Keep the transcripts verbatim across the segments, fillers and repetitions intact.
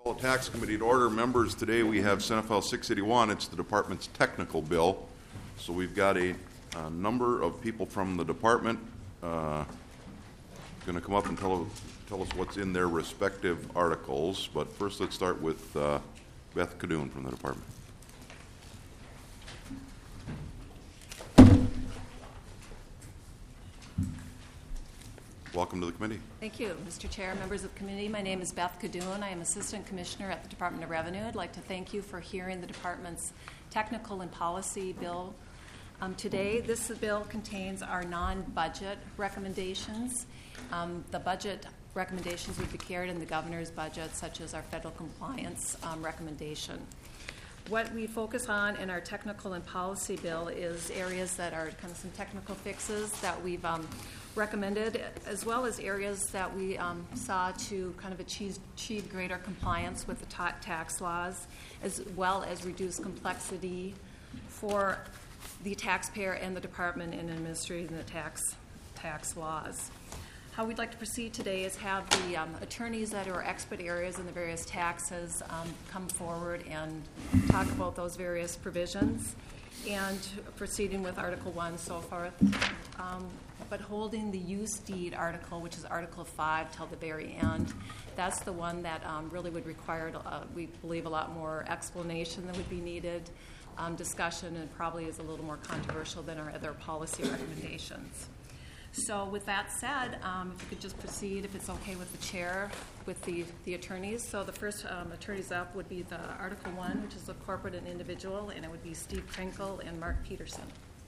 Tax Committee to order. Members, today we have Senate File six eighty-one. It's the department's technical bill. So we've got a, a number of people from the department uh, going to come up and tell, tell us what's in their respective articles. But first, let's start with uh, Beth Cadoon from the department. Welcome to the committee. Thank you, Mister Chair, members of the committee. My name is Beth Cadoon. I am Assistant Commissioner at the Department of Revenue. I'd like to thank you for hearing the department's technical and policy bill. Um, today, this bill contains our non-budget recommendations. Um, the budget recommendations would be carried in the governor's budget, such as our federal compliance um, recommendation. What we focus on in our technical and policy bill is areas that are kind of some technical fixes that we've um, recommended, as well as areas that we um, saw to kind of achieve, achieve greater compliance with the ta- tax laws, as well as reduce complexity for the taxpayer and the department in administrating the tax tax laws. How we'd like to proceed today is have the um, attorneys that are expert areas in the various taxes um, come forward and talk about those various provisions, and proceeding with Article one so forth, um, but holding the use deed article, which is Article five, till the very end. That's the one that um, really would require, uh, we believe, a lot more explanation that would be needed, um, discussion, and probably is a little more controversial than our other policy recommendations. So with that said, um, if you could just proceed, if it's okay with the chair, with the, the attorneys. So the first um, attorneys up would be the Article one, which is the corporate and individual, and it would be Steve Krinkle and Mark Peterson.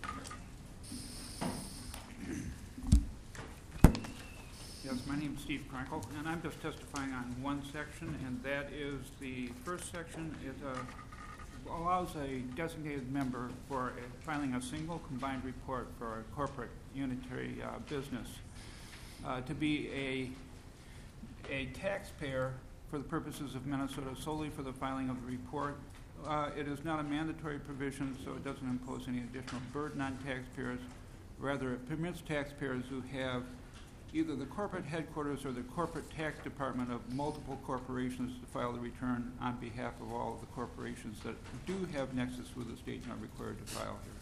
Yes, my name is Steve Krinkle, and I'm just testifying on one section, and that is the first section. It uh, allows a designated member for a, filing a single combined report for a corporate unitary uh, business uh, to be a a taxpayer for the purposes of Minnesota solely for the filing of the report. Uh, it is not a mandatory provision, so it doesn't impose any additional burden on taxpayers. Rather, it permits taxpayers who have either the corporate headquarters or the corporate tax department of multiple corporations to file the return on behalf of all of the corporations that do have nexus with the state and are required to file here.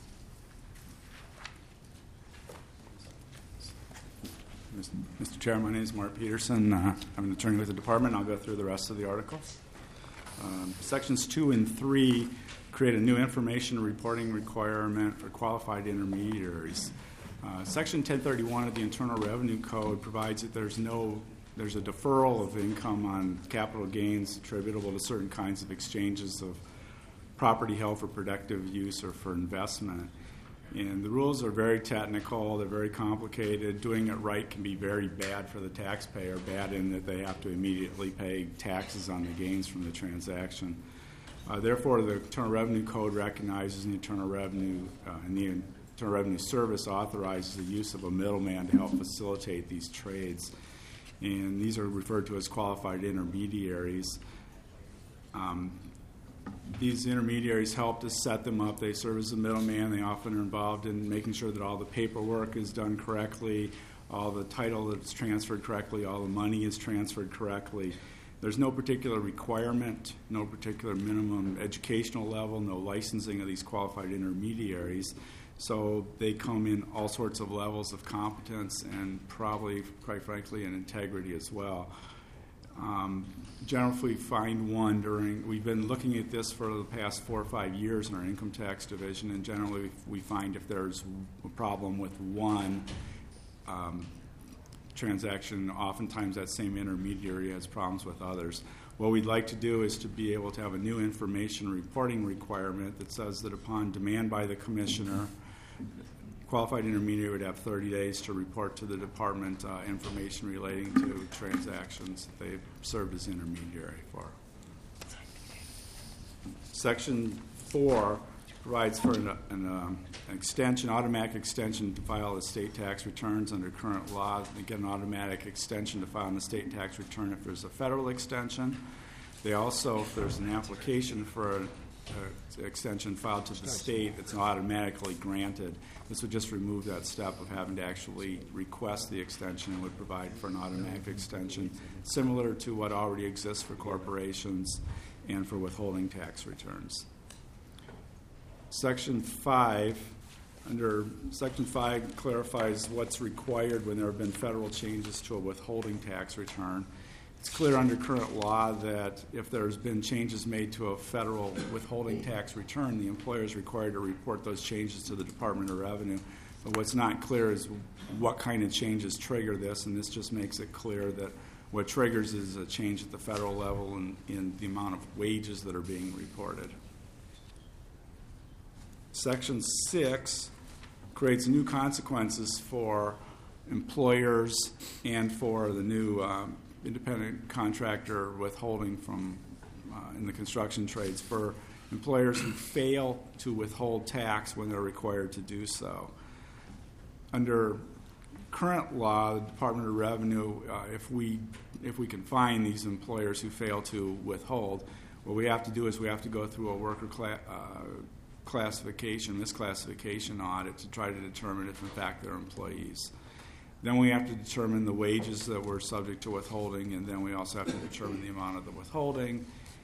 Mister Chair, my name is Mark Peterson. Uh, I'm an attorney with the department. I'll go through the rest of the articles. Um, sections two and three create a new information reporting requirement for qualified intermediaries. Uh, Section ten thirty-one of the Internal Revenue Code provides that there's no there's a deferral of income on capital gains attributable to certain kinds of exchanges of property held for productive use or for investment. And the rules are very technical, they're very complicated. Doing it right can be very bad for the taxpayer, bad in that they have to immediately pay taxes on the gains from the transaction. Uh, therefore, the Internal Revenue Code recognizes the Internal Revenue uh, and the Internal Revenue Service authorizes the use of a middleman to help facilitate these trades. And these are referred to as qualified intermediaries. Um, These intermediaries help to set them up. They serve as a middleman. They often are involved in making sure that all the paperwork is done correctly, all the title is transferred correctly, all the money is transferred correctly. There's no particular requirement, no particular minimum educational level, no licensing of these qualified intermediaries. So they come in all sorts of levels of competence and probably, quite frankly, in integrity as well. Um, generally, if we find one during, we've been looking at this for the past four or five years in our income tax division, and generally we find if there's a problem with one um, transaction, oftentimes that same intermediary has problems with others. What we'd like to do is to be able to have a new information reporting requirement that says that upon demand by the commissioner, qualified intermediary would have thirty days to report to the department uh, information relating to transactions that they've served as intermediary for. Section four provides for an, an, um, an extension, automatic extension to file the state tax returns under current law. They get an automatic extension to file the state tax return if there's a federal extension. They also, if there's an application for a uh, extension filed to the state, it's automatically granted. This would just remove that step of having to actually request the extension and would provide for an automatic extension, similar to what already exists for corporations and for withholding tax returns. Section five, under Section five clarifies what's required when there have been federal changes to a withholding tax return. It's clear under current law that if there's been changes made to a federal withholding tax return, the employer is required to report those changes to the Department of Revenue. But what's not clear is what kind of changes trigger this, and this just makes it clear that what triggers is a change at the federal level in, in the amount of wages that are being reported. Section six creates new consequences for employers and for the new um, independent contractor withholding from uh, in the construction trades for employers who fail to withhold tax when they're required to do so. Under current law, the Department of Revenue, uh, if we if we can find these employers who fail to withhold, what we have to do is we have to go through a worker cla- uh, classification, misclassification audit to try to determine if in fact they're employees. Then we have to determine the wages that were subject to withholding, and then we also have to determine the amount of the withholding.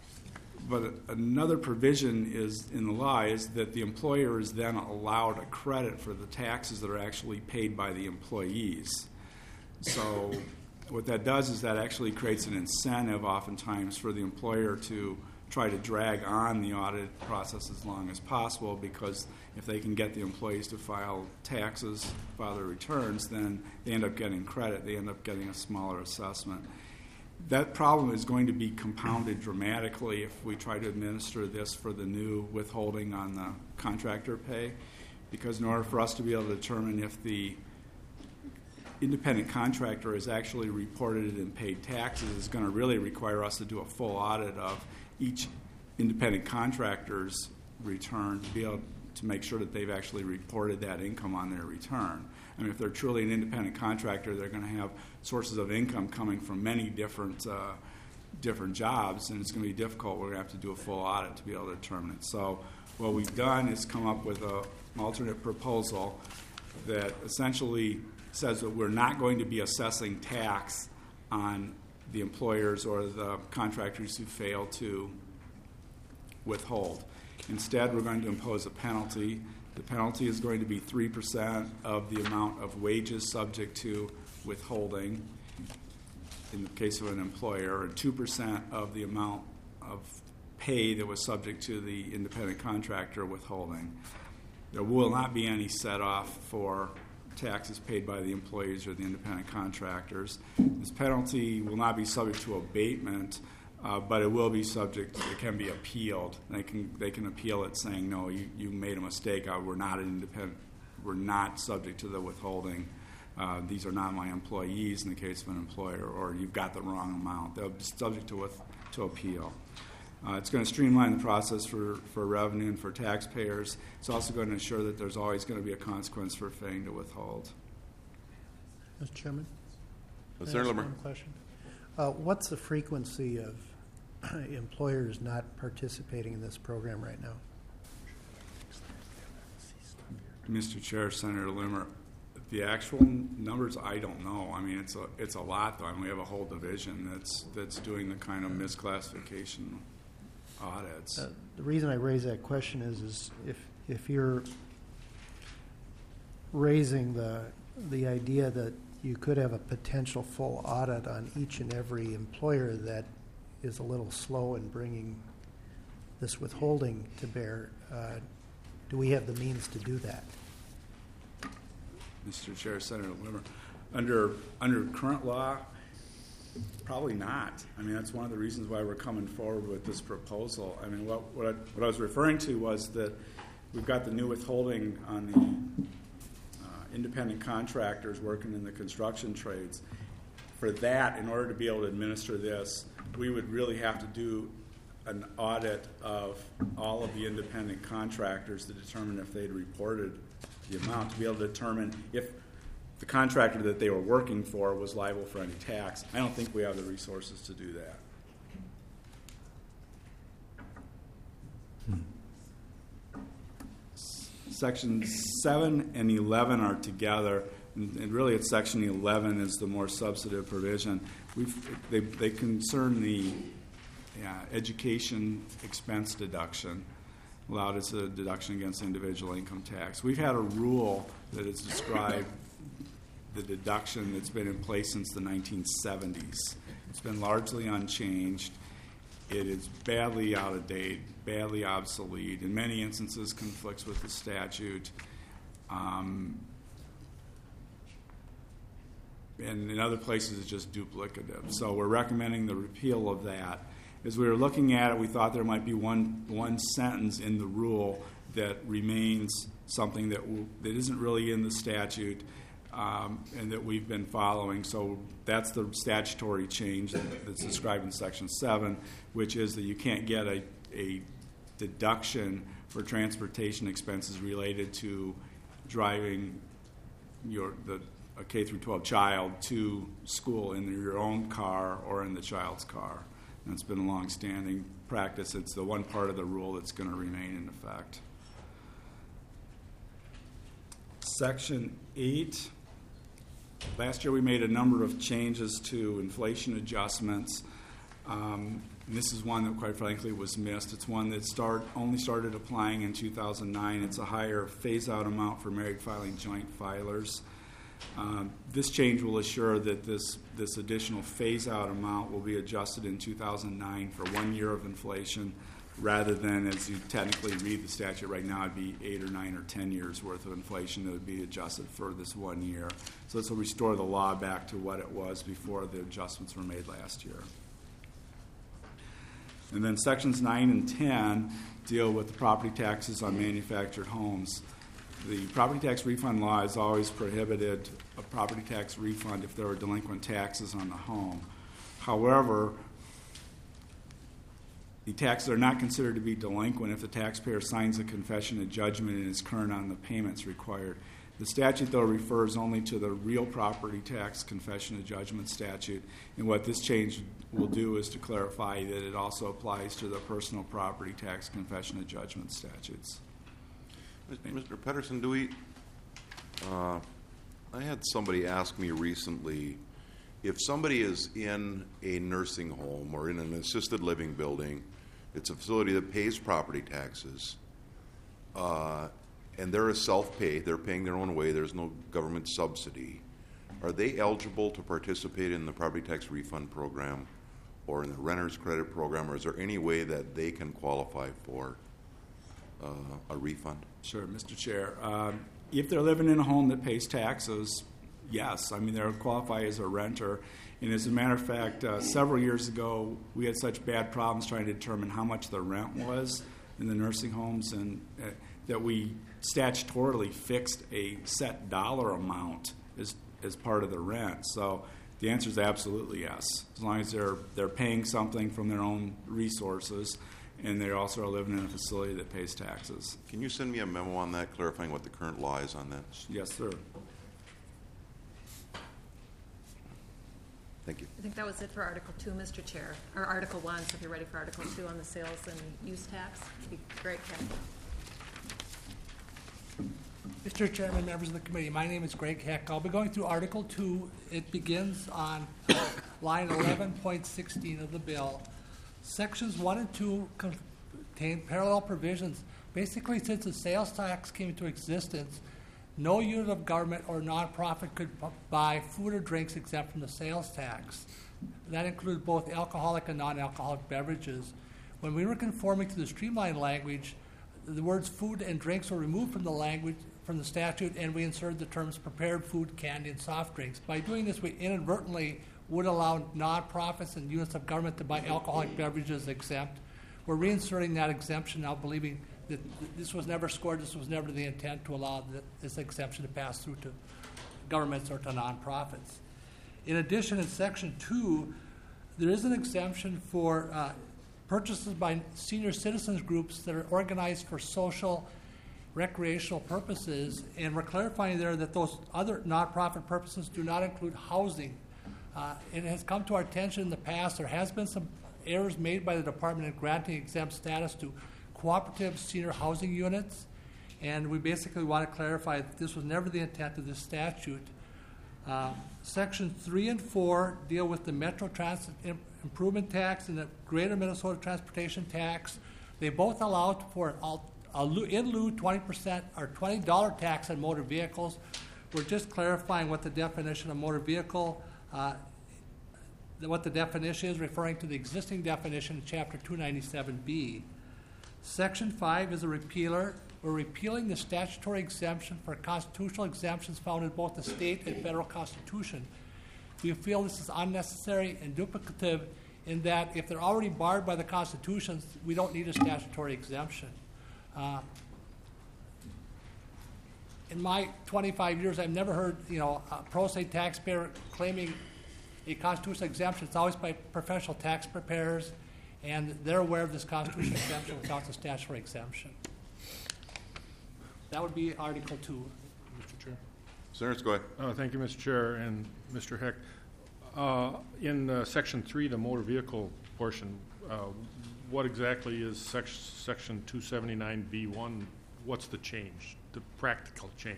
But another provision is in the law is that the employer is then allowed a credit for the taxes that are actually paid by the employees. So what that does is that actually creates an incentive oftentimes for the employer to try to drag on the audit process as long as possible, because if they can get the employees to file taxes, file their returns, then they end up getting credit. They end up getting a smaller assessment. That problem is going to be compounded dramatically if we try to administer this for the new withholding on the contractor pay, because in order for us to be able to determine if the independent contractor has actually reported and paid taxes is going to really require us to do a full audit of each independent contractor's return to be able to make sure that they've actually reported that income on their return. I mean, if they're truly an independent contractor, they're going to have sources of income coming from many different uh, different jobs, and it's going to be difficult. We're going to have to do a full audit to be able to determine it. So what we've done is come up with a, an alternate proposal that essentially says that we're not going to be assessing tax on the employers or the contractors who fail to withhold. Instead, we're going to impose a penalty. The penalty is going to be three percent of the amount of wages subject to withholding in the case of an employer, and two percent of the amount of pay that was subject to the independent contractor withholding. There will not be any set-off for taxes paid by the employees or the independent contractors. This penalty will not be subject to abatement, uh, but it will be subject, it can be appealed. They can they can appeal it saying, no, you, you made a mistake, uh, we're not an independent, we're not subject to the withholding. Uh, these are not my employees in the case of an employer, or you've got the wrong amount. They'll be subject to, with, to appeal. Uh, it's going to streamline the process for, for revenue and for taxpayers. It's also going to ensure that there's always going to be a consequence for failing to withhold. Mister Chairman? Uh, Can I Senator ask Limmer. one question? Uh, what's the frequency of employers not participating in this program right now? Mister Chair, Senator Limmer, the actual numbers, I don't know. I mean, it's a it's a lot, though. I mean, we have a whole division that's that's doing the kind of misclassification audits. Uh, the reason I raise that question is, is if if you're raising the the idea that you could have a potential full audit on each and every employer that is a little slow in bringing this withholding to bear, uh, do we have the means to do that? Mister Chair, Senator Limmer, under under current law, probably not. I mean, that's one of the reasons why we're coming forward with this proposal. I mean, what what I, what I was referring to was that we've got the new withholding on the uh, independent contractors working in the construction trades. For that, in order to be able to administer this, we would really have to do an audit of all of the independent contractors to determine if they'd reported the amount, to be able to determine if the contractor that they were working for was liable for any tax. I don't think we have the resources to do that. Sections seven and eleven are together, and, and really it's Section eleven is the more substantive provision. We've, they, they concern the uh, education expense deduction, allowed as a deduction against individual income tax. We've had a rule that has described the deduction that's been in place since the nineteen seventies. It's been largely unchanged. It is badly out of date, badly obsolete, in many instances conflicts with the statute, um, and in other places it's just duplicative. So we're recommending the repeal of that. As we were looking at it, we thought there might be one one sentence in the rule that remains something that w- that isn't really in the statute, um, and that we've been following. So that's the statutory change that, that's described in Section seven, which is that you can't get a, a deduction for transportation expenses related to driving your the a K through twelve child to school in your own car or in the child's car. And it's been a long-standing practice. It's the one part of the rule that's going to remain in effect. Section eight. Last year we made a number of changes to inflation adjustments. Um, and this is one that, quite frankly, was missed. It's one that start, only started applying in two thousand nine. It's a higher phase-out amount for married filing joint filers. Um, this change will assure that this, this additional phase-out amount will be adjusted in two thousand nine for one year of inflation, rather than, as you technically read the statute right now, it'd be eight or nine or ten years worth of inflation that would be adjusted for this one year. So this will restore the law back to what it was before the adjustments were made last year. And then sections nine and ten deal with the property taxes on manufactured homes. The property tax refund law has always prohibited a property tax refund if there were delinquent taxes on the home. However, the taxes are not considered to be delinquent if the taxpayer signs a confession of judgment and is current on the payments required. The statute, though, refers only to the real property tax confession of judgment statute, and what this change will do is to clarify that it also applies to the personal property tax confession of judgment statutes. Mister Pedersen, do we, uh, I had somebody ask me recently, if somebody is in a nursing home or in an assisted living building, it's a facility that pays property taxes, uh, and they're a self-pay, they're paying their own way, there's no government subsidy, are they eligible to participate in the property tax refund program or in the renter's credit program, or is there any way that they can qualify for uh, a refund? Sure, Mister Chair. Um, if they're living in a home that pays taxes, yes. I mean, they'll qualify as a renter. And as a matter of fact, uh, several years ago, we had such bad problems trying to determine how much the rent was in the nursing homes, and uh, that we statutorily fixed a set dollar amount as as part of the rent. So the answer is absolutely yes, as long as they're they're paying something from their own resources, and they also are living in a facility that pays taxes. Can you send me a memo on that, clarifying what the current law is on that? Yes, sir. Thank you. I think that was it for Article two, Mister Chair, or Article one, so if you're ready for Article two on the sales and use tax, it'd be great, Kathy. Mister Chairman, members of the committee, my name is Greg Heck. I'll be going through Article two. It begins on line eleven point sixteen of the bill. Sections one and two contain parallel provisions. Basically, since the sales tax came into existence, no unit of government or nonprofit could buy food or drinks exempt from the sales tax. That included both alcoholic and non-alcoholic beverages. When we were conforming to the streamlined language, the words food and drinks were removed from the language, from the statute, and we inserted the terms prepared food, candy, and soft drinks. By doing this, we inadvertently would allow nonprofits and units of government to buy alcoholic beverages exempt. We're reinserting that exemption now, believing that this was never scored, this was never the intent to allow this exemption to pass through to governments or to nonprofits. In addition, in Section two, there is an exemption for uh, purchases by senior citizens groups that are organized for social, recreational purposes, and we're clarifying there that those other nonprofit purposes do not include housing. Uh, it has come to our attention in the past, there has been some errors made by the department in granting exempt status to cooperative senior housing units. and we basically want to clarify that this was never the intent of this statute. Uh, Sections three and four deal with the Metro Transit Im- Improvement Tax and the Greater Minnesota Transportation Tax. They both allow for an al- a lieu- in lieu twenty percent or twenty dollars tax on motor vehicles. We're just clarifying what the definition of motor vehicle, uh, what the definition is, referring to the existing definition in Chapter two ninety-seven B. Section five is a repealer. We're repealing the statutory exemption for constitutional exemptions found in both the state and federal constitution. We feel this is unnecessary and duplicative in that if they're already barred by the Constitution, we don't need a statutory exemption. Uh, in my twenty-five years, I've never heard, you know, a pro se taxpayer claiming a constitutional exemption. It's always by professional tax preparers, and they're aware of this constitutional exemption without the statutory exemption. That would be Article two. Mister Chair. Senator, go ahead. Uh, thank you, Mister Chair, and Mister Heck. Uh, in uh, Section three, the motor vehicle portion, uh, what exactly is sec- Section two seventy-nine B one? What's the change, the practical change?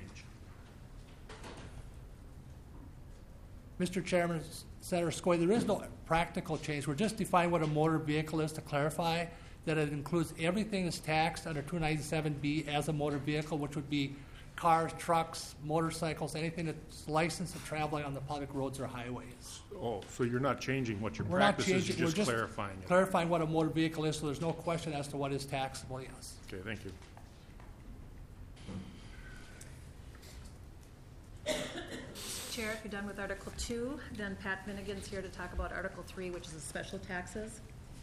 Mister Chairman, Senator Skoye, there is no practical change. We're just defining what a motor vehicle is to clarify that it includes everything that's taxed under two ninety-seven B as a motor vehicle, which would be cars, trucks, motorcycles, anything that's licensed to traveling on the public roads or highways. Oh, so you're not changing what your We're not practice is, changing, you're we're just just clarifying it. clarifying what a motor vehicle is, so there's no question as to what is taxable, yes. Okay, thank you. Chair, if you're done with Article two, then Pat Finnegan's here to talk about Article three, which is the special taxes.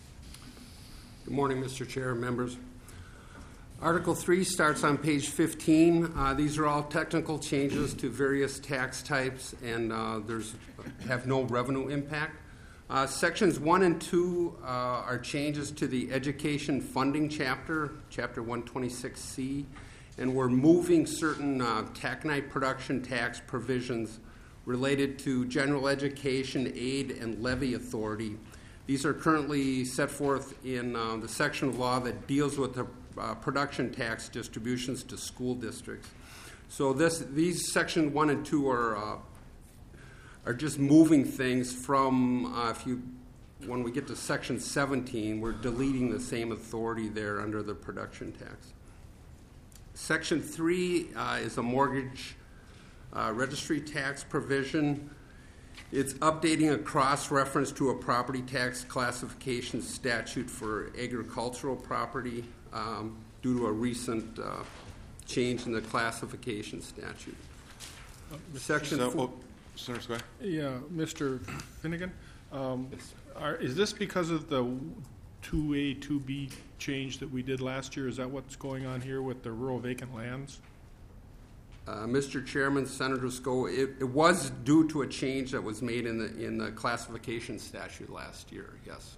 Good morning, Mister Chair and members. Article three starts on page fifteen. Uh, these are all technical changes to various tax types, and uh, there's have no revenue impact. Uh, sections one and two uh, are changes to the education funding chapter, chapter one twenty-six C, and we're moving certain uh, taconite production tax provisions related to general education aid and levy authority. These are currently set forth in uh, the section of law that deals with the uh, production tax distributions to school districts. So this, these section one and two are uh, are just moving things from. Uh, if you, when we get to section seventeen, we're deleting the same authority there under the production tax. Section three uh, is a mortgage uh, registry tax provision. It's updating a cross-reference to a property tax classification statute for agricultural property um, due to a recent uh, change in the classification statute. Uh, Section So, four. oh, Senator, go ahead. Yeah, Mister Finnegan, um, are, is this because of the two A, two B change that we did last year? Is that what's going on here with the rural vacant lands? Uh, Mister Chairman, Senator Skoye, it, it was due to a change that was made in the in the classification statute last year. Yes.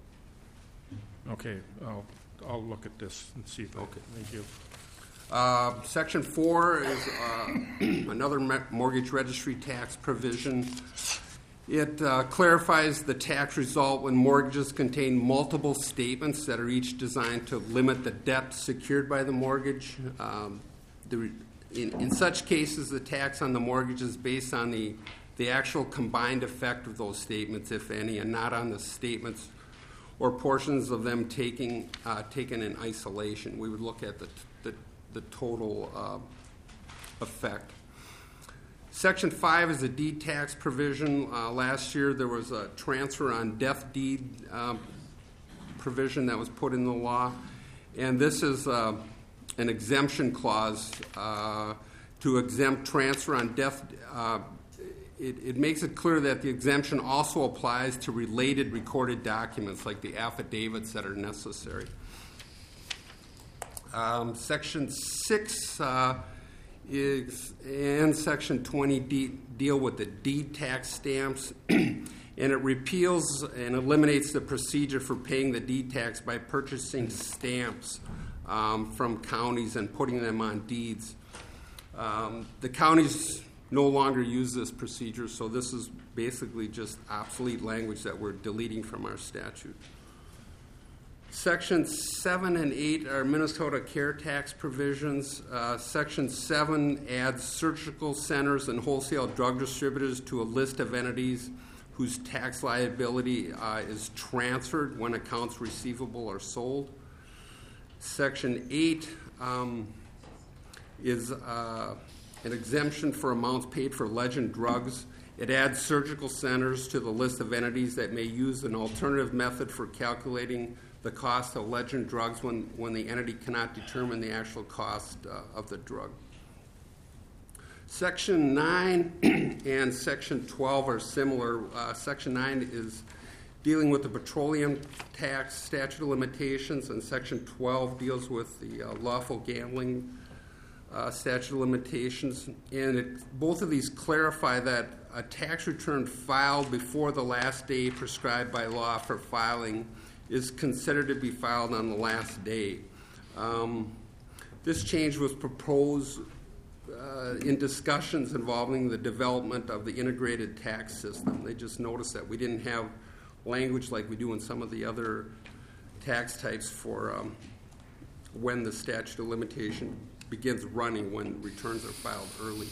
Okay, I'll, I'll look at this and see if I, Okay. thank you. Uh, Section four is uh, another me- mortgage registry tax provision. It uh, clarifies the tax result when mortgages contain multiple statements that are each designed to limit the debt secured by the mortgage. Um, the, in, in such cases, the tax on the mortgage is based on the, the actual combined effect of those statements, if any, and not on the statements or portions of them taking, uh, taken in isolation. We would look at the, the, the total uh, effect. Section five is a deed tax provision. Uh, last year there was a transfer on death deed um, provision that was put in the law, and this is uh, an exemption clause uh, to exempt transfer on death. Uh, it, it makes it clear that the exemption also applies to related recorded documents like the affidavits that are necessary. Um, section six uh, is, and Section twenty de- deal with the deed tax stamps, and it repeals and eliminates the procedure for paying the deed tax by purchasing stamps um, from counties and putting them on deeds. Um, the counties no longer use this procedure, so this is basically just obsolete language that we're deleting from our statute. Sections seven and eight are Minnesota care tax provisions. Uh, Section seven adds surgical centers and wholesale drug distributors to a list of entities whose tax liability uh, is transferred when accounts receivable are sold. Section eight um, is uh, an exemption for amounts paid for Legend drugs. It adds surgical centers to the list of entities that may use an alternative method for calculating the cost of Legend drugs when, when the entity cannot determine the actual cost uh, of the drug. Section nine and Section twelve are similar. Uh, Section nine is dealing with the petroleum tax statute of limitations, and Section twelve deals with the uh, lawful gambling uh, statute of limitations. And it, both of these clarify that a tax return filed before the last day prescribed by law for filing is considered to be filed on the last day. Um, this change was proposed uh, in discussions involving the development of the integrated tax system. They just noticed that we didn't have language like we do in some of the other tax types for um, when the statute of limitation begins running, when returns are filed early.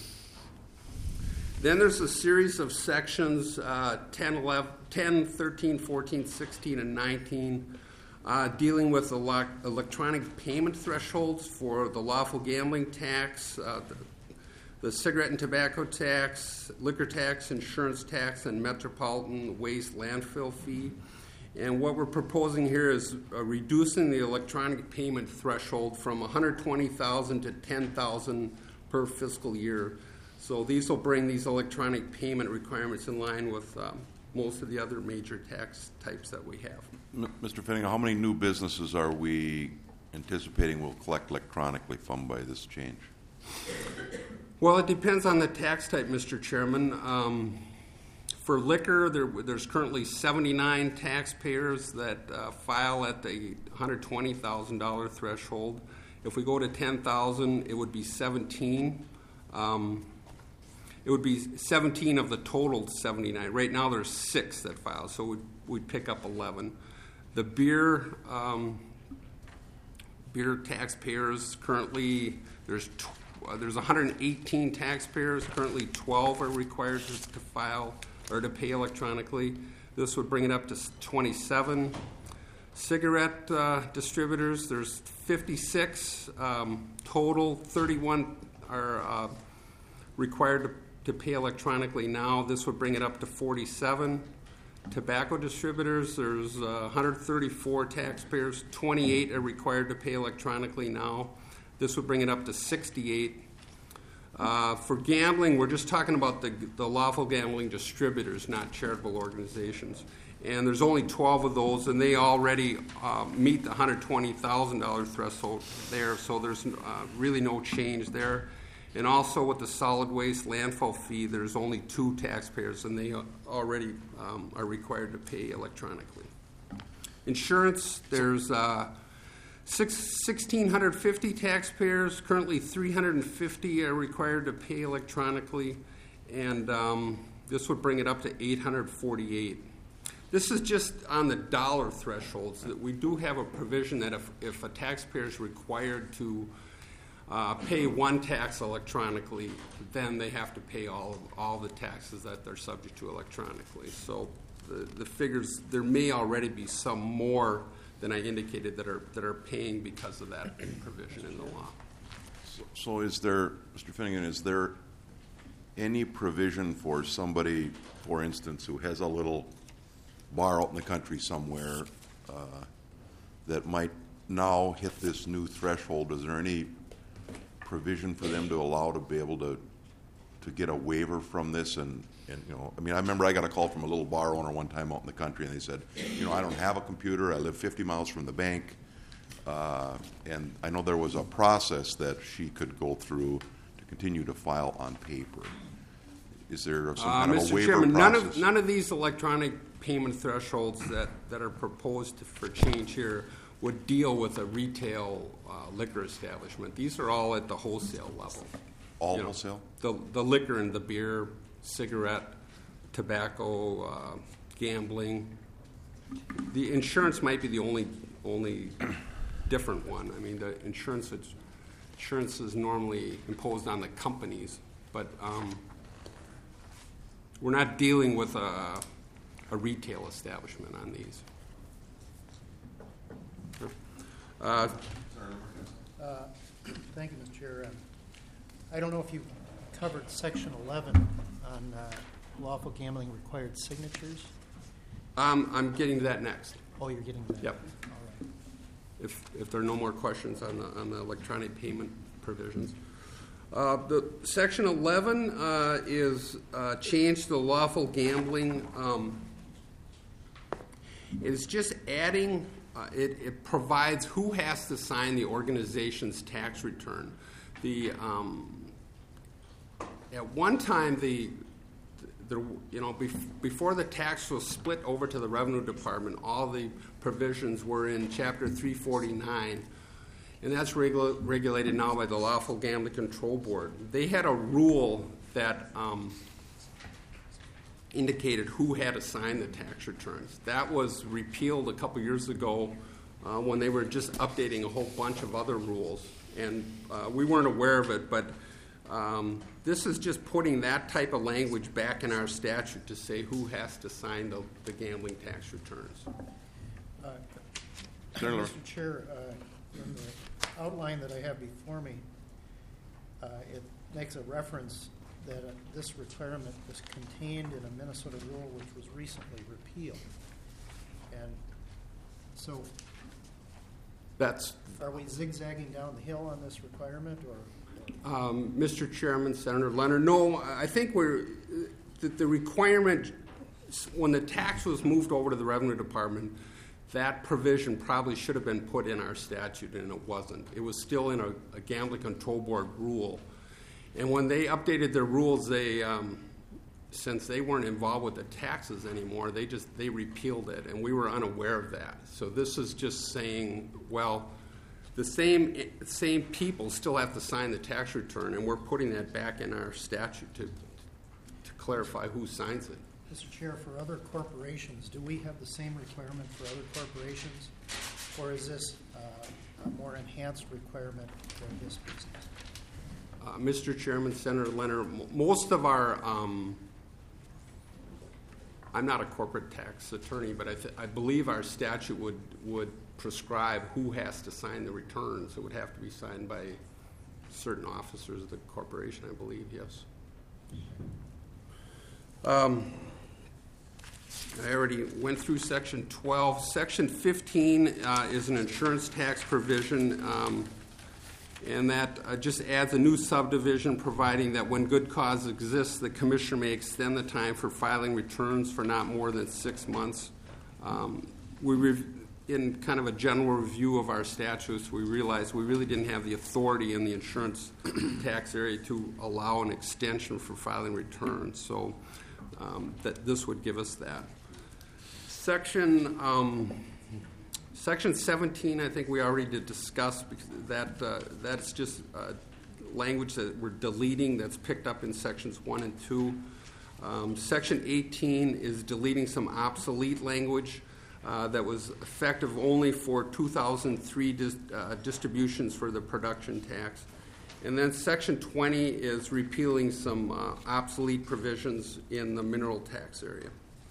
Then there's a series of sections, uh, ten, eleven, ten, thirteen, fourteen, sixteen, and nineteen, uh, dealing with elec- electronic payment thresholds for the lawful gambling tax, uh, the, the cigarette and tobacco tax, liquor tax, insurance tax, and metropolitan waste landfill fee. And what we're proposing here is uh, reducing the electronic payment threshold from one hundred twenty thousand dollars to ten thousand dollars per fiscal year. So these will bring these electronic payment requirements in line with um, most of the other major tax types that we have. M- Mister Finnegan, how many new businesses are we anticipating will collect electronically from by this change? Well, it depends on the tax type, Mister Chairman. Um, for liquor, there, there's currently seventy-nine taxpayers that uh, file at the one hundred twenty thousand dollars threshold. If we go to ten thousand dollars, it would be seventeen. Um, It would be seventeen of the total seventy-nine. Right now there's six that file, so we'd, we'd pick up eleven. The beer um, beer taxpayers currently, there's tw- uh, there's one hundred eighteen taxpayers. Currently twelve are required to, to file or to pay electronically. This would bring it up to twenty-seven. Cigarette uh, distributors, there's fifty-six um, total. thirty-one are uh, required to to pay electronically now. This would bring it up to forty-seven. Tobacco distributors, there's uh, one hundred thirty-four taxpayers. twenty-eight are required to pay electronically now. This would bring it up to sixty-eight. Uh, for gambling, we're just talking about the, the lawful gambling distributors, not charitable organizations. And there's only twelve of those, and they already uh, meet the one hundred twenty thousand dollars threshold there, so there's uh, really no change there. And also with the solid waste landfill fee, there's only two taxpayers, and they already um, are required to pay electronically. Insurance, there's uh, six, one thousand six hundred fifty taxpayers. Currently, three hundred fifty are required to pay electronically, and um, this would bring it up to eight hundred forty-eight. This is just on the dollar thresholds. That we do have a provision that if, if a taxpayer is required to Uh, pay one tax electronically, then they have to pay all of, all the taxes that they're subject to electronically. So the, the figures, there may already be some more than I indicated that are that are paying because of that provision in the law. So, so is there, Mister Finnegan, is there any provision for somebody, for instance, who has a little bar out in the country somewhere uh, that might now hit this new threshold? Is there any provision for them to allow to be able to to get a waiver from this? And, and you know, I mean, I remember I got a call from a little bar owner one time out in the country, and they said, you know, I don't have a computer, I live fifty miles from the bank, uh, and I know there was a process that she could go through to continue to file on paper. Is there some uh, kind of Mister a waiver Chairman, process? none of none of these electronic payment thresholds that, that are proposed for change here would deal with a retail uh, liquor establishment. These are all at the wholesale level. All You know, wholesale? The the liquor and the beer, cigarette, tobacco, uh, gambling. The insurance might be the only only different one. I mean, the insurance, insurance is normally imposed on the companies, but um, we're not dealing with a, a retail establishment on these. Uh, Uh, Thank you, Mister Chair. Um, I don't know if you've covered Section eleven on uh, lawful gambling required signatures. um, I'm getting to that next. Oh, you're getting that? Yep. All right. If, if there are no more questions on the, on the electronic payment provisions. Uh, the Section eleven uh, is uh, changed to lawful gambling. Um, it's just adding, uh, it, it provides who has to sign the organization's tax return. The um, at one time the The, you know, bef- before the tax was split over to the Revenue Department, all the provisions were in Chapter three forty-nine, and that's regula- regulated now by the Lawful Gambling Control Board. They had a rule that um, indicated who had to sign the tax returns. That was repealed a couple years ago uh, when they were just updating a whole bunch of other rules, and uh, we weren't aware of it, but Um, this is just putting that type of language back in our statute to say who has to sign the, the gambling tax returns. Uh, Senator. Mister Chair, uh, in the outline that I have before me, uh, it makes a reference that uh, this requirement was contained in a Minnesota rule which was recently repealed. And so That's, are we zigzagging down the hill on this requirement, or? um, Mister Chairman, Senator Leonard, no, I think we're, that the requirement, when the tax was moved over to the Revenue Department, that provision probably should have been put in our statute, and it wasn't. It was still in a, a Gambling Control Board rule. And when they updated their rules, they, um, since they weren't involved with the taxes anymore, they just, they repealed it, and we were unaware of that. So this is just saying, well, the same same people still have to sign the tax return, and we're putting that back in our statute to, to clarify who signs it. Mister Chair, for other corporations, do we have the same requirement for other corporations, or is this uh, a more enhanced requirement for this business? Uh, Mister Chairman, Senator Leonard, m- most of our, um, I'm not a corporate tax attorney, but I, th- I believe our statute would, would prescribe who has to sign the returns. It would have to be signed by certain officers of the corporation, I believe, yes. Um, I already went through Section twelve. Section fifteen uh, is an insurance tax provision. Um, And that uh, just adds a new subdivision providing that when good cause exists, the commissioner may extend the time for filing returns for not more than six months. Um, we rev- in kind of a general review of our statutes, we realized we really didn't have the authority in the insurance tax area to allow an extension for filing returns. So um, that this would give us that. Section um, Section seventeen, I think we already did discuss, because that uh, that's just uh, language that we're deleting that's picked up in sections one and two. Um, Section eighteen is deleting some obsolete language uh, that was effective only for two thousand three dis- uh, distributions for the production tax. And then Section twenty is repealing some uh, obsolete provisions in the mineral tax area.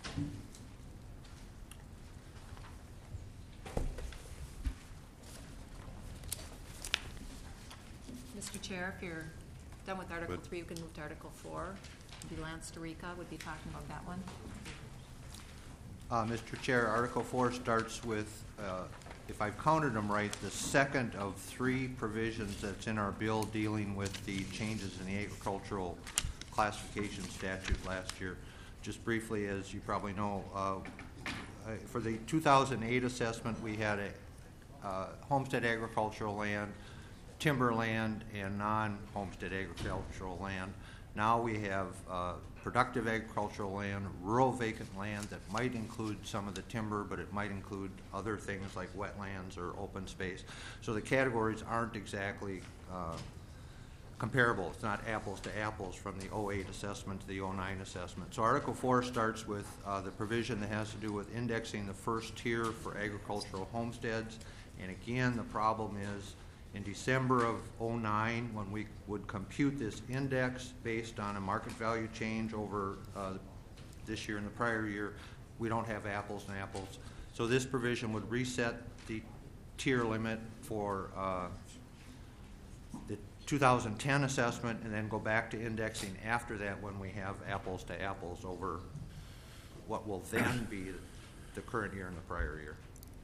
Mister Chair, if you're done with Article Good. three, you can move to Article four. Maybe Lance DeRica would be talking about that one. Uh, Mister Chair, Article four starts with, uh, if I've counted them right, the second of three provisions that's in our bill dealing with the changes in the agricultural classification statute last year. Just briefly, as you probably know, uh, for the two thousand eight assessment, we had a uh, homestead agricultural land, timberland, and non-homestead agricultural land. Now we have uh, productive agricultural land, rural vacant land that might include some of the timber, but it might include other things like wetlands or open space. So the categories aren't exactly uh, comparable. It's not apples to apples from the oh eight assessment to the oh nine assessment. So Article four starts with uh, the provision that has to do with indexing the first tier for agricultural homesteads. And again, the problem is in December of oh nine, when we would compute this index based on a market value change over uh, this year and the prior year, we don't have apples and apples. So this provision would reset the tier limit for uh, the two thousand ten assessment and then go back to indexing after that when we have apples to apples over what will then be the current year and the prior year.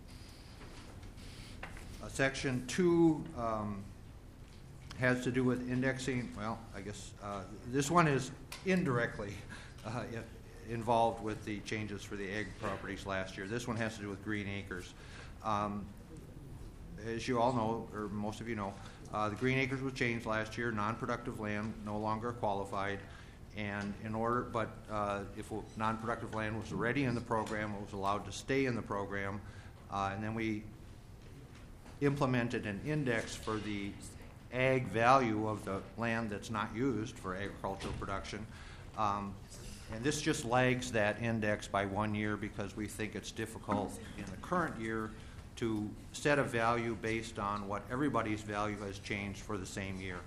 Uh, section two um, has to do with indexing. Well, I guess uh, this one is indirectly uh, involved with the changes for the ag properties last year. This one has to do with green acres. Um, as you all know, or most of you know, uh, the green acres was changed last year. Non-productive land no longer qualified, and in order, but uh, if non-productive land was already in the program, it was allowed to stay in the program, uh, and then we implemented an index for the ag value of the land that's not used for agricultural production. Um, and this just lags that index by one year because we think it's difficult in the current year to set a value based on what everybody's value has changed for the same year.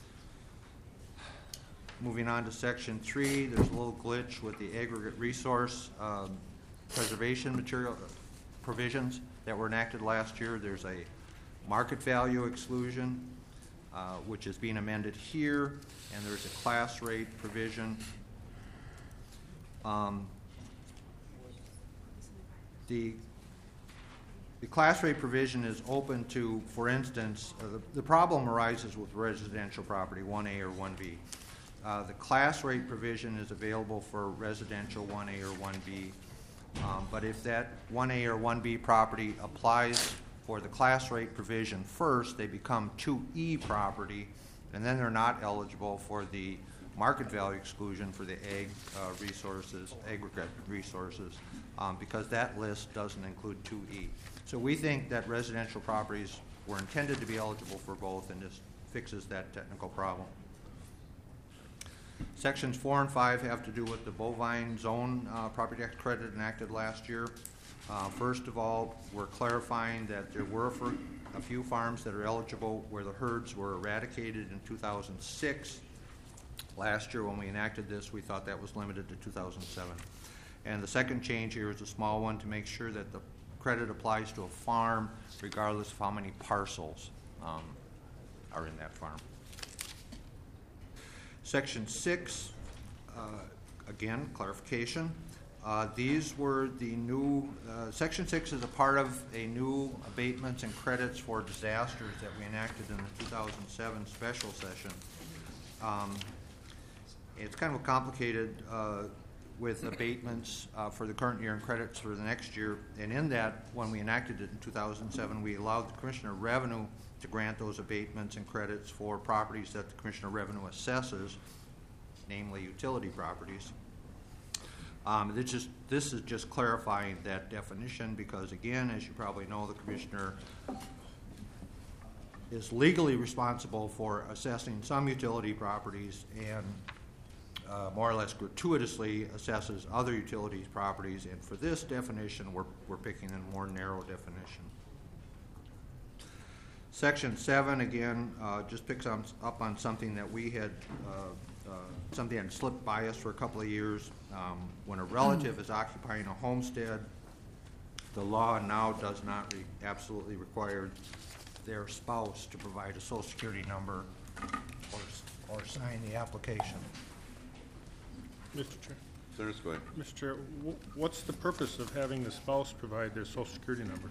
Moving on to section three, there's a little glitch with the aggregate resource um, preservation material provisions that were enacted last year. There's a market value exclusion, uh, which is being amended here, and there's a class rate provision. Um, the, the class rate provision is open to, for instance, uh, the, the problem arises with residential property, one A or one B. Uh, the class rate provision is available for residential one A or one B, um, but if that one A or one B property applies for the class rate provision first, they become two E property, and then they're not eligible for the market value exclusion for the ag uh, resources, aggregate resources, um, because that list doesn't include two E. So we think that residential properties were intended to be eligible for both, and this fixes that technical problem. Sections four and five have to do with the bovine zone uh, property tax credit enacted last year. Uh, first of all, we're clarifying that there were for a few farms that are eligible where the herds were eradicated in two thousand six. Last year when we enacted this, we thought that was limited to two thousand seven. And the second change here is a small one to make sure that the credit applies to a farm regardless of how many parcels um, are in that farm. Section six, uh, again, clarification. Uh, these were the new, uh, Section six is a part of a new abatements and credits for disasters that we enacted in the two thousand seven special session. Um, it's kind of complicated uh, with abatements uh, for the current year and credits for the next year. And in that, when we enacted it in two thousand seven, we allowed the Commissioner of Revenue to grant those abatements and credits for properties that the Commissioner of Revenue assesses, namely utility properties. Um, this, just, this is just clarifying that definition because, again, as you probably know, the Commissioner is legally responsible for assessing some utility properties and uh, more or less gratuitously assesses other utilities properties. And for this definition, we're, we're picking a more narrow definition. Section seven, again, uh, just picks on, up on something that we had, uh, uh, something that had slipped by us for a couple of years. Um, when a relative is occupying a homestead, the law now does not re absolutely require their spouse to provide a Social Security number or, or sign the application. Mister Chair. Senators, go ahead. Mister Chair, wh what's the purpose of having the spouse provide their Social Security number?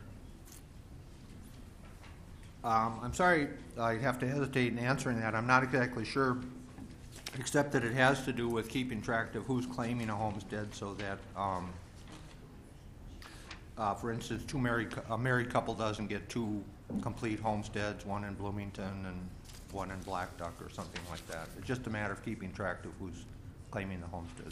Um, I'm sorry, I have to hesitate in answering that. I'm not exactly sure, except that it has to do with keeping track of who's claiming a homestead so that, um, uh, for instance, two married, a married couple doesn't get two complete homesteads, one in Bloomington and one in Black Duck or something like that. It's just a matter of keeping track of who's claiming the homestead.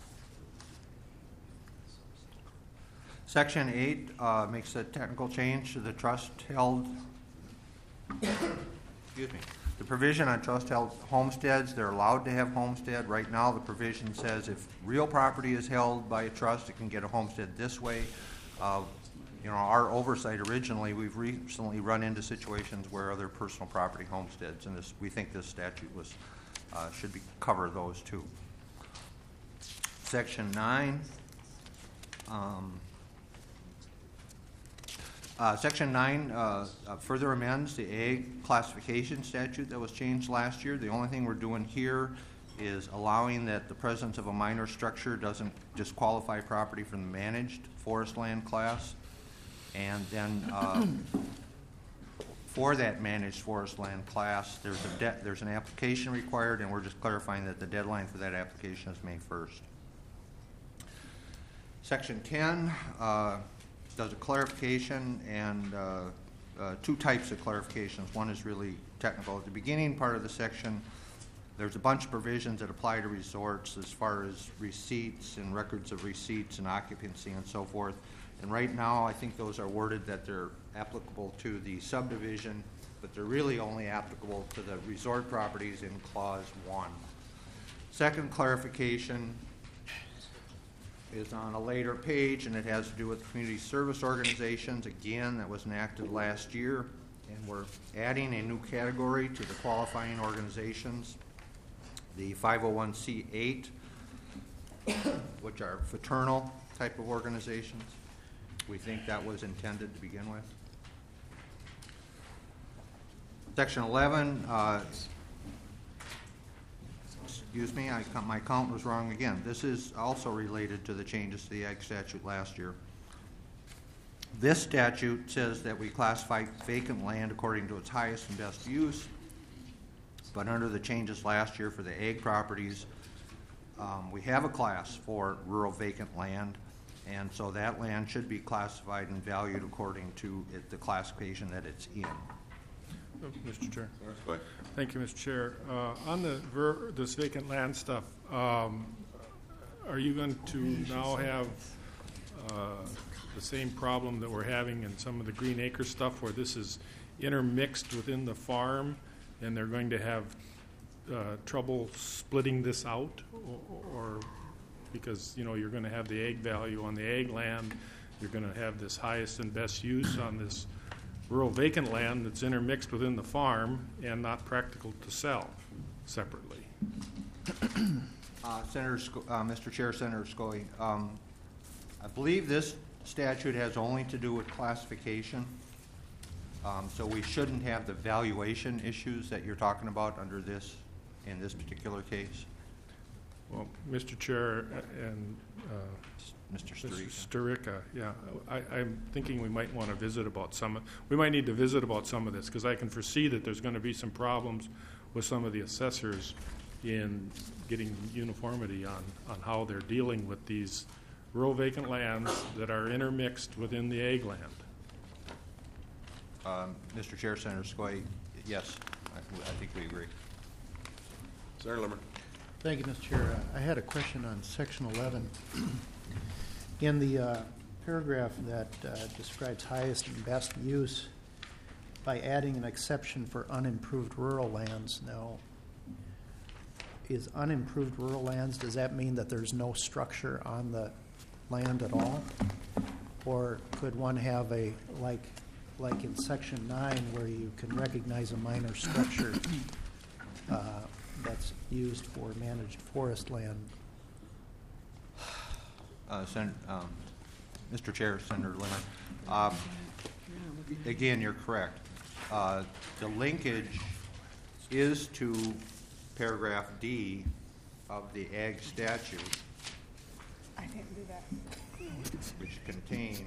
Section eight uh, makes a technical change to the trust held excuse me, the provision on trust-held homesteads, they're allowed to have homestead. Right now, the provision says if real property is held by a trust, it can get a homestead this way. Uh, You know, our oversight originally, we've recently run into situations where other personal property homesteads, and this, we think this statute was, uh, should be, cover those too. Section nine, um, uh, Section nine uh, uh, further amends the ag classification statute that was changed last year. The only thing we're doing here is allowing that the presence of a minor structure doesn't disqualify property from the managed forest land class. And then uh, for that managed forest land class, there's a de- there's an application required, and we're just clarifying that the deadline for that application is May first. Section ten uh, does a clarification and uh, uh, two types of clarifications. One is really technical. At the beginning part of the section, there's a bunch of provisions that apply to resorts as far as receipts and records of receipts and occupancy and so forth. And right now, I think those are worded that they're applicable to the subdivision, but they're really only applicable to the resort properties in clause one. Second clarification is on a later page, and it has to do with community service organizations. Again, that was enacted last year, and we're adding a new category to the qualifying organizations, the five oh one c eight, which are fraternal type of organizations. We think that was intended to begin with. Section eleven, uh, excuse me, I, my count was wrong again. This is also related to the changes to the ag statute last year. This statute says that we classify vacant land according to its highest and best use, but under the changes last year for the ag properties, um, we have a class for rural vacant land. And so that land should be classified and valued according to it, the classification that it's in. Uh, Mister Chair. Go ahead. Thank you, Mister Chair. Uh, on the ver- this vacant land stuff, um, are you going to now have uh, the same problem that we're having in some of the Green Acre stuff, where this is intermixed within the farm, and they're going to have uh, trouble splitting this out, or, or because, you know, you're going to have the ag value on the ag land, you're going to have this highest and best use on this rural vacant land that's intermixed within the farm and not practical to sell separately. Uh, Senator, Sco- uh, Mister Chair, Senator Scully, um, I believe this statute has only to do with classification, um, so we shouldn't have the valuation issues that you're talking about under this, in this particular case. Well, Mister Chair and uh, Mister Mister Sturika. Sturika, yeah, I, I'm thinking we might want to visit about some, of- we might need to visit about some of this, because I can foresee that there's going to be some problems with some of the assessors in getting uniformity on, on how they're dealing with these rural vacant lands that are intermixed within the ag land. Um, Mister Chair, Senator Scully, yes, I, I think we agree. Senator Limmer. Thank you, Mister Chair. Uh, I had a question on section eleven. In the uh, paragraph that uh, describes highest and best use, by adding an exception for unimproved rural lands, now, is unimproved rural lands, does that mean that there's no structure on the land at all? Or could one have a, like, like in section nine, where you can recognize a minor structure uh, that's used for managed forest land? Uh, Sen- um, Mister Chair, Senator Limmer, um, again, you're correct. Uh, the linkage is to paragraph D of the ag statute, I didn't do that. which contains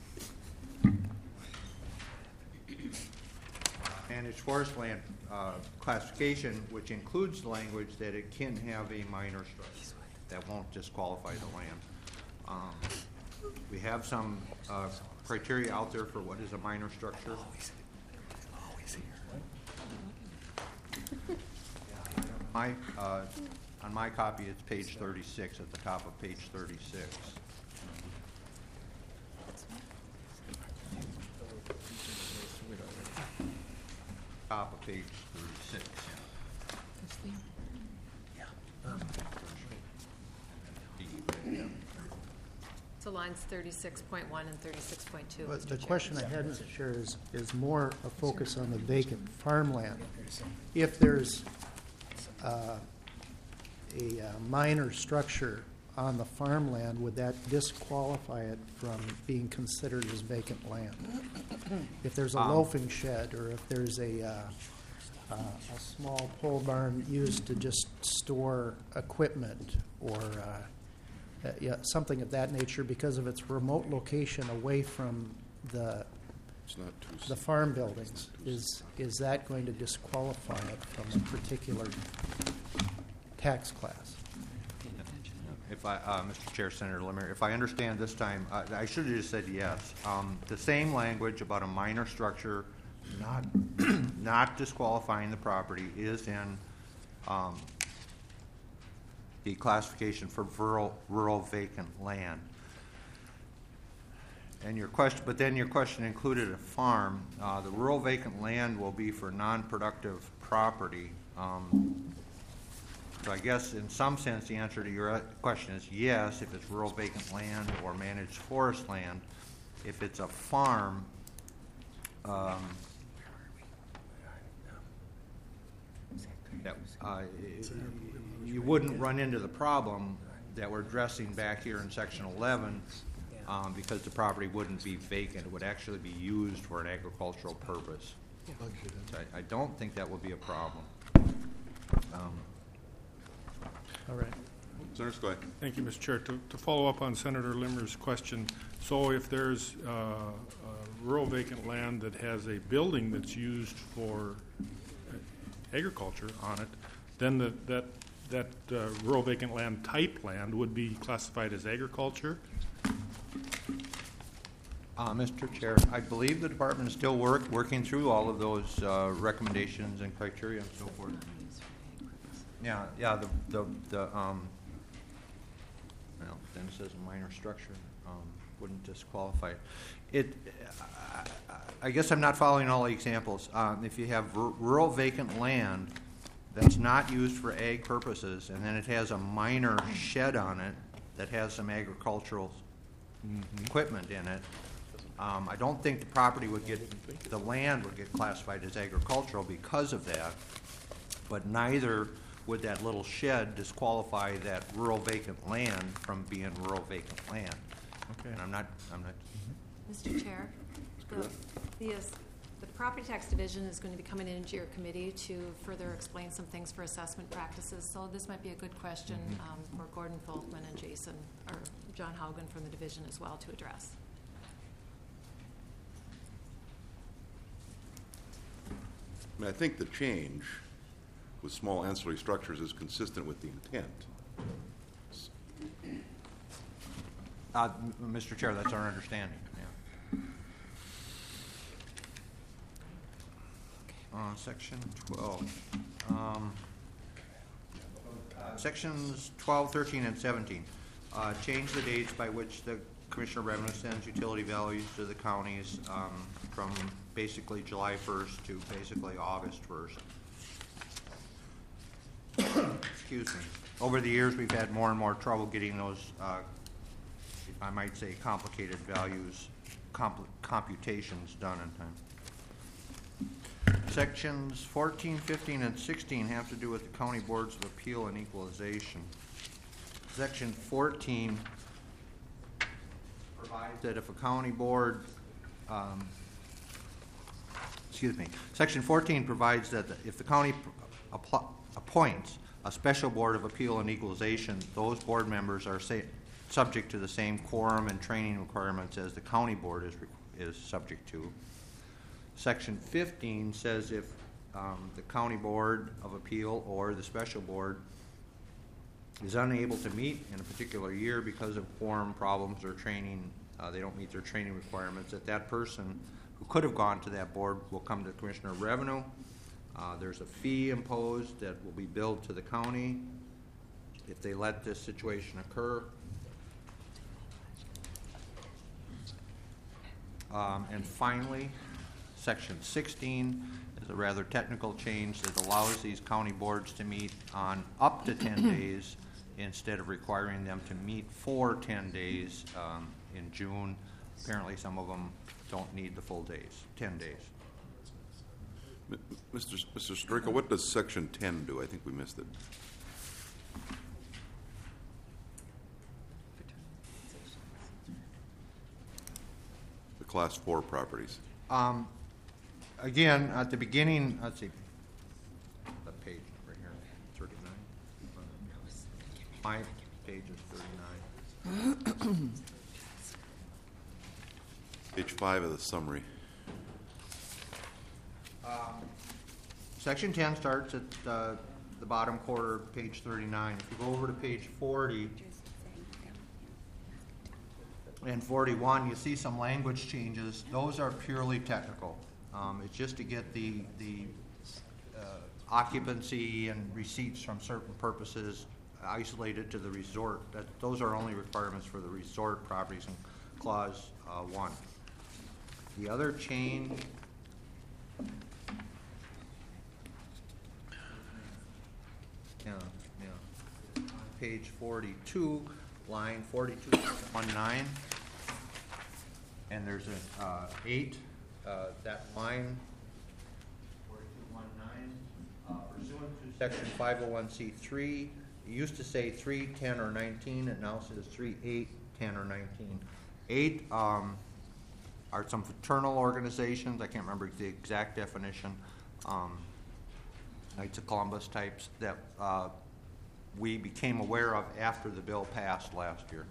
managed forest land uh, classification, which includes the language that it can have a minor structure that won't disqualify the land. Um, we have some uh, criteria out there for what is a minor structure. My, uh, on my copy, it's page thirty-six, at the top of page thirty-six. top of page thirty-six. So lines thirty-six point one and thirty-six point two. But the question I had, Mister Chair, is, is more a focus on the vacant farmland. If there's uh, a uh, minor structure on the farmland, would that disqualify it from being considered as vacant land? If there's a Um, loafing shed, or if there's a, uh, uh, a small pole barn used to just store equipment, or uh, uh, yeah, something of that nature, because of its remote location away from the It's not too. the farm buildings, is, is that going to disqualify it from a particular tax class? If I, uh, Mister Chair, Senator Limmer, if I understand this time, uh, I should have just said yes. Um, the same language about a minor structure not not disqualifying the property is in um, the classification for rural rural vacant land. And your question, but then your question included a farm. Uh, the rural vacant land will be for non-productive property. Um, So I guess in some sense the answer to your question is yes, if it's rural vacant land or managed forest land. If it's a farm, um, that, uh, you wouldn't run into the problem that we're addressing back here in section eleven, um, because the property wouldn't be vacant. It would actually be used for an agricultural purpose. So I, I don't think that would be a problem. Um, All right. Senator Skoye. Thank you, Mister Chair. To, to follow up on Senator Limmer's question, so if there's uh, uh, rural vacant land that has a building that's used for agriculture on it, then the, that that uh, rural vacant land type land would be classified as agriculture? Uh, Mister Chair, I believe the department is still work, working through all of those uh, recommendations and criteria and so forth. Yeah, yeah, the, the, the um, well, then it says a minor structure, um, wouldn't disqualify it. It, I, I guess I'm not following all the examples. Um, if you have r- rural vacant land that's not used for ag purposes, and then it has a minor shed on it that has some agricultural mm-hmm. equipment in it, um, I don't think the property would get, the land would get classified as agricultural because of that, but neither would that little shed disqualify that rural vacant land from being rural vacant land? Okay. And I'm not, I'm not. Mister Chair, the, the, uh, the Property Tax Division is going to be coming into your committee to further explain some things for assessment practices. So this might be a good question um, for Gordon Folkman and Jason, or John Haugen from the division as well to address. I mean, I think the change with small ancillary structures is consistent with the intent. Uh, m- Mister Chair, that's our understanding, yeah. Uh, section twelve. Um, sections twelve, thirteen, and seventeen. Uh, change the dates by which the Commissioner of Revenue sends utility values to the counties, um, from basically July first to basically August first. Excuse me. Over the years, we've had more and more trouble getting those, uh, I might say, complicated values, compl- computations done in time. Sections fourteen, fifteen, and sixteen have to do with the county boards of appeal and equalization. Section fourteen provides that if a county board, um, excuse me, section fourteen provides that if the county appl- appoints a special board of appeal and equalization, those board members are say, subject to the same quorum and training requirements as the county board is, is subject to. Section fifteen says if um, the county board of appeal or the special board is unable to meet in a particular year because of quorum problems or training, uh, they don't meet their training requirements, that that person who could have gone to that board will come to the Commissioner of Revenue. Uh, there's a fee imposed that will be billed to the county if they let this situation occur. Um, and finally, Section sixteen is a rather technical change that allows these county boards to meet on up to ten days instead of requiring them to meet for ten days um, in June. Apparently, some of them don't need the full days, ten days. M- Mister S- Mister Strickle, what does section ten do? I think we missed it. The class four properties. Um, again, at the beginning, let's see, the page right here, thirty-nine. My page is thirty-nine. Page five of the summary. Section ten starts at uh, the bottom quarter of page thirty-nine. If you go over to page forty and forty-one, you see some language changes. Those are purely technical. Um, it's just to get the, the uh, occupancy and receipts from certain purposes isolated to the resort. That, those are only requirements for the resort properties in clause uh, one. The other change Yeah, yeah. Page forty-two, line forty-two one nine, and there's an uh, eight. Uh, that line forty-two one nine, uh, pursuant to section five oh one C three. It used to say three, ten, or nineteen. It now says three, eight, ten, or nineteen. Eight um, are some fraternal organizations. I can't remember the exact definition. Um, Knights of Columbus types that uh, we became aware of after the bill passed last year.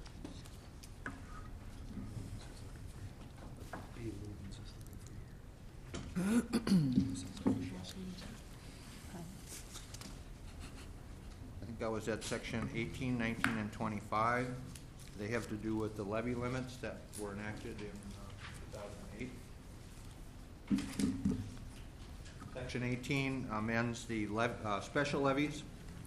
I think that was at section eighteen, nineteen, and twenty-five. They have to do with the levy limits that were enacted in uh, two thousand eight. Section eighteen amends the lev uh, special levies.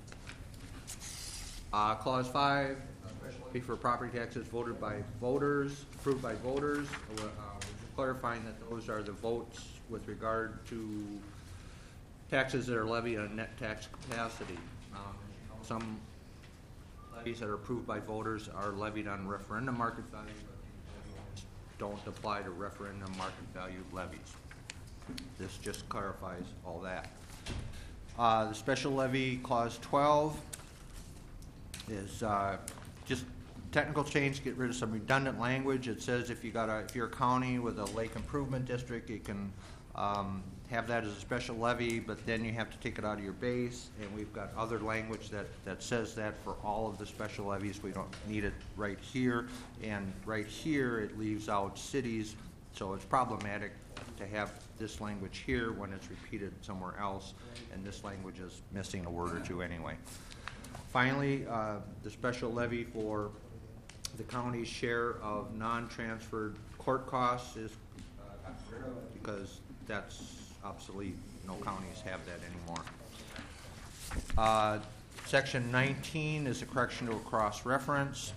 Uh, clause five, a special levy for property taxes voted by voters, approved by voters, uh, clarifying that those are the votes with regard to taxes that are levied on net tax capacity. Um, some levies that are approved by voters are levied on referendum market value, but don't apply to referendum market value levies. This just clarifies all that. Uh, the special levy, clause twelve, is uh, just technical change. Get rid of some redundant language. It says if you got a, if you're a county with a lake improvement district, you can um, have that as a special levy, but then you have to take it out of your base. And we've got other language that that says that for all of the special levies. We don't need it right here, and right here it leaves out cities, so it's problematic to have this language here when it's repeated somewhere else, and this language is missing a word or two anyway. Finally, uh, the special levy for the county's share of non-transferred court costs is uh, gotten rid of because that's obsolete. No counties have that anymore. Uh, section nineteen is a correction to a cross-reference.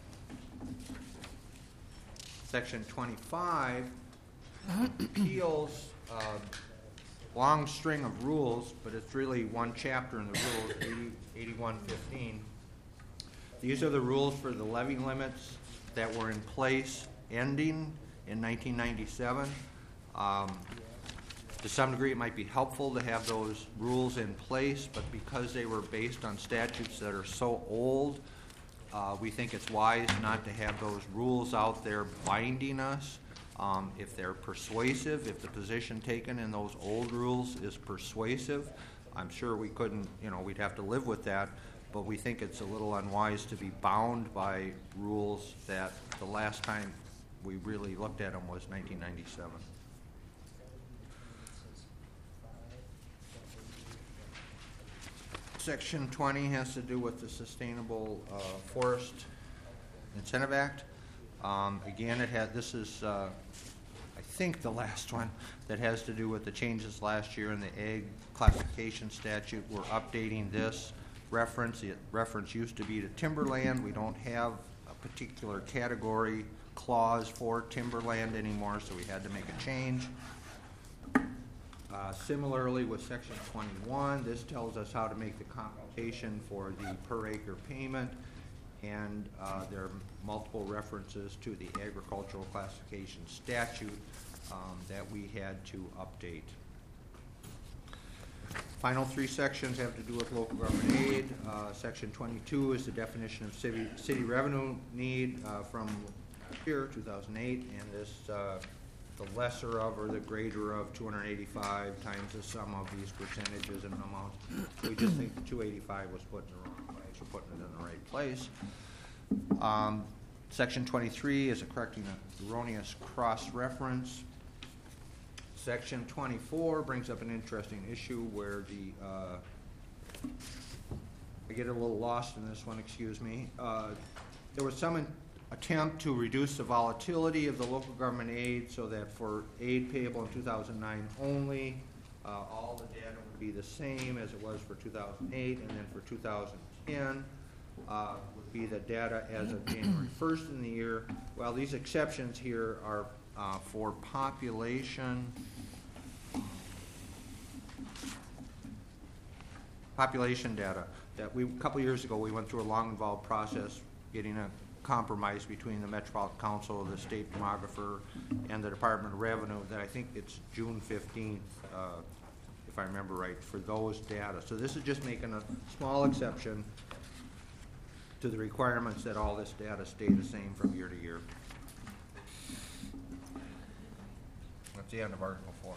Section twenty-five repeals a long string of rules, but it's really one chapter in the rules, eighty-one fifteen. These are the rules for the levy limits that were in place ending in nineteen ninety-seven. Um, to some degree, it might be helpful to have those rules in place, but because they were based on statutes that are so old, uh, we think it's wise not to have those rules out there binding us. Um, if they're persuasive, if the position taken in those old rules is persuasive, I'm sure we couldn't, you know, we'd have to live with that, but we think it's a little unwise to be bound by rules that the last time we really looked at them was nineteen ninety-seven. Section twenty has to do with the Sustainable uh, Forest Incentive Act. Um, again, it had, this is, uh, I think, the last one that has to do with the changes last year in the ag classification statute. We're updating this reference. The reference used to be to timberland. We don't have a particular category clause for timberland anymore, so we had to make a change. Uh, Similarly, with section twenty-one, this tells us how to make the computation for the per acre payment, and uh, there are multiple references to the agricultural classification statute um, that we had to update. Final three sections have to do with local government aid. Uh, section twenty-two is the definition of city, city revenue need uh, from last year, two thousand eight, and this uh, the lesser of or the greater of two hundred eighty-five times the sum of these percentages and amounts. We just think the two hundred eighty-five was put in the wrong place. We're putting it in the right place. Um, section twenty-three is a correcting an erroneous cross-reference. Section twenty-four brings up an interesting issue where the, uh, I get a little lost in this one, excuse me. Uh, there was some in, attempt to reduce the volatility of the local government aid so that for aid payable in two thousand nine only, uh, all the data would be the same as it was for two thousand eight, and then for two thousand ten uh, would be the data as of January first in the year. Well, these exceptions here are uh, for population population data. That we a couple years ago we went through a long involved process getting a compromise between the Metropolitan Council, the state demographer, and the Department of Revenue that I think it's June fifteenth, uh, if I remember right, for those data. So this is just making a small exception to the requirements that all this data stay the same from year to year. That's the end of Article four.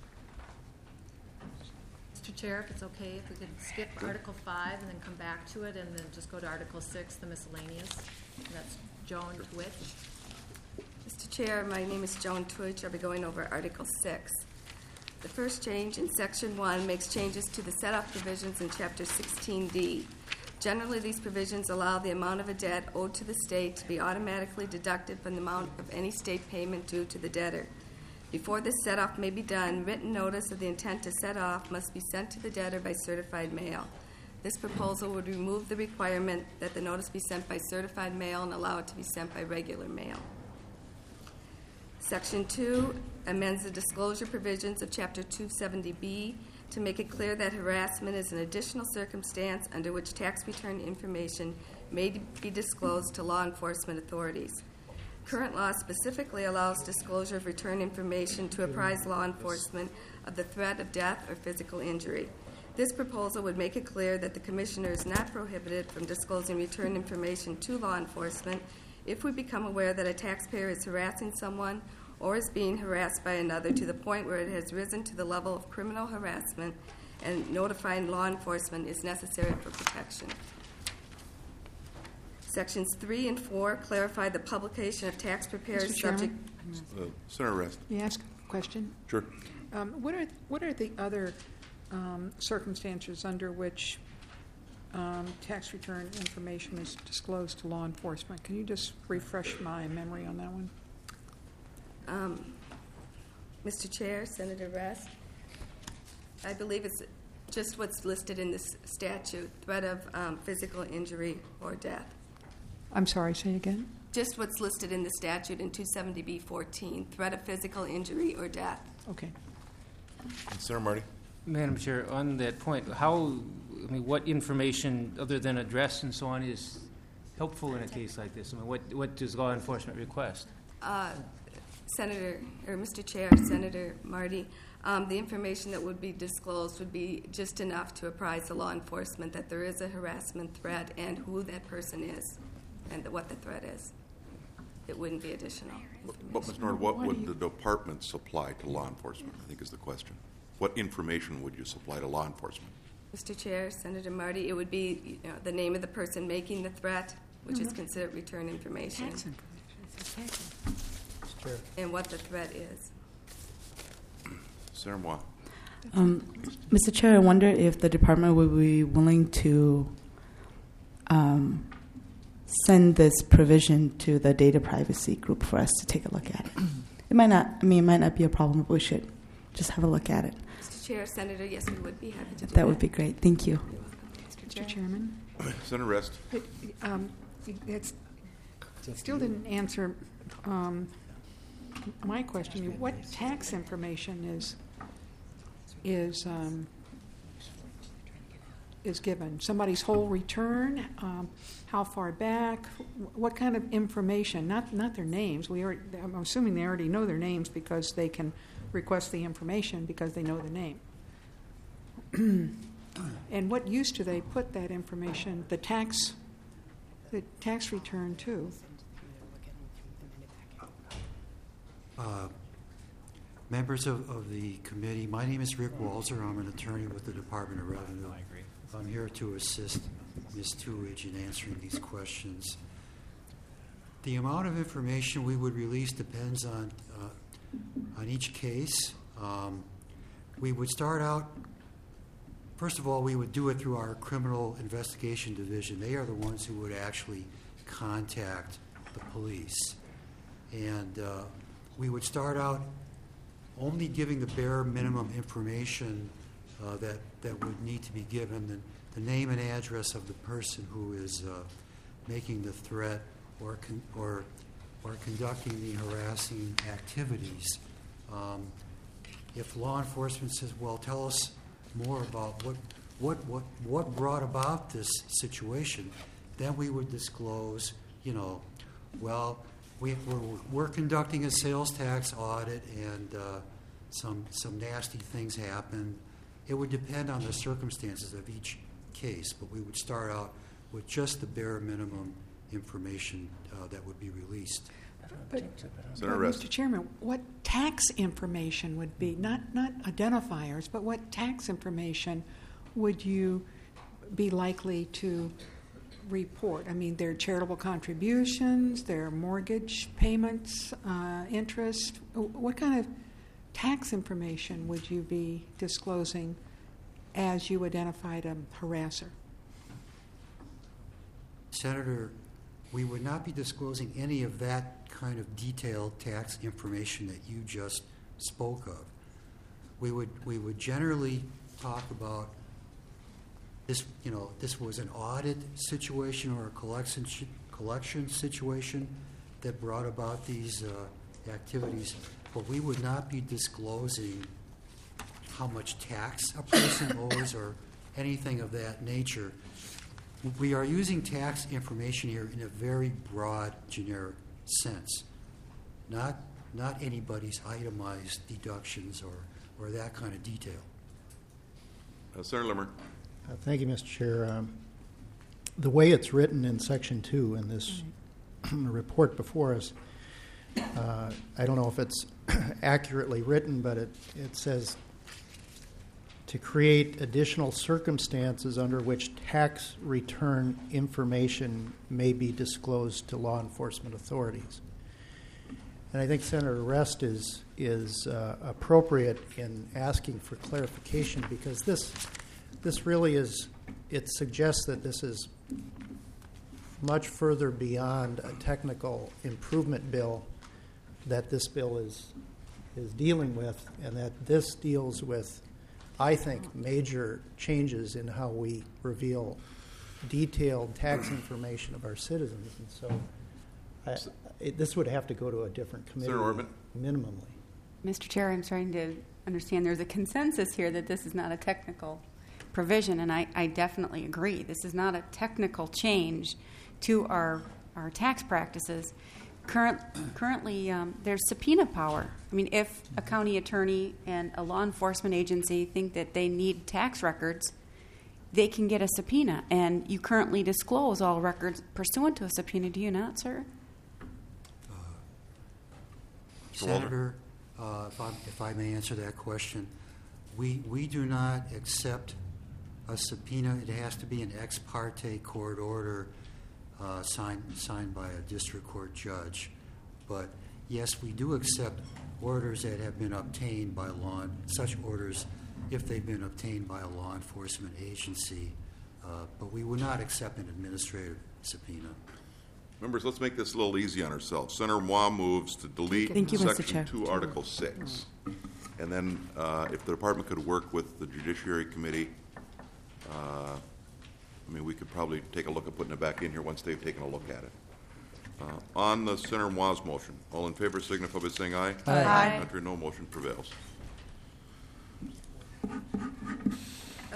Mister Chair, if it's okay, if we could skip Article five and then come back to it, and then just go to Article six, the miscellaneous. And that's Joan Twitch. Mister Chair, my name is Joan Twitch. I'll be going over Article six. The first change in Section one makes changes to the set-off provisions in Chapter sixteen D. Generally, these provisions allow the amount of a debt owed to the state to be automatically deducted from the amount of any state payment due to the debtor. Before this set-off may be done, written notice of the intent to set off must be sent to the debtor by certified mail. This proposal would remove the requirement that the notice be sent by certified mail and allow it to be sent by regular mail. Section two amends the disclosure provisions of Chapter two seventy B to make it clear that harassment is an additional circumstance under which tax return information may be disclosed to law enforcement authorities. Current law specifically allows disclosure of return information to apprise law enforcement of the threat of death or physical injury. This proposal would make it clear that the Commissioner is not prohibited from disclosing return information to law enforcement if we become aware that a taxpayer is harassing someone or is being harassed by another to the point where it has risen to the level of criminal harassment, and notifying law enforcement is necessary for protection. Sections three and four clarify the publication of tax preparers Mister Chairman? Uh, Senator Rest. May I ask a question? Sure. Um, what are what are the other um, circumstances under which um, tax return information is disclosed to law enforcement? Can you just refresh my memory on that one? Um, Mister Chair, Senator Rest, I believe it's just what's listed in this statute, threat of um, physical injury or death. I'm sorry, say again? Just what's listed in the statute in two seventy B fourteen, threat of physical injury or death. Okay. Senator Marty. Madam Chair, on that point, how, I mean, what information other than address and so on is helpful in a case like this? I mean, what, what does law enforcement request? Uh, Senator, or Mister Chair, Senator Marty, um, the information that would be disclosed would be just enough to apprise the law enforcement that there is a harassment threat and who that person is and the, what the threat is. It wouldn't be additional information. But, Miz Nord, what would the department supply to law enforcement, I think is the question. What information would you supply to law enforcement? Mister Chair, Senator Marty, it would be you know, the name of the person making the threat, which is considered return information, Tax information. Sure. and what the threat is. Senator Moore. Um, Mister Chair, I wonder if the department would be willing to um, send this provision to the data privacy group for us to take a look at it. It might not, I mean, it might not be a problem, but we should just have a look at it. Mister Chair, Senator, yes, we would be happy to do that. That would be great. Thank you. You're welcome. Mister Mister Chair. Chairman? Senator Rest. But, um, it's, it still didn't answer um, my question. What tax information is is um, is given? Somebody's whole return, um, how far back, what kind of information? Not not their names. We already, I'm assuming they already know their names because they can request the information because they know the name. And what use do they put that information, the tax, the tax return to? Uh, members of, of the committee, my name is Rick Walzer. I'm an attorney with the Department of Revenue. I agree. I'm here to assist Miz Tuwage in answering these questions. The amount of information we would release depends on uh, on each case. Um, we would start out, first of all, we would do it through our criminal investigation division. They are the ones who would actually contact the police. And uh, we would start out only giving the bare minimum information uh, that, that would need to be given, the, the name and address of the person who is uh, making the threat or, con- or, or conducting the harassing activities. Um, if law enforcement says, well, tell us more about what, what, what, what brought about this situation, then we would disclose, you know, well, we, we're, we're conducting a sales tax audit and uh, some, some nasty things happen. It would depend on the circumstances of each case, but we would start out with just the bare minimum information uh, that would be released. But, Senator but Rest. Mister Chairman, what tax information would be, not, not identifiers, but what tax information would you be likely to report? I mean, their charitable contributions, their mortgage payments, uh, interest. What kind of tax information would you be disclosing as you identified a harasser? Senator, we would not be disclosing any of that kind of detailed tax information that you just spoke of. We would we would generally talk about this, you know, this was an audit situation or a collection collection situation that brought about these uh, activities, but we would not be disclosing how much tax a person owes or anything of that nature. We are using tax information here in a very broad, generic sense, not not anybody's itemized deductions or, or that kind of detail. Uh, Senator Limmer. Uh, thank you, Mister Chair. Um, the way it's written in Section two in this report before us, uh, I don't know if it's accurately written, but it, it says to create additional circumstances under which tax return information may be disclosed to law enforcement authorities. And I think Senator Rest is, is uh, appropriate in asking for clarification because this, this really is, it suggests that this is much further beyond a technical improvement bill that this bill is, is dealing with, and that this deals with, I think, major changes in how we reveal detailed tax information of our citizens. And so I, it, this would have to go to a different committee Senator Orban. minimally. Mister Chair, I'm trying to understand there's a consensus here that this is not a technical provision, and I, I definitely agree. This is not a technical change to our, our tax practices. Current, currently, um, there's subpoena power. I mean, if a county attorney and a law enforcement agency think that they need tax records, they can get a subpoena. And you currently disclose all records pursuant to a subpoena, do you not, sir? Uh, Senator, uh, if, I, if I may answer that question, we, we do not accept a subpoena. It has to be an ex parte court order Uh, signed, signed by a district court judge. But yes, we do accept orders that have been obtained by law, such orders if they've been obtained by a law enforcement agency. Uh, but we would not accept an administrative subpoena. Members, let's make this a little easy on ourselves. Senator Moore moves to delete Thank you, Mister Section Chair. two, Article six. And then uh, if the department could work with the Judiciary Committee, uh, I mean, we could probably take a look at putting it back in here once they've taken a look at it. Uh, on the Senator Moire's motion, all in favor signify by saying aye. Aye. Aye. Contrary, no, motion prevails.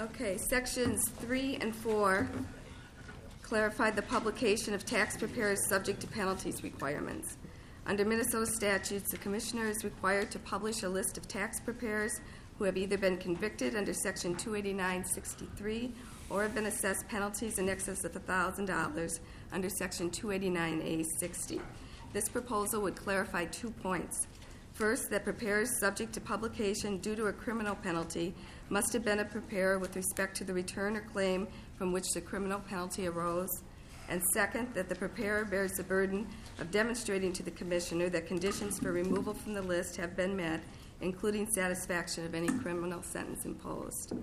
Okay, sections three and four clarified the publication of tax preparers subject to penalties requirements. Under Minnesota statutes, the commissioner is required to publish a list of tax preparers who have either been convicted under Section two eighty-nine sixty-three or have been assessed penalties in excess of one thousand dollars under Section two eighty-nine A sixty. This proposal would clarify two points. First, that preparers subject to publication due to a criminal penalty must have been a preparer with respect to the return or claim from which the criminal penalty arose. And second, that the preparer bears the burden of demonstrating to the commissioner that conditions for removal from the list have been met, including satisfaction of any criminal sentence imposed.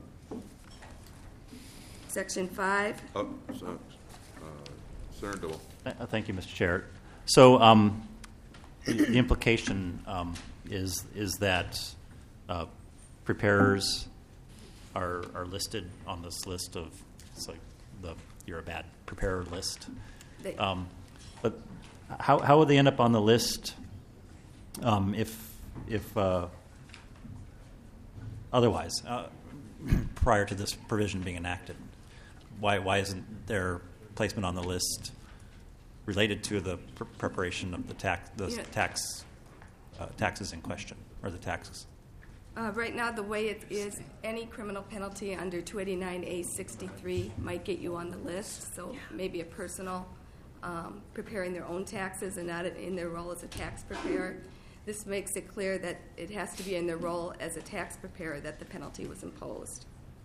Section five. Oh, so, uh, Senator Dibble. Uh, Thank you, Mister Chair. So um, the, the implication um, is is that uh, preparers are are listed on this list of, it's like the you're a bad preparer list. They, um, but how how would they end up on the list um, if if uh, otherwise uh, prior to this provision being enacted? Why why isn't their placement on the list related to the pr- preparation of the tax the Yeah. tax uh, taxes in question or the taxes? Uh, right now, the way it is, any criminal penalty under two eighty-nine A sixty-three might get you on the list. So maybe a personal um, preparing their own taxes and not in their role as a tax preparer. This makes it clear that it has to be in their role as a tax preparer that the penalty was imposed,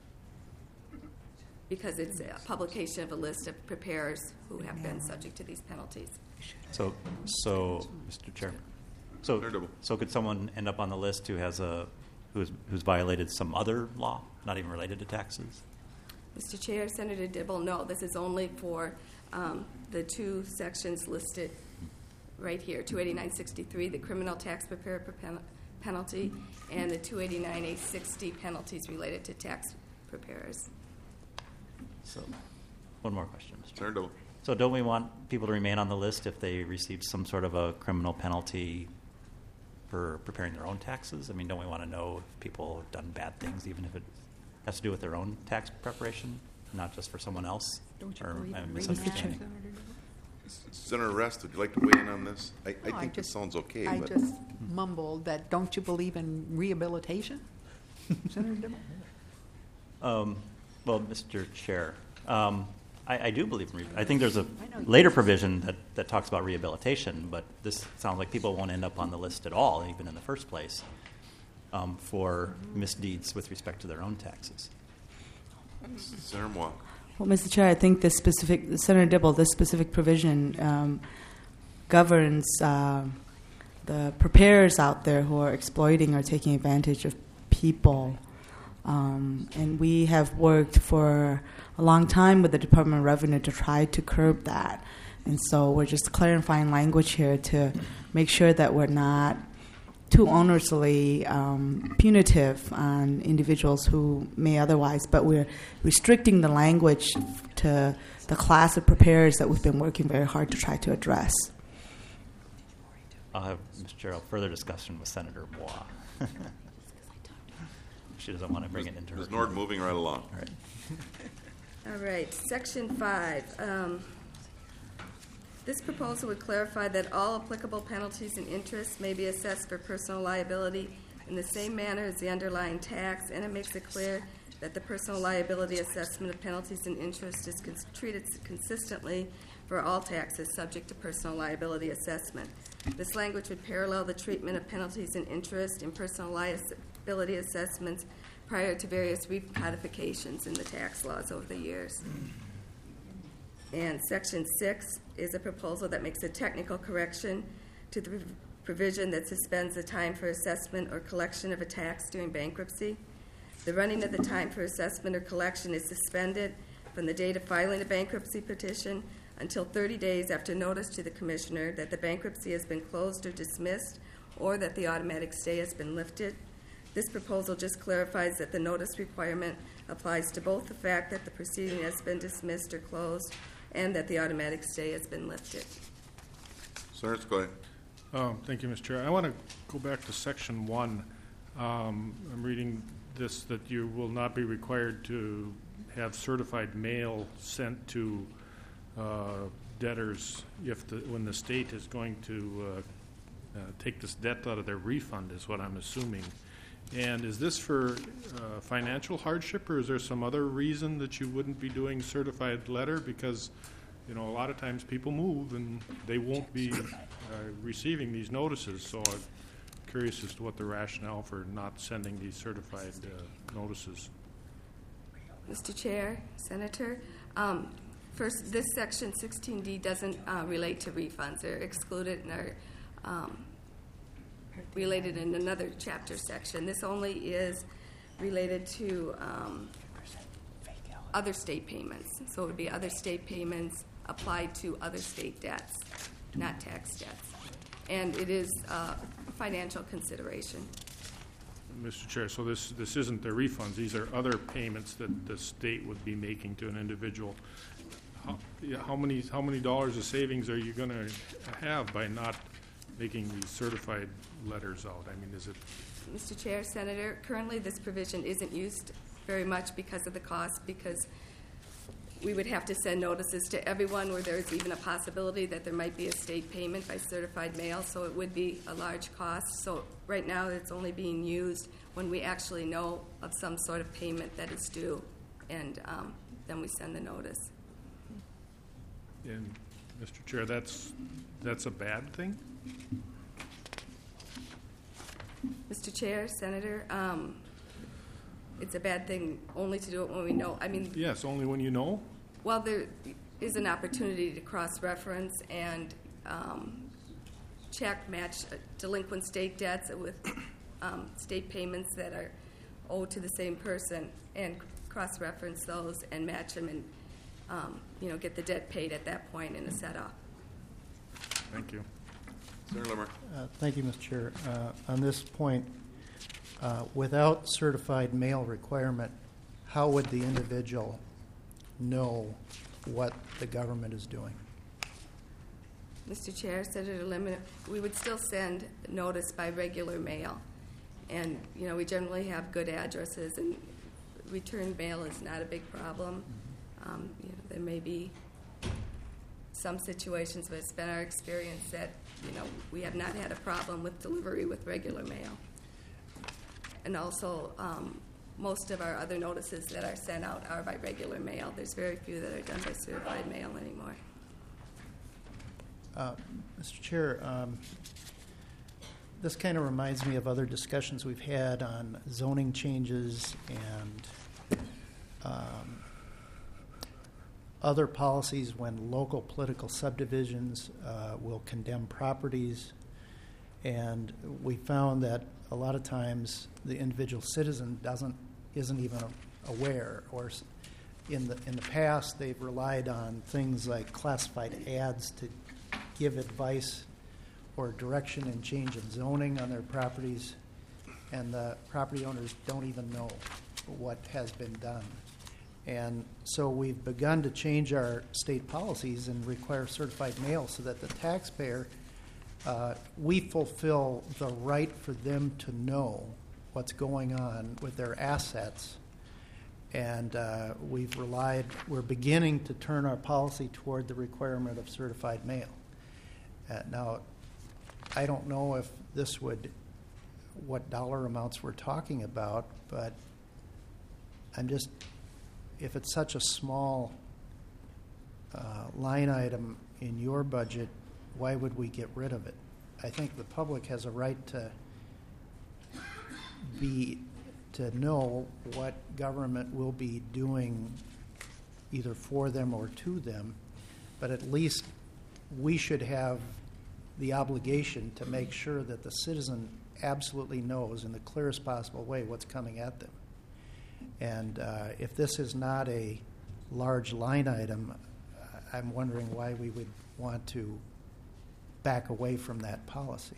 because it's a publication of a list of preparers who have been subject to these penalties. So, so, Mister Chairman, so so could someone end up on the list who has a who's who's violated some other law, not even related to taxes? Mister Chair, Senator Dibble, no, this is only for um, the two sections listed right here, two eighty-nine sixty-three, the criminal tax preparer pen- penalty, and the two eighty-nine A sixty penalties related to tax preparers. So, one more question, Mister Senator Dibble. So, don't we want people to remain on the list if they received some sort of a criminal penalty for preparing their own taxes? I mean, don't we want to know if people have done bad things, even if it has to do with their own tax preparation, not just for someone else? Don't you or believe am I in misunderstanding? Senator Rest, would you like to weigh in on this? I, I No, I think this just- sounds okay. I but just mumbled that, don't you believe in rehabilitation? Senator Dibble? Um, well, Mister Chair, um, I, I do believe in re- I think there's a later provision that, that talks about rehabilitation, but this sounds like people won't end up on the list at all, even in the first place, um, for misdeeds with respect to their own taxes. Senator Moore. Well, Mister Chair, I think this specific, Senator Dibble, this specific provision um, governs uh, the preparers out there who are exploiting or taking advantage of people. Um, and we have worked for a long time with the Department of Revenue to try to curb that. And so we're just clarifying language here to make sure that we're not too onerously um, punitive on individuals who may otherwise, but we're restricting the language to the class of preparers that we've been working very hard to try to address. I'll have, Mister Chair, further discussion with Senator Bois. She doesn't want to bring it into her. Miz Nord moving right along. All right. All right, section five. Um, this proposal would clarify that all applicable penalties and interests may be assessed for personal liability in the same manner as the underlying tax, and it makes it clear that the personal liability assessment of penalties and interest is cons- treated consistently for all taxes subject to personal liability assessment. This language would parallel the treatment of penalties and interest in personal liability assessments prior to various recodifications in the tax laws over the years. And section six is a proposal that makes a technical correction to the provision that suspends the time for assessment or collection of a tax during bankruptcy. The running of the time for assessment or collection is suspended from the date of filing a bankruptcy petition until thirty days after notice to the commissioner that the bankruptcy has been closed or dismissed, or that the automatic stay has been lifted. This proposal just clarifies that the notice requirement applies to both the fact that the proceeding has been dismissed or closed and that the automatic stay has been lifted. Senator Scully. Um, thank you, Mister Chair. I want to go back to section one. Um, I'm reading this, that you will not be required to have certified mail sent to uh, debtors if the, when the state is going to uh, uh, take this debt out of their refund, is what I'm assuming. And is this for uh, financial hardship, or is there some other reason that you wouldn't be doing certified letter? Because, you know, a lot of times people move and they won't be uh, receiving these notices. So I'm curious as to what the rationale for not sending these certified uh, notices. Mister Chair, Senator, um, first, this section sixteen D doesn't uh, relate to refunds. They're excluded and are um, related in another chapter section. This only is related to um, other state payments. So it would be other state payments applied to other state debts, not tax debts. And it is uh, a financial consideration. Mister Chair, so this, this isn't the refunds. These are other payments that the state would be making to an individual. How, yeah, how many how many dollars of savings are you going to have by not making these certified letters out? I mean, is it? Mister Chair, Senator, currently this provision isn't used very much because of the cost, because we would have to send notices to everyone where there's even a possibility that there might be a state payment by certified mail, so it would be a large cost. So right now it's only being used when we actually know of some sort of payment that is due, and um, then we send the notice. And Mister Chair, that's that's a bad thing? Mister Chair, Senator, um, it's a bad thing only to do it when we know. I mean, yes, only when you know. Well, there is an opportunity to cross-reference and um, check, match uh, delinquent state debts with um, state payments that are owed to the same person, and cross-reference those and match them, and um, you know, get the debt paid at that point in a set-off. Thank you. Senator Limmer. Uh, thank you, Mister Chair. Uh, on this point, uh, without certified mail requirement, how would the individual know what the government is doing? Mister Chair, Senator Limmer, we would still send notice by regular mail. And, you know, we generally have good addresses, and return mail is not a big problem. Um, you know, there may be some situations, but it's been our experience that, you know, we have not had a problem with delivery with regular mail. And also, um, most of our other notices that are sent out are by regular mail. There's very few that are done by certified mail anymore. Uh, Mister Chair, um, this kind of reminds me of other discussions we've had on zoning changes and um, other policies when local political subdivisions uh, will condemn properties. And we found that a lot of times the individual citizen doesn't isn't even aware, or in the in the past they've relied on things like classified ads to give advice or direction in change in zoning on their properties, and the property owners don't even know what has been done. And so we've begun to change our state policies and require certified mail so that the taxpayer, uh, we fulfill the right for them to know what's going on with their assets. And uh, we've relied, we're beginning to turn our policy toward the requirement of certified mail. Uh, now, I don't know if this would, what dollar amounts we're talking about, but I'm just, if it's such a small uh, line item in your budget, why would we get rid of it? I think the public has a right to be, to know what government will be doing either for them or to them, but at least we should have the obligation to make sure that the citizen absolutely knows in the clearest possible way what's coming at them. And uh, if this is not a large line item, I'm wondering why we would want to back away from that policy.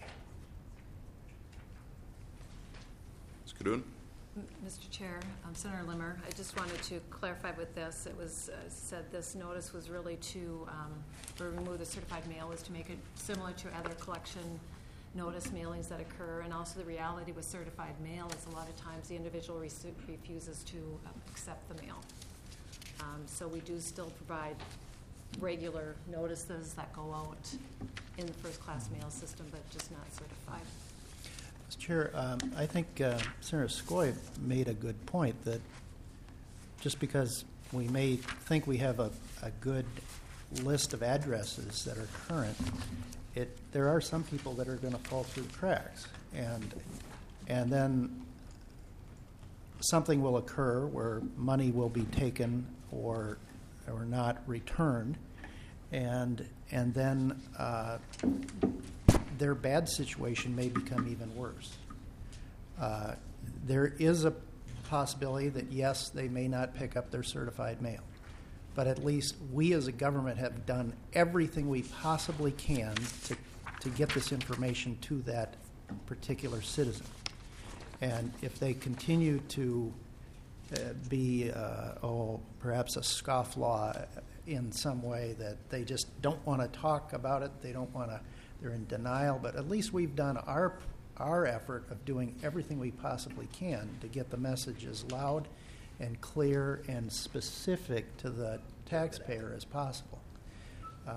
Miz Kadun? Mister Chair, um, Senator Limmer, I just wanted to clarify with this. It was uh, said this notice was really to um, remove the certified mail, was to make it similar to other collection notice mailings that occur, and also the reality with certified mail is a lot of times the individual rece- refuses to uh, accept the mail. Um, so we do still provide regular notices that go out in the first-class mail system, but just not certified. Mister Chair, um, I think uh, Senator Skoye made a good point that just because we may think we have a, a good list of addresses that are current, it there are some people that are going to fall through the cracks, and and then something will occur where money will be taken or or not returned, and and then uh, their bad situation may become even worse. Uh, there is a possibility that, yes, they may not pick up their certified mail, but at least we as a government have done everything we possibly can to, to get this information to that particular citizen. And if they continue to uh, be, uh, oh, perhaps a scofflaw in some way that they just don't want to talk about it, they don't want to, they're in denial, but at least we've done our our effort of doing everything we possibly can to get the message as loud and clear and specific to the taxpayer as possible. Uh,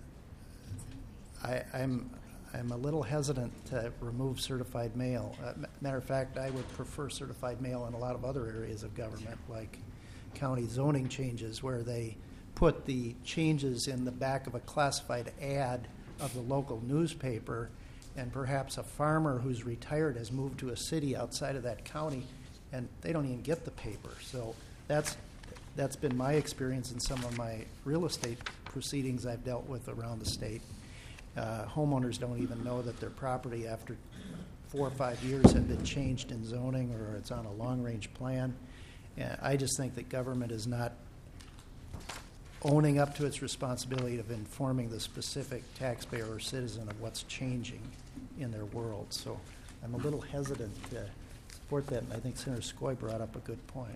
I, I'm I'm a little hesitant to remove certified mail. Uh, matter of fact, I would prefer certified mail in a lot of other areas of government, like county zoning changes, where they put the changes in the back of a classified ad of the local newspaper, and perhaps a farmer who's retired has moved to a city outside of that county, and they don't even get the paper. So that's that's been my experience in some of my real estate proceedings I've dealt with around the state. Uh, homeowners don't even know that their property, after four or five years, have been changed in zoning or it's on a long-range plan. And I just think that government is not owning up to its responsibility of informing the specific taxpayer or citizen of what's changing in their world. So I'm a little hesitant to support that, and I think Senator Skoye brought up a good point.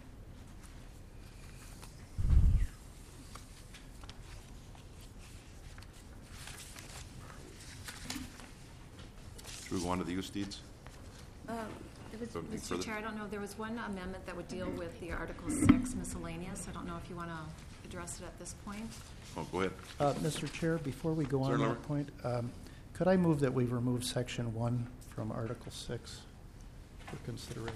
Should we go on to the use deeds? Um, it was, Something Mister further? Chair, I don't know, there was one amendment that would deal with the Article six miscellaneous. I don't know if you want to address it at this point. Oh, go ahead. Uh, Mister Chair, before we go on Senator to that point, um, could I move that we remove Section one from Article six for consideration?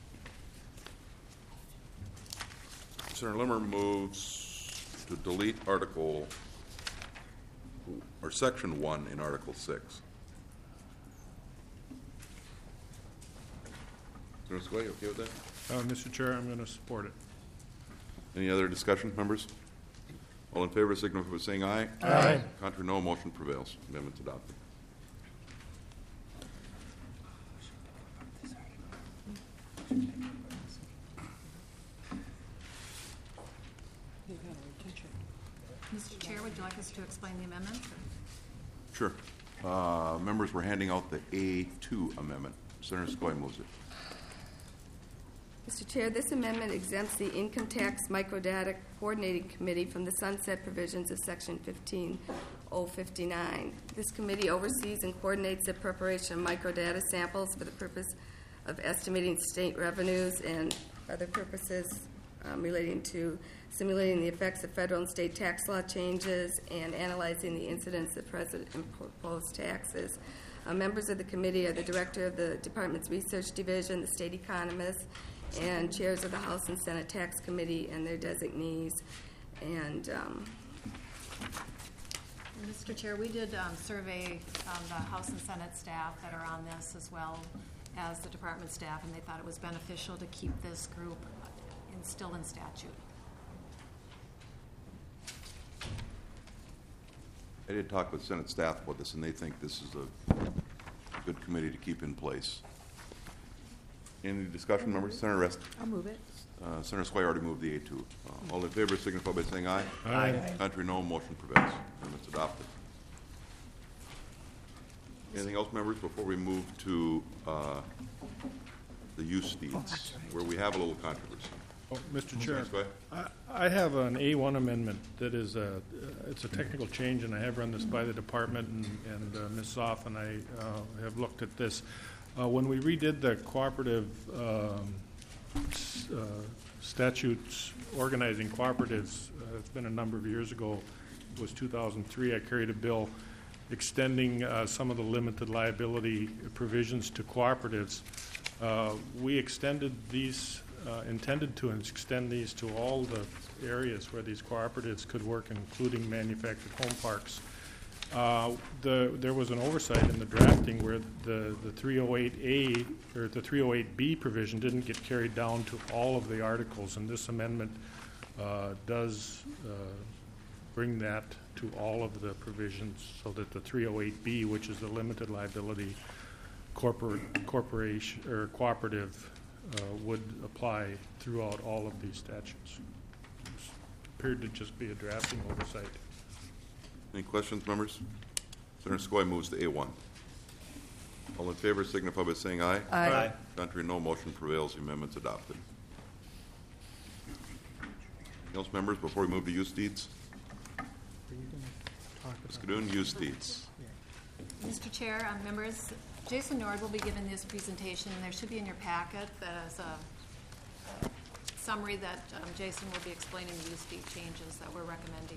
Senator Limmer moves to delete Article, or Section one in Article six. Senator Skoye, okay with that? Uh, Mister Chair, I'm going to support it. Any other discussion, members? All in favor signify by saying aye. Aye. Contrary, no. Motion prevails. Amendment's adopted. Mister Chair, would you like us to explain the amendment? Sure. Uh, members were handing out the A two amendment. Senator Skoye moves it. Mister Chair, this amendment exempts the Income Tax Microdata Coordinating Committee from the sunset provisions of Section fifteen oh fifty-nine. This committee oversees and coordinates the preparation of microdata samples for the purpose of estimating state revenues and other purposes um, relating to simulating the effects of federal and state tax law changes and analyzing the incidence of present and proposed taxes. Uh, members of the committee are the director of the department's research division, the state economist, and chairs of the House and Senate Tax Committee and their designees. And um, Mister Chair, we did um, survey um, the House and Senate staff that are on this, as well as the department staff, and they thought it was beneficial to keep this group in, still in statute. I did talk with Senate staff about this, and they think this is a good committee to keep in place. Any discussion, members? Senator Rest. I'll move it. Uh, Senator Skoye already moved the A two. Uh, all in favor signify by saying aye. Aye. Aye. Contrary, no. Motion prevails. Amendment's adopted. Anything else, members, before we move to uh, the use deeds, where we have a little controversy? Oh, Mister Chair, Go ahead. I, I have an A one amendment that is a, it's a technical change, and I have run this by the department, and, and uh, Miz Soff and I uh, have looked at this. Uh, when we redid the cooperative um, s- uh, statutes organizing cooperatives, uh, it's been a number of years ago, it was two thousand three, I carried a bill extending uh, some of the limited liability provisions to cooperatives. Uh, we extended these, uh, intended to extend these to all the areas where these cooperatives could work, including manufactured home parks. Uh, the, there was an oversight in the drafting where the, the three oh eight A or the three oh eight B provision didn't get carried down to all of the articles, and this amendment uh, does uh, bring that to all of the provisions, so that the three oh eight B, which is the limited liability corporate corporation or cooperative, uh, would apply throughout all of these statutes. It appeared to just be a drafting oversight. Any questions, members? Senator Skoye moves to A one. All in favor signify by saying aye. Aye. Aye. Contrary, no. Motion prevails. The amendment's adopted. Anything else, members, before we move to use deeds? Miz Kadoon, use deeds. Mister Chair, um, members, Jason Nord will be giving this presentation. There should be in your packet that is a summary that um, Jason will be explaining the use deed changes that we're recommending.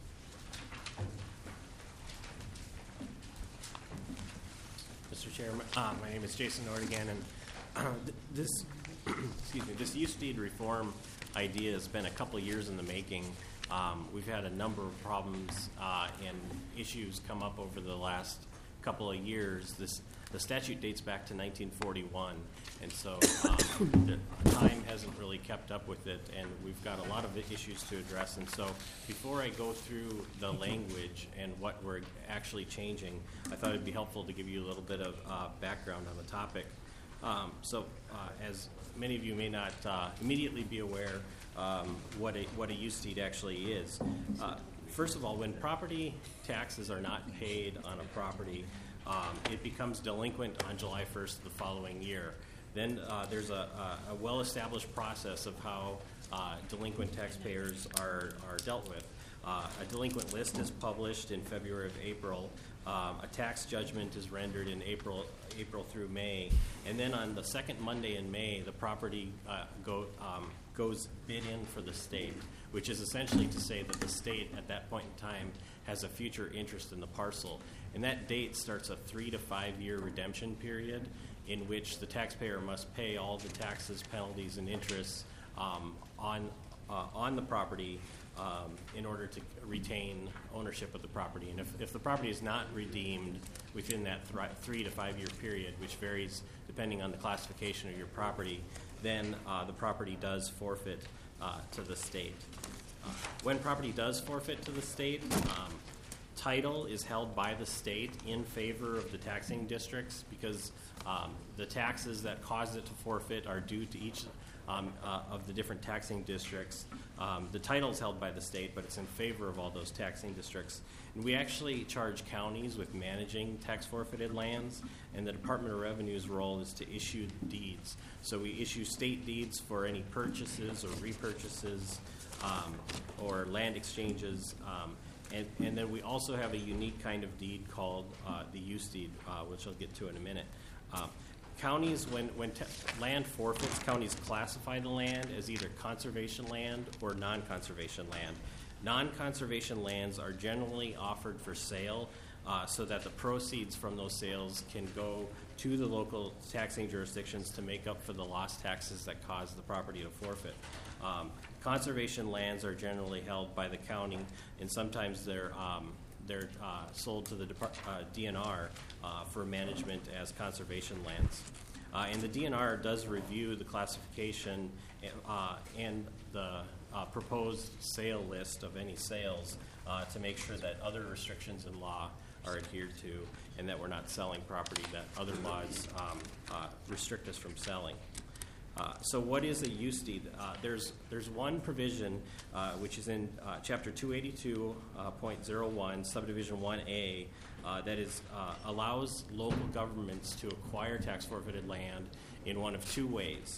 Mister Chair, uh, my name is Jason Nord again, and uh, th- this, excuse me, this use deed reform idea has been a couple of years in the making. Um, we've had a number of problems uh, and issues come up over the last couple of years. This the statute dates back to nineteen forty-one, and so um, the time hasn't really kept up with it, and we've got a lot of issues to address. And so before I go through the language and what we're actually changing, I thought it'd be helpful to give you a little bit of uh, background on the topic. Um, so uh, as many of you may not uh, immediately be aware um, what a what a use deed actually is. Uh, first of all, when property taxes are not paid on a property, um, it becomes delinquent on July first of the following year. Then uh, there's a, a, a well-established process of how uh, delinquent taxpayers are, are dealt with. Uh, a delinquent list is published in February of April. Um, a tax judgment is rendered in April, April through May, and then on the second Monday in May, the property uh, go, um, goes bid in for the state, which is essentially to say that the state at that point in time has a future interest in the parcel. And that date starts a three to five year redemption period in which the taxpayer must pay all the taxes, penalties, and interests um, on, uh, on the property um, in order to retain ownership of the property. And if, if the property is not redeemed within that th- three to five year period, which varies depending on the classification of your property, then uh, the property does forfeit uh, to the state. Uh, when property does forfeit to the state, um, title is held by the state in favor of the taxing districts because um, the taxes that caused it to forfeit are due to each um, uh, of the different taxing districts. Um, the title is held by the state, but it's in favor of all those taxing districts. And we actually charge counties with managing tax forfeited lands, and the Department of Revenue's role is to issue deeds. So we issue state deeds for any purchases or repurchases um, or land exchanges. Um, And, and then we also have a unique kind of deed called uh, the use deed, uh, which I'll get to in a minute. Uh, counties, when, when te- land forfeits, counties classify the land as either conservation land or non-conservation land. Non-conservation lands are generally offered for sale uh, so that the proceeds from those sales can go to the local taxing jurisdictions to make up for the lost taxes that cause the property to forfeit. Um, Conservation lands are generally held by the county, and sometimes they're um, they're uh, sold to the Depart- uh, D N R uh, for management as conservation lands. Uh, and the D N R does review the classification uh, and the uh, proposed sale list of any sales uh, to make sure that other restrictions in law are adhered to, and that we're not selling property that other laws um, uh, restrict us from selling. Uh, so what is a use deed? Uh, there's there's one provision uh, which is in uh, Chapter two eighty-two point oh one, Subdivision one A, uh, that is uh, allows local governments to acquire tax forfeited land in one of two ways.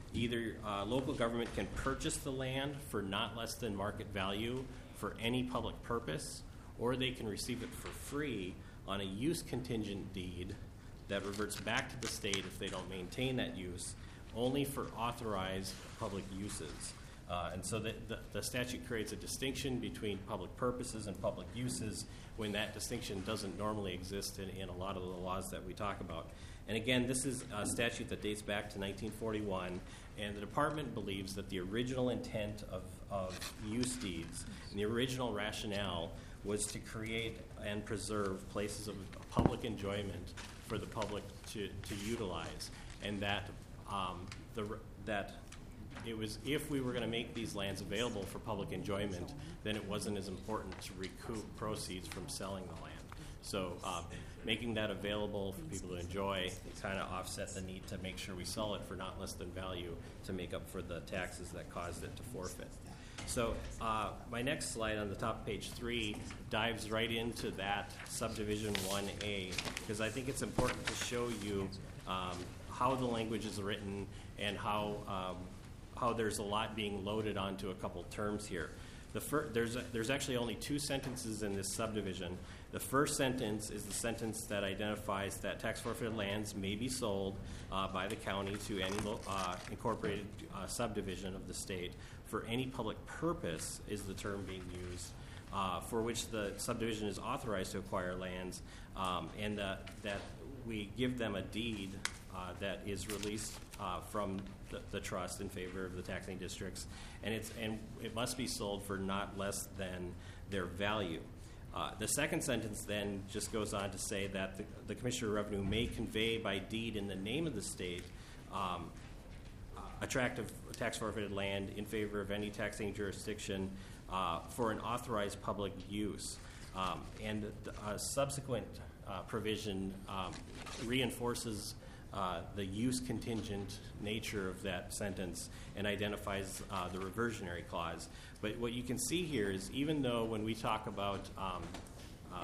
Either uh, local government can purchase the land for not less than market value for any public purpose, or they can receive it for free on a use contingent deed that reverts back to the state if they don't maintain that use, only for authorized public uses. Uh, and so the, the, the statute creates a distinction between public purposes and public uses when that distinction doesn't normally exist in, in a lot of the laws that we talk about. And again, this is a statute that dates back to nineteen forty-one, and the department believes that the original intent of, of use deeds and the original rationale was to create and preserve places of public enjoyment for the public to, to utilize, and that um, the that it was, if we were going to make these lands available for public enjoyment, then it wasn't as important to recoup proceeds from selling the land. So uh, making that available for people to enjoy kind of offset the need to make sure we sell it for not less than value to make up for the taxes that caused it to forfeit. So uh, my next slide on the top of page three dives right into that subdivision one A, because I think it's important to show you um, how the language is written and how um, how there's a lot being loaded onto a couple terms here. The fir- there's a, there's actually only two sentences in this subdivision. The first sentence is the sentence that identifies that tax forfeited lands may be sold uh, by the county to any uh, incorporated uh, subdivision of the state for any public purpose is the term being used, uh, for which the subdivision is authorized to acquire lands, um, and uh, that we give them a deed uh, that is released uh, from the, the trust in favor of the taxing districts, and it's and it must be sold for not less than their value. Uh, the second sentence then just goes on to say that the, the Commissioner of Revenue may convey by deed in the name of the state um, uh, attractive tax forfeited land in favor of any taxing jurisdiction uh, for an authorized public use. Um, and the uh, subsequent uh, provision um, reinforces uh, the use contingent nature of that sentence and identifies uh, the reversionary clause. But what you can see here is even though when we talk about um, uh,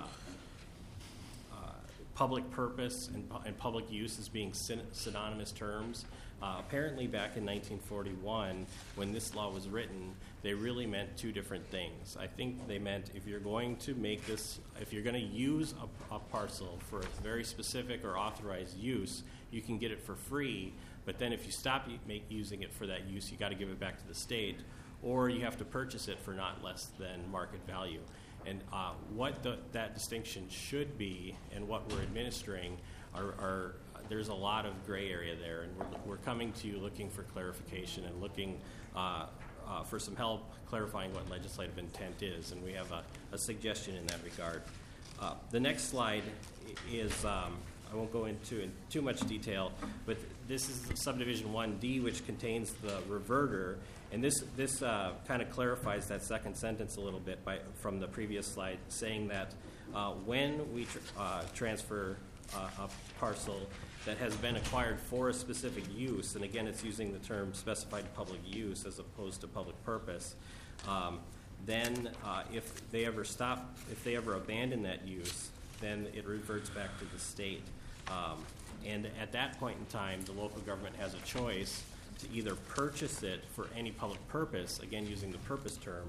uh, public purpose and, and public use as being syn- synonymous terms, uh, apparently back in nineteen forty-one when this law was written, they really meant two different things. I think they meant if you're going to make this, if you're going to use a, a parcel for a very specific or authorized use, you can get it for free, but then if you stop make, using it for that use, you got to give it back to the state, or you have to purchase it for not less than market value. And uh, what the, that distinction should be and what we're administering are, are there's a lot of gray area there, and we're, we're coming to you looking for clarification and looking uh, uh, for some help clarifying what legislative intent is, and we have a, a suggestion in that regard. Uh, the next slide is, um, I won't go into in too much detail, but this is subdivision one D, which contains the reverter, and this this uh, kind of clarifies that second sentence a little bit by from the previous slide, saying that uh, when we tr- uh, transfer uh, a parcel that has been acquired for a specific use, and again, it's using the term specified public use as opposed to public purpose, um, then uh, if they ever stop, if they ever abandon that use, then it reverts back to the state. Um, and at that point in time, the local government has a choice to either purchase it for any public purpose, again using the purpose term,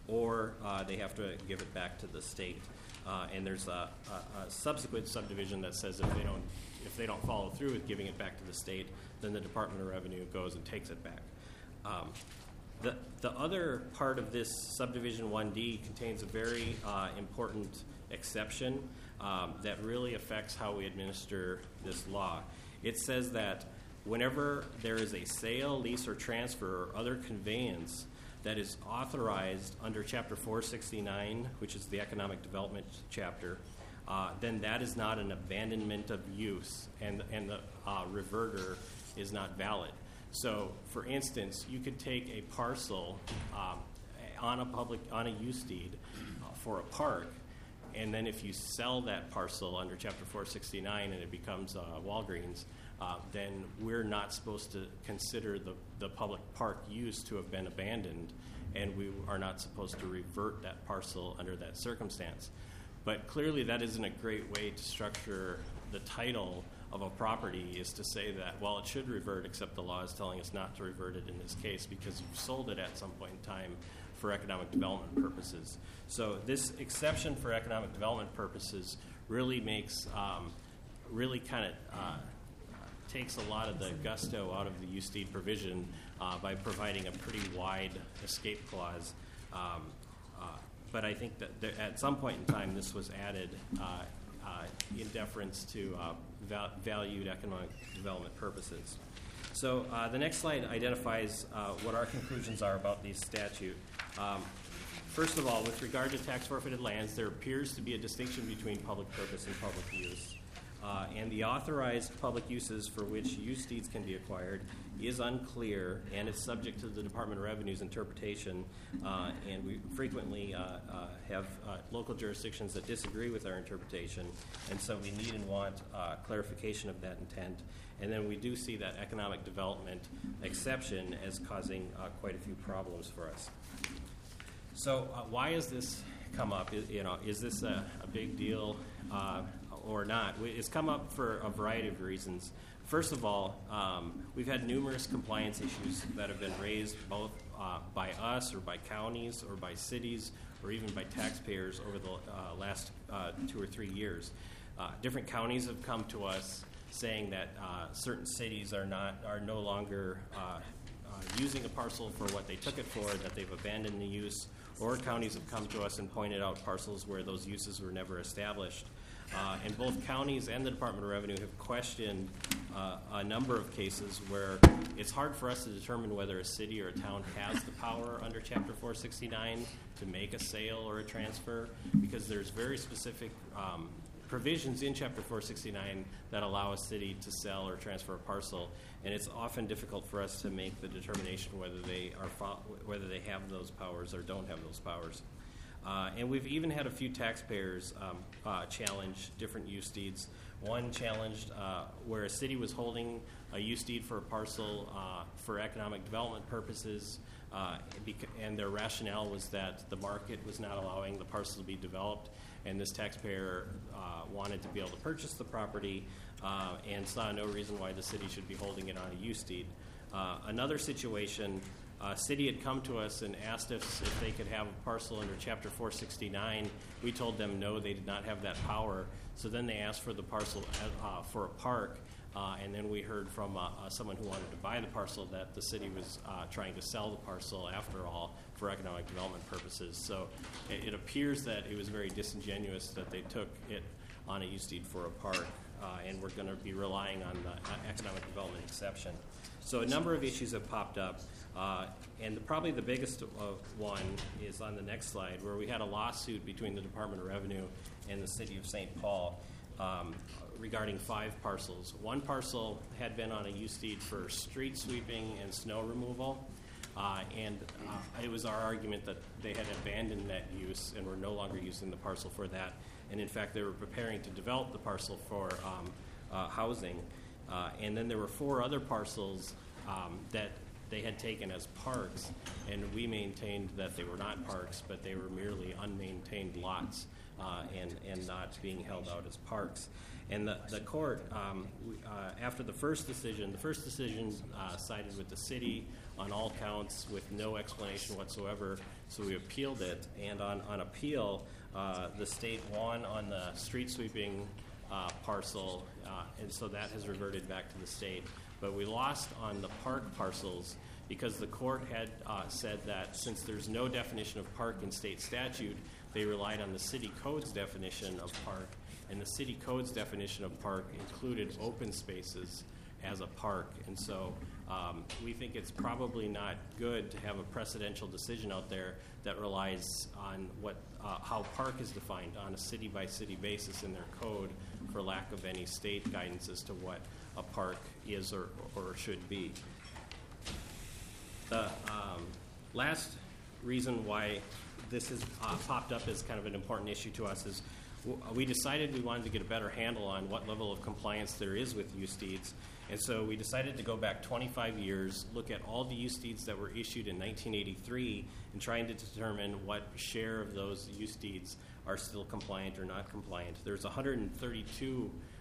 or uh, they have to give it back to the state. Uh, and there's a, a, a subsequent subdivision that says if they don't if they don't follow through with giving it back to the state, then the Department of Revenue goes and takes it back. Um, the the other part of this subdivision one D contains a very uh, important exception um, that really affects how we administer this law. It says that whenever there is a sale, lease, or transfer or other conveyance that is authorized under Chapter four sixty-nine, which is the Economic Development chapter, uh, then that is not an abandonment of use, and, and the uh, reverter is not valid. So, for instance, you could take a parcel um, on a public on a use deed uh, for a park, and then if you sell that parcel under Chapter four sixty-nine and it becomes uh, Walgreens, uh, then we're not supposed to consider the, the public park use to have been abandoned, and we are not supposed to revert that parcel under that circumstance. But clearly that isn't a great way to structure the title of a property is to say that, well, it should revert, except the law is telling us not to revert it in this case because you've sold it at some point in time for economic development purposes. So this exception for economic development purposes really makes, um, really kind of uh, takes a lot of the gusto out of the use deed provision uh, by providing a pretty wide escape clause. Um, uh, but I think that there, at some point in time this was added uh, uh, in deference to uh, val- valued economic development purposes. So uh, the next slide identifies uh, what our conclusions are about these statute. Um, first of all, with regard to tax forfeited lands, there appears to be a distinction between public purpose and public use. Uh, and the authorized public uses for which use deeds can be acquired is unclear, and it's subject to the Department of Revenue's interpretation. Uh, and we frequently uh, uh, have uh, local jurisdictions that disagree with our interpretation, and so we need and want uh, clarification of that intent. And then we do see that economic development exception as causing uh, quite a few problems for us. So uh, why has this come up? Is, you know, is this a, a big deal? Uh, or not. It's come up for a variety of reasons. First of all, um, we've had numerous compliance issues that have been raised both uh, by us or by counties or by cities or even by taxpayers over the uh, last uh, two or three years. Uh, different counties have come to us saying that uh, certain cities are not are no longer uh, uh, using a parcel for what they took it for, that they've abandoned the use, or counties have come to us and pointed out parcels where those uses were never established. Uh, and both counties and the Department of Revenue have questioned uh, a number of cases where it's hard for us to determine whether a city or a town has the power under Chapter four sixty-nine to make a sale or a transfer, because there's very specific um, provisions in Chapter four sixty-nine that allow a city to sell or transfer a parcel, and it's often difficult for us to make the determination whether they are fo- whether they have those powers or don't have those powers. Uh, and we've even had a few taxpayers um, uh, challenge different use deeds. One challenged uh, where a city was holding a use deed for a parcel uh, for economic development purposes, uh, and their rationale was that the market was not allowing the parcel to be developed, and this taxpayer uh, wanted to be able to purchase the property uh, and saw no reason why the city should be holding it on a use deed. Uh, another situation, a uh, city had come to us and asked us if they could have a parcel under Chapter four sixty-nine. We told them no, they did not have that power. So then they asked for the parcel uh, for a park, uh, and then we heard from uh, uh, someone who wanted to buy the parcel that the city was uh, trying to sell the parcel after all for economic development purposes. So it, it appears that it was very disingenuous that they took it on a use deed for a park, uh, and we're going to be relying on the uh, economic development exception. So a number of issues have popped up, uh, and the, probably the biggest uh, one is on the next slide, where we had a lawsuit between the Department of Revenue and the City of Saint Paul um, regarding five parcels. One parcel had been on a use deed for street sweeping and snow removal, uh, and uh, it was our argument that they had abandoned that use and were no longer using the parcel for that, and in fact they were preparing to develop the parcel for um, uh, housing. Uh, and then there were four other parcels um, that they had taken as parks, and we maintained that they were not parks, but they were merely unmaintained lots uh, and, and not being held out as parks. And the, the court, um, we, uh, after the first decision, the first decision uh, sided with the city on all counts with no explanation whatsoever, so we appealed it. And on, on appeal, uh, the state won on the street sweeping Uh, parcel, uh, and so that has reverted back to the state. But we lost on the park parcels because the court had uh, said that since there's no definition of park in state statute, they relied on the city code's definition of park, and the city code's definition of park included open spaces as a park. And so um, we think it's probably not good to have a precedential decision out there that relies on what uh, how park is defined on a city-by-city basis in their code for lack of any state guidance as to what a park is or, or should be. The um, last reason why this has uh, popped up as kind of an important issue to us is w- we decided we wanted to get a better handle on what level of compliance there is with use deeds. And so we decided to go back twenty-five years, look at all the use deeds that were issued in nineteen eighty-three, and trying to determine what share of those use deeds are still compliant or not compliant. There's one hundred thirty-two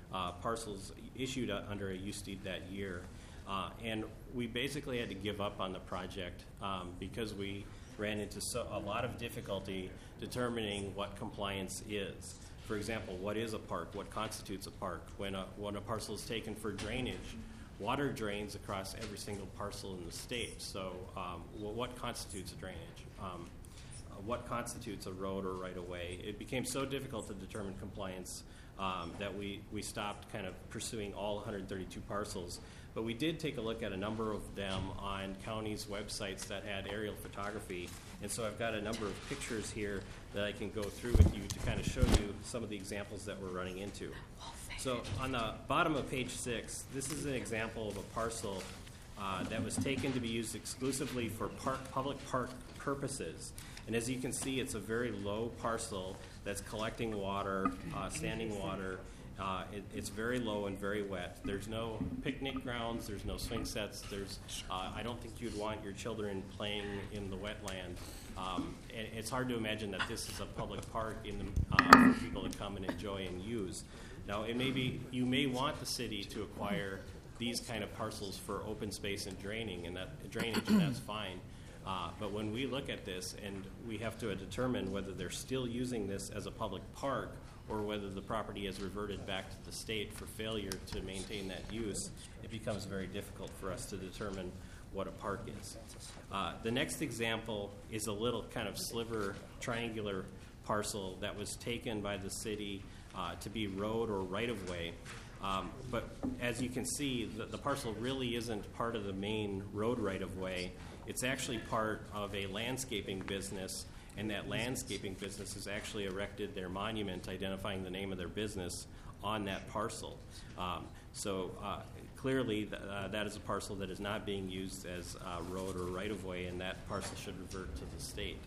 uh, parcels issued uh, under a use deed that year. Uh, and we basically had to give up on the project um, because we ran into so, a lot of difficulty determining what compliance is. For example, what is a park? What constitutes a park? When a, when a parcel is taken for drainage, water drains across every single parcel in the state. So um, what, what constitutes a drainage? Um, uh, what constitutes a road or right-of-way? It became so difficult to determine compliance um, that we, we stopped kind of pursuing all one hundred thirty-two parcels. But we did take a look at a number of them on counties' websites that had aerial photography. And so I've got a number of pictures here that I can go through with you to kind of show you some of the examples that we're running into. So on the bottom of page six, this is an example of a parcel uh, that was taken to be used exclusively for park, public park purposes. And as you can see, it's a very low parcel that's collecting water, uh, standing water. Uh, it, it's very low and very wet. There's no picnic grounds. There's no swing sets. There's, uh, I don't think you'd want your children playing in the wetland. Um, and it's hard to imagine that this is a public park in the, uh, for people to come and enjoy and use. Now, it may be, you may want the city to acquire these kind of parcels for open space and draining, and that drainage, and that's fine. Uh, but when we look at this and we have to uh, determine whether they're still using this as a public park or whether the property has reverted back to the state for failure to maintain that use, it becomes very difficult for us to determine what a park is. Uh, the next example is a little kind of sliver, triangular parcel that was taken by the city uh, to be road or right-of-way. Um, but as you can see, the, the parcel really isn't part of the main road right-of-way. It's actually part of a landscaping business, and that landscaping business has actually erected their monument identifying the name of their business on that parcel. Um, so uh, clearly th- uh, that is a parcel that is not being used as a road or right-of-way, and that parcel should revert to the state.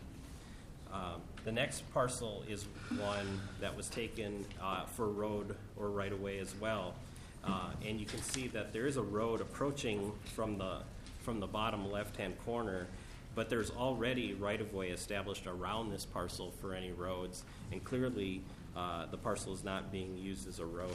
Um, the next parcel is one that was taken uh, for road or right-of-way as well. Uh, and you can see that there is a road approaching from the from the bottom left-hand corner, but there's already right-of-way established around this parcel for any roads, and clearly uh, the parcel is not being used as a road.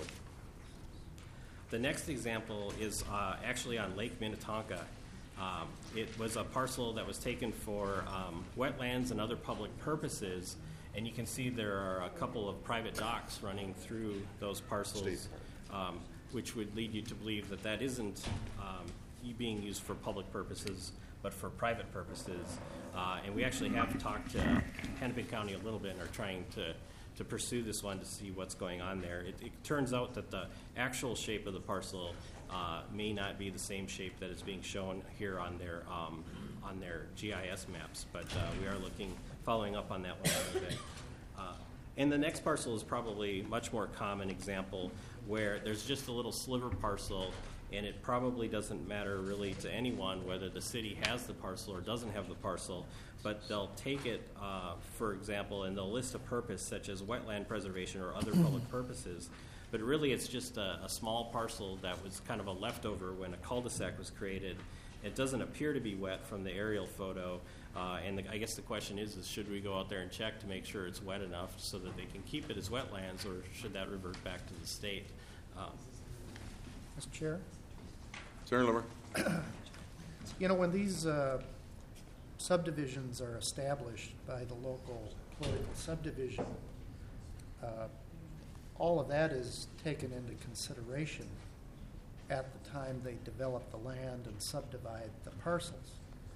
The next example is uh, actually on Lake Minnetonka. Um, it was a parcel that was taken for um, wetlands and other public purposes, and you can see there are a couple of private docks running through those parcels, um, which would lead you to believe that that isn't um, being used for public purposes, but for private purposes. Uh, and we actually have talked to Hennepin County a little bit and are trying to, to pursue this one to see what's going on there. It, it turns out that the actual shape of the parcel uh, may not be the same shape that is being shown here on their um, on their G I S maps, but uh, we are looking, following up on that one a little bit. Uh, and the next parcel is probably a much more common example where there's just a little sliver parcel, and it probably doesn't matter really to anyone whether the city has the parcel or doesn't have the parcel, but they'll take it, uh, for example, and they'll list a purpose such as wetland preservation or other public purposes. But really it's just a, a small parcel that was kind of a leftover when a cul-de-sac was created. It doesn't appear to be wet from the aerial photo, uh, and the, I guess the question is, is should we go out there and check to make sure it's wet enough so that they can keep it as wetlands, or should that revert back to the state? Um, Mister Chair? Senator Limmer. You know, when these uh, subdivisions are established by the local political subdivision, uh, all of that is taken into consideration at the time they develop the land and subdivide the parcels.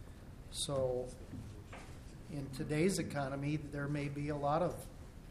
So in today's economy, there may be a lot of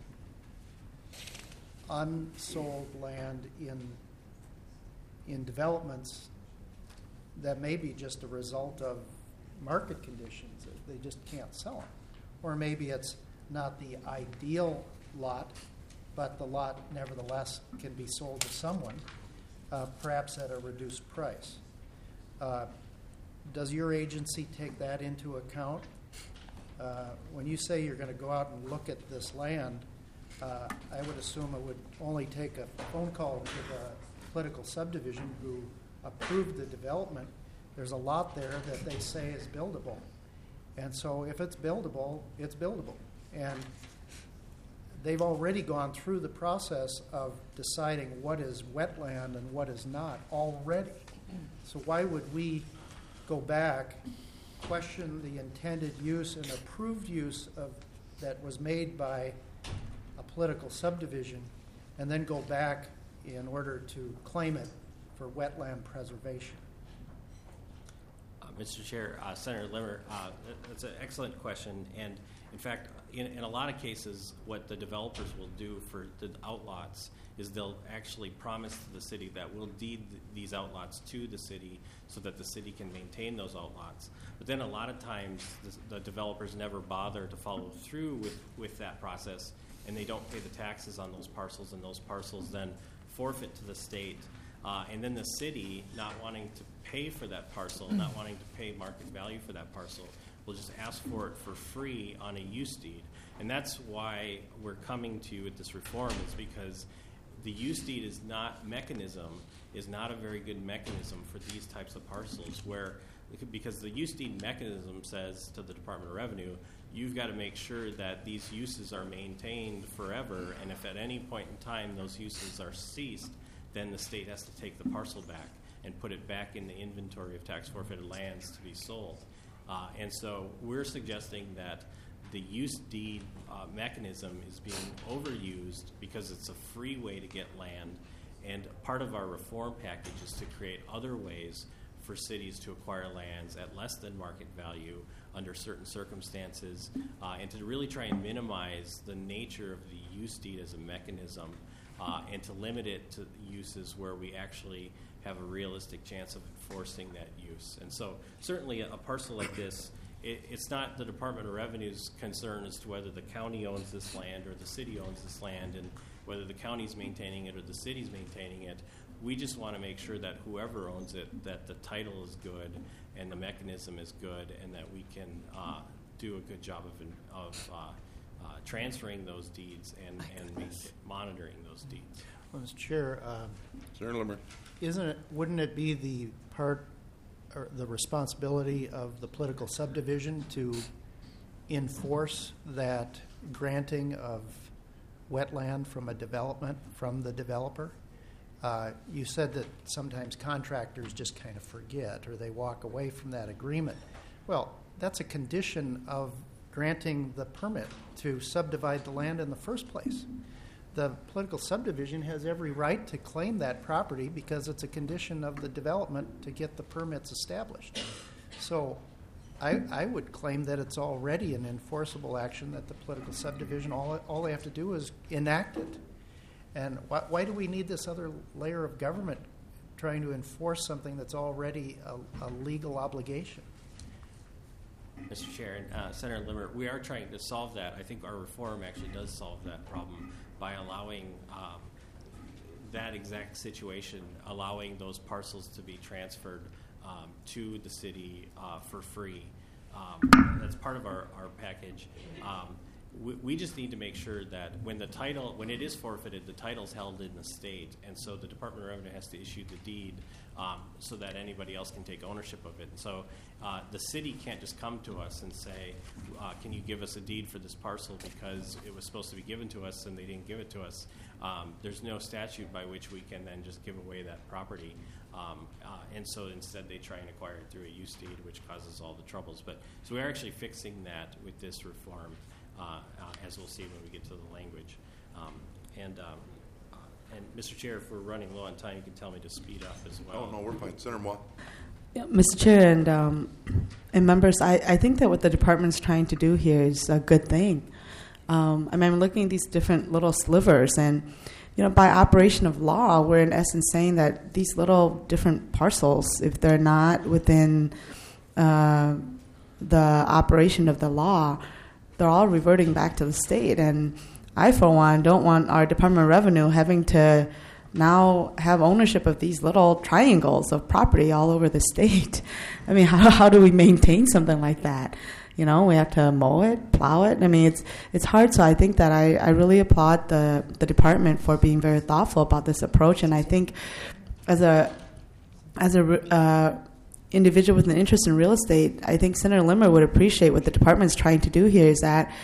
unsold land in in developments that may be just a result of market conditions. They just can't sell them. Or maybe it's not the ideal lot, but the lot nevertheless can be sold to someone, uh, perhaps at a reduced price. Uh, does your agency take that into account? Uh, when you say you're going to go out and look at this land, uh, I would assume it would only take a phone call to the political subdivision who approved the development. There's a lot there that they say is buildable. And so if it's buildable, it's buildable. And they've already gone through the process of deciding what is wetland and what is not already. So why would we go back, question the intended use and approved use of that was made by a political subdivision, and then go back in order to claim it for wetland preservation? Uh, Mister Chair, uh, Senator Limmer, uh, that's an excellent question. And in fact, in, in a lot of cases, what the developers will do for the outlots is they'll actually promise to the city that we'll deed th- these outlots to the city so that the city can maintain those outlots. But then a lot of times the, the developers never bother to follow through with, with that process, and they don't pay the taxes on those parcels, and those parcels then forfeit to the state. Uh, and then the city, not wanting to pay for that parcel, not wanting to pay market value for that parcel, will just ask for it for free on a use deed. And that's why we're coming to you with this reform, is because the use deed is not mechanism, is not a very good mechanism for these types of parcels, where, because the use deed mechanism says to the Department of Revenue, you've got to make sure that these uses are maintained forever, and if at any point in time those uses are ceased, then the state has to take the parcel back and put it back in the inventory of tax forfeited lands to be sold. Uh, and so we're suggesting that the use deed uh, mechanism is being overused because it's a free way to get land, and part of our reform package is to create other ways for cities to acquire lands at less than market value under certain circumstances, uh, and to really try and minimize the nature of the use deed as a mechanism, uh, and to limit it to uses where we actually have a realistic chance of enforcing that use. And so certainly a, a parcel like this, it, it's not the Department of Revenue's concern as to whether the county owns this land or the city owns this land, and whether the county's maintaining it or the city's maintaining it. We just want to make sure that whoever owns it, that the title is good and the mechanism is good, and that we can uh, do a good job of, of uh, uh, transferring those deeds and, and make, monitoring those deeds. Well, Mister Chair, uh, Senator Limmer. Isn't it? Wouldn't it be the part or the responsibility of the political subdivision to enforce that granting of wetland from a development from the developer? Uh, you said that sometimes contractors just kind of forget or they walk away from that agreement. Well, that's a condition of granting the permit to subdivide the land in the first place. The political subdivision has every right to claim that property because it's a condition of the development to get the permits established. So I, I would claim that it's already an enforceable action that the political subdivision, all, all they have to do is enact it. And why, why do we need this other layer of government trying to enforce something that's already a, a legal obligation? Mister Chair, and uh, Senator Limmer, we are trying to solve that. I think our reform actually does solve that problem by allowing um, that exact situation, allowing those parcels to be transferred um, to the city uh, for free. Um, that's part of our, our package. Um, we, we just need to make sure that when the title, when it is forfeited, the title's held in the state, and so the Department of Revenue has to issue the deed um, so that anybody else can take ownership of it. And so uh, the city can't just come to us and say, uh, can you give us a deed for this parcel because it was supposed to be given to us and they didn't give it to us. Um, there's no statute by which we can then just give away that property. Um, uh, and so instead they try and acquire it through a use deed, which causes all the troubles. But so we're actually fixing that with this reform, uh, uh, as we'll see when we get to the language. Um, and um, uh, and Mister Chair, if we're running low on time, you can tell me to speed up as well. Oh, no, we're fine. Senator Moore. Yeah, Mister Chair and um, and members, I, I think that what the department's trying to do here is a good thing. Um, I mean, I'm looking at these different little slivers, and you know, by operation of law, we're in essence saying that these little different parcels, if they're not within uh, the operation of the law, they're all reverting back to the state. And I, for one, don't want our Department of Revenue having to now have ownership of these little triangles of property all over the state. I mean, how, how do we maintain something like that? You know, we have to mow it, plow it. I mean, it's it's hard. So I think that I, I really applaud the, the department for being very thoughtful about this approach. And I think as a as a uh, individual with an interest in real estate, I think Senator Limmer would appreciate what the department's trying to do here is that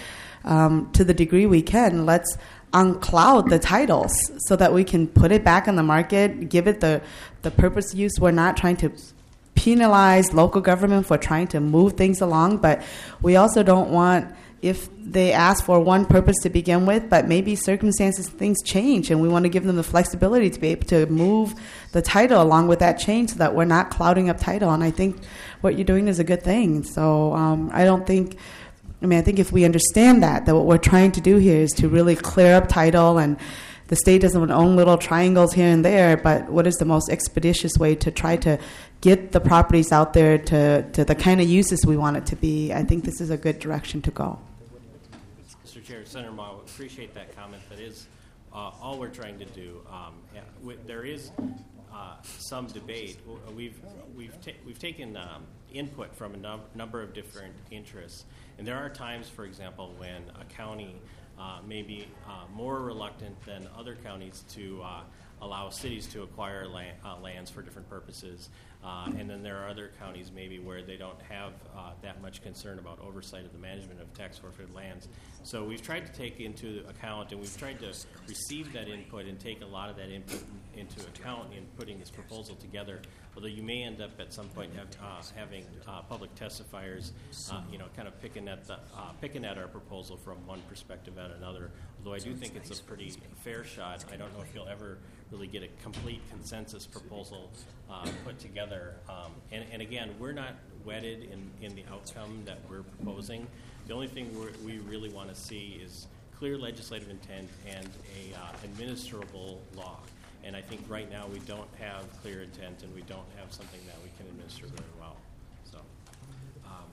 um, to the degree we can, let's uncloud the titles so that we can put it back on the market, give it the, the purpose use. We're not trying to penalize local government for trying to move things along, but we also don't want, if they ask for one purpose to begin with, but maybe circumstances, things change, and we want to give them the flexibility to be able to move the title along with that change so that we're not clouding up title. And I think what you're doing is a good thing. So um, I don't think, I mean, I think if we understand that, that what we're trying to do here is to really clear up title, and the state doesn't want to own little triangles here and there, but what is the most expeditious way to try to get the properties out there to, to the kind of uses we want it to be? I think this is a good direction to go. Mister Chair, Senator Ma, appreciate that comment. That is uh, all we're trying to do. Um, yeah, w- there is uh, some debate. We've we've ta- we've taken um, input from a num- number of different interests, and there are times, for example, when a county uh, may be uh, more reluctant than other counties to uh, allow cities to acquire land, uh, lands for different purposes. Uh, and then there are other counties maybe where they don't have uh, that much concern about oversight of the management of tax forfeited lands. So we've tried to take into account, and we've tried to receive that input and take a lot of that input into account in putting this proposal together. Although you may end up at some point have, uh, having uh, public testifiers, uh, you know, kind of picking at the uh, picking at our proposal from one perspective at another. Although I do think it's a pretty fair shot. I don't know if you'll ever really get a complete consensus proposal uh, put together. Um, and, and again, we're not wedded in, in the outcome that we're proposing. The only thing we're, we really want to see is clear legislative intent and a uh, administrable law. And I think right now we don't have clear intent, and we don't have something that we can administer very well. So, um,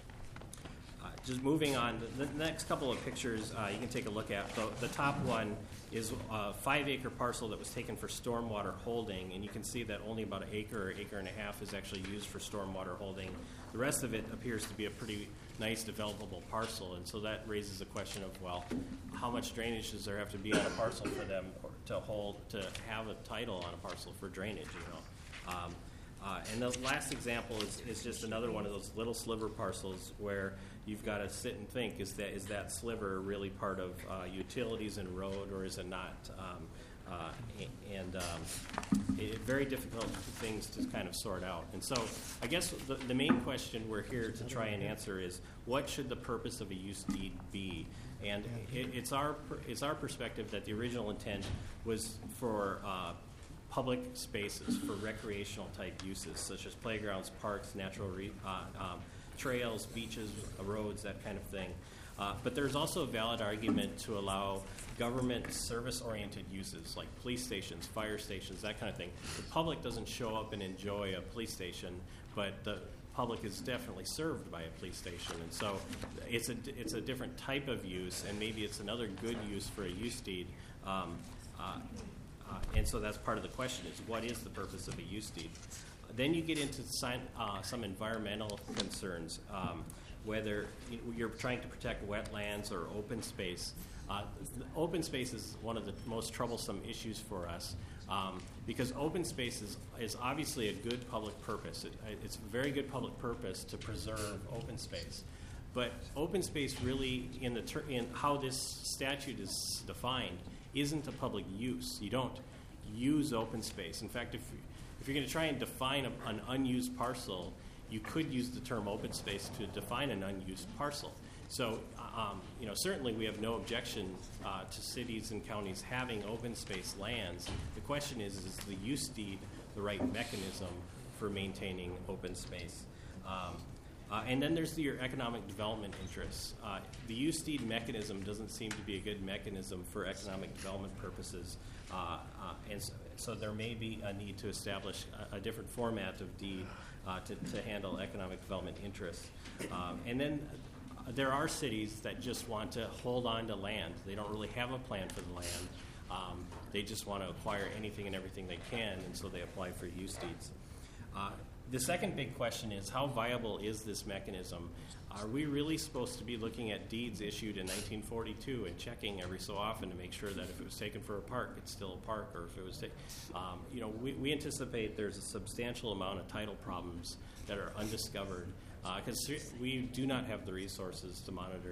uh, just moving on, the, the next couple of pictures uh, you can take a look at. The, the top one is a five-acre parcel that was taken for stormwater holding, and you can see that only about an acre or acre and a half is actually used for stormwater holding. The rest of it appears to be a pretty nice developable parcel, and so that raises the question of, well, how much drainage does there have to be on a parcel for them to hold, to have a title on a parcel for drainage, you know? Um, uh, and the last example is, is just another one of those little sliver parcels where you've got to sit and think, is that is that sliver really part of uh, utilities and road, or is it not? Um, uh, and um, it, very difficult things to kind of sort out. And so I guess the, the main question we're here to try and answer is, what should the purpose of a use deed be? And it, it's our it's our perspective that the original intent was for uh, public spaces, for recreational type uses, such as playgrounds, parks, natural re, uh, um, trails, beaches, roads, that kind of thing. Uh, but there's also a valid argument to allow government service-oriented uses like police stations, fire stations, that kind of thing. The public doesn't show up and enjoy a police station, but the public is definitely served by a police station. And so it's a, it's a different type of use, and maybe it's another good use for a use deed. Um, uh, uh, and so that's part of the question is, what is the purpose of a use deed? Then you get into sign, uh, some environmental concerns. Um, whether you're trying to protect wetlands or open space. Uh, open space is one of the most troublesome issues for us um, because open space is, is obviously a good public purpose. It, it's a very good public purpose to preserve open space. But open space really, in, the ter- in how this statute is defined, isn't a public use. You don't use open space. In fact, if, if you're going to try and define a, an unused parcel, you could use the term open space to define an unused parcel. So, um, you know, certainly we have no objection uh, to cities and counties having open space lands. The question is, is the use deed the right mechanism for maintaining open space? Um, uh, and then there's the, your economic development interests. Uh, the use deed mechanism doesn't seem to be a good mechanism for economic development purposes. Uh, uh, and so, so there may be a need to establish a, a different format of deed Uh, to, to handle economic development interests. Um, and then uh, there are cities that just want to hold on to land. They don't really have a plan for the land. Um, they just want to acquire anything and everything they can, and so they apply for use deeds. Uh, the second big question is, how viable is this mechanism? Are we really supposed to be looking at deeds issued in nineteen forty-two and checking every so often to make sure that if it was taken for a park, it's still a park, or if it was taken, um, you know, we, we anticipate there's a substantial amount of title problems that are undiscovered because uh, we do not have the resources to monitor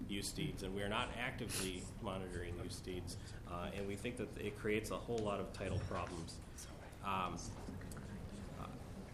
use deeds, and we are not actively monitoring use deeds, uh, and we think that it creates a whole lot of title problems. Um, uh,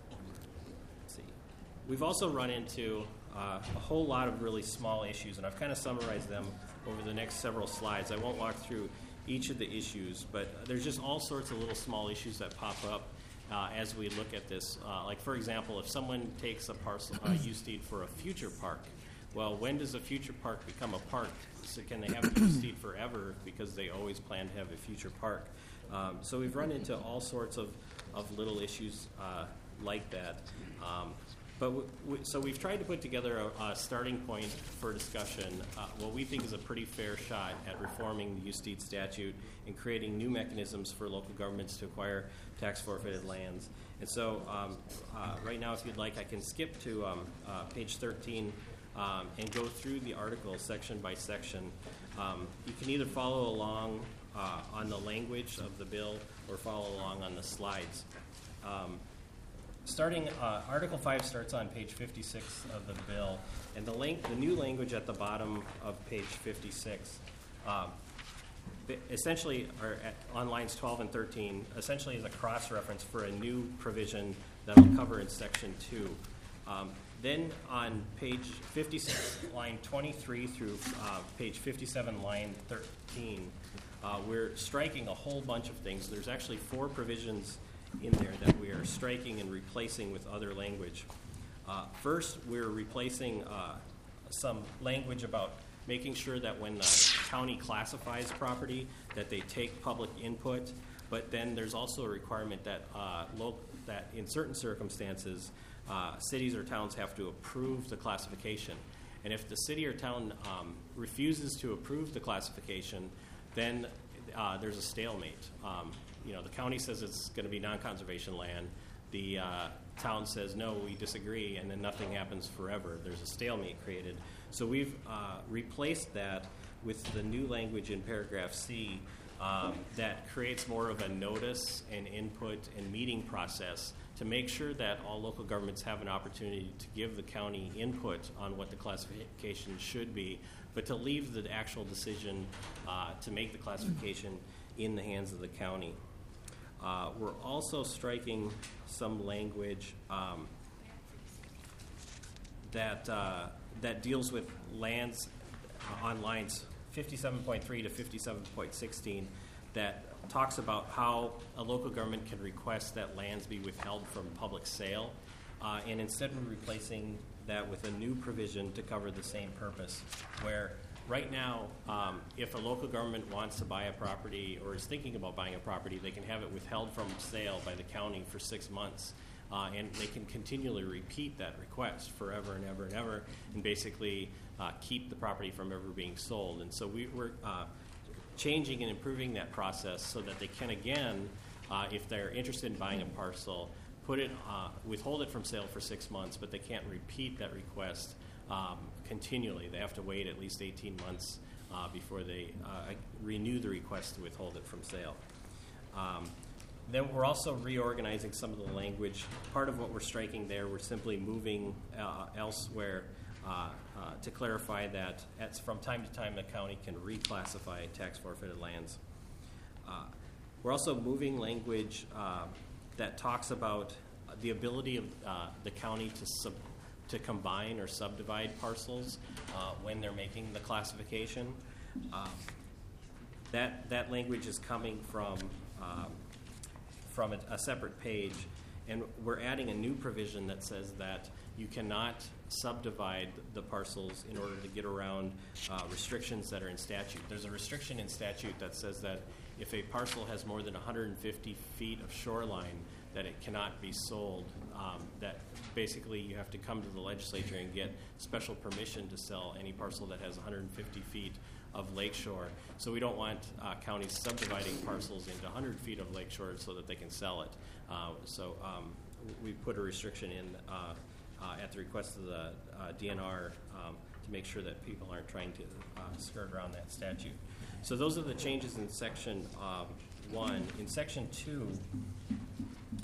let's see. We've also run into uh, a whole lot of really small issues, and I've kind of summarized them over the next several slides. I won't walk through each of the issues, but there's just all sorts of little small issues that pop up uh, as we look at this. Uh, like, for example, if someone takes a parcel uh, use deed for a future park, well, when does a future park become a park? So can they have a use deed forever because they always plan to have a future park? Um, so we've run into all sorts of, of little issues uh, like that. Um, But w- w- so we've tried to put together a, a starting point for discussion, uh, what we think is a pretty fair shot at reforming the use deed statute and creating new mechanisms for local governments to acquire tax forfeited lands. And so um, uh, right now, if you'd like, I can skip to um, uh, page thirteen um, and go through the article section by section. Um, you can either follow along uh, on the language of the bill or follow along on the slides. Um, Starting, uh, Article five starts on page fifty-six of the bill, and the, lang- the new language at the bottom of page fifty-six um, essentially, or at, on lines twelve and thirteen, essentially is a cross-reference for a new provision that I'll cover in section two. Um, then on page fifty-six, line twenty-three through uh, page fifty-seven, line thirteen, uh, we're striking a whole bunch of things. There's actually four provisions in there that we are striking and replacing with other language. Uh, first, we're replacing uh, some language about making sure that when the county classifies property, that they take public input, but then there's also a requirement that uh, lo- that in certain circumstances, uh, cities or towns have to approve the classification. And if the city or town um, refuses to approve the classification, then uh, there's a stalemate. Um, You know, the county says it's going to be non-conservation land. The uh, town says, no, we disagree, and then nothing happens forever. There's a stalemate created. So we've uh, replaced that with the new language in paragraph C um, that creates more of a notice and input and meeting process to make sure that all local governments have an opportunity to give the county input on what the classification should be, but to leave the actual decision uh, to make the classification in the hands of the county. Uh, we're also striking some language um, that uh, that deals with lands uh, on lines fifty-seven point three to fifty-seven point sixteen that talks about how a local government can request that lands be withheld from public sale, uh, and instead we're replacing that with a new provision to cover the same purpose, where right now, um, if a local government wants to buy a property or is thinking about buying a property, they can have it withheld from sale by the county for six months. Uh, and they can continually repeat that request forever and ever and ever and basically uh, keep the property from ever being sold. And so we, we're uh, changing and improving that process so that they can, again, uh, if they're interested in buying a parcel, put it, uh, withhold it from sale for six months, but they can't repeat that request Um, continually. They have to wait at least eighteen months uh, before they uh, renew the request to withhold it from sale. Um, then we're also reorganizing some of the language. Part of what we're striking there, we're simply moving uh, elsewhere uh, uh, to clarify that at, from time to time the county can reclassify tax forfeited lands. Uh, we're also moving language uh, that talks about the ability of uh, the county to sub to combine or subdivide parcels uh, when they're making the classification. Uh, that that language is coming from um, from a, a separate page, and we're adding a new provision that says that you cannot subdivide the parcels in order to get around uh, restrictions that are in statute. There's a restriction in statute that says that if a parcel has more than one hundred fifty feet of shoreline, that it cannot be sold, um, that basically you have to come to the legislature and get special permission to sell any parcel that has one hundred fifty feet of lakeshore. So we don't want uh, counties subdividing parcels into one hundred feet of lakeshore so that they can sell it. Uh, so um, we put a restriction in uh, uh, at the request of the uh, D N R um, to make sure that people aren't trying to uh, skirt around that statute. So those are the changes in section um, one. In section two,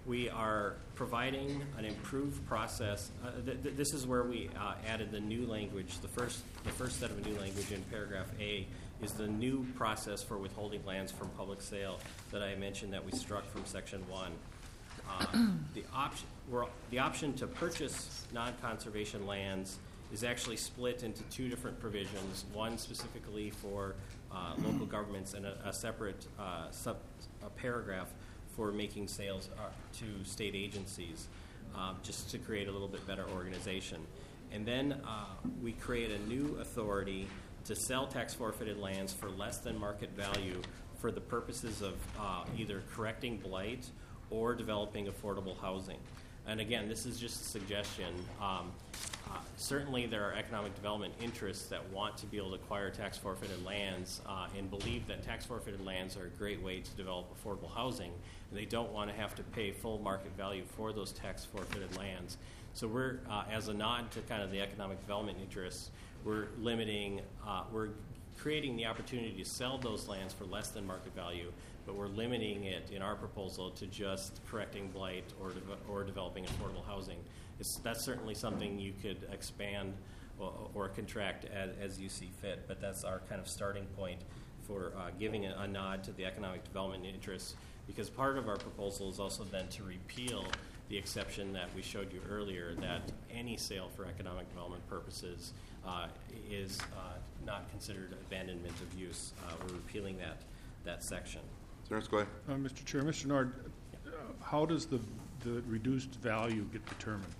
we are providing an improved process. Uh, th- th- this is where we uh, added the new language. The first, the first set of new language in paragraph A is the new process for withholding lands from public sale that I mentioned that we struck from section one. Uh, the option, we're, the option to purchase non-conservation lands is actually split into two different provisions. One specifically for uh, local governments, and a, a separate uh, sub a paragraph for making sales uh, to state agencies, um, just to create a little bit better organization. And then uh, we create a new authority to sell tax forfeited lands for less than market value for the purposes of uh, either correcting blight or developing affordable housing. And again, this is just a suggestion. Um, uh, certainly there are economic development interests that want to be able to acquire tax forfeited lands uh, and believe that tax forfeited lands are a great way to develop affordable housing, and they don't want to have to pay full market value for those tax forfeited lands. So we're, uh, as a nod to kind of the economic development interests, we're limiting, uh, we're creating the opportunity to sell those lands for less than market value, but we're limiting it in our proposal to just correcting blight or, de- or developing affordable housing. It's, that's certainly something you could expand or, or contract as, as you see fit, but that's our kind of starting point for uh, giving a, a nod to the economic development interests, because part of our proposal is also then to repeal the exception that we showed you earlier, that any sale for economic development purposes uh, is uh, not considered abandonment of use. Uh, we're repealing that that section. Sir, go ahead. Uh, Mister Chair, Mister Nord, uh, how does the, the reduced value get determined?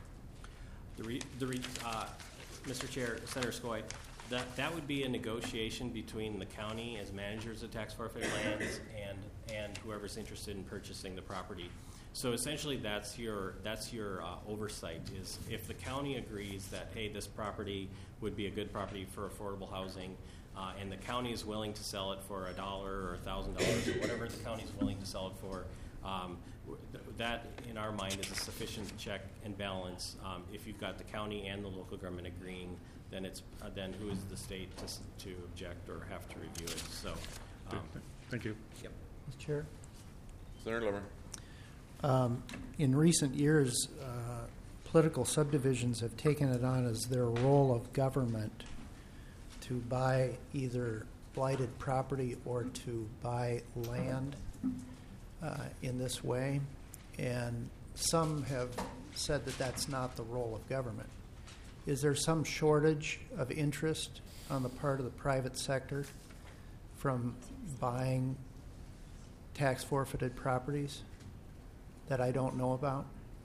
The re, the re, uh, Mister Chair, Senator Skoye, that that would be a negotiation between the county as managers of tax forfeited lands and and whoever's interested in purchasing the property. So essentially, that's your that's your uh, oversight. Is if the county agrees that, hey, this property would be a good property for affordable housing, uh, and the county is willing to sell it for a dollar or a thousand dollars or whatever the county is willing to sell it for, um, th- that in our mind is a sufficient check and balance. Um, if you've got the county and the local government agreeing, then it's uh, then who is the state to to object or have to review it? So, um, thank you. Yep. Mister Chair. Senator Limmer. Um, in recent years, uh, political subdivisions have taken it on as their role of government to buy either blighted property or to buy land uh, in this way. And some have said that that's not the role of government. Is there some shortage of interest on the part of the private sector from buying tax forfeited properties that I don't know about?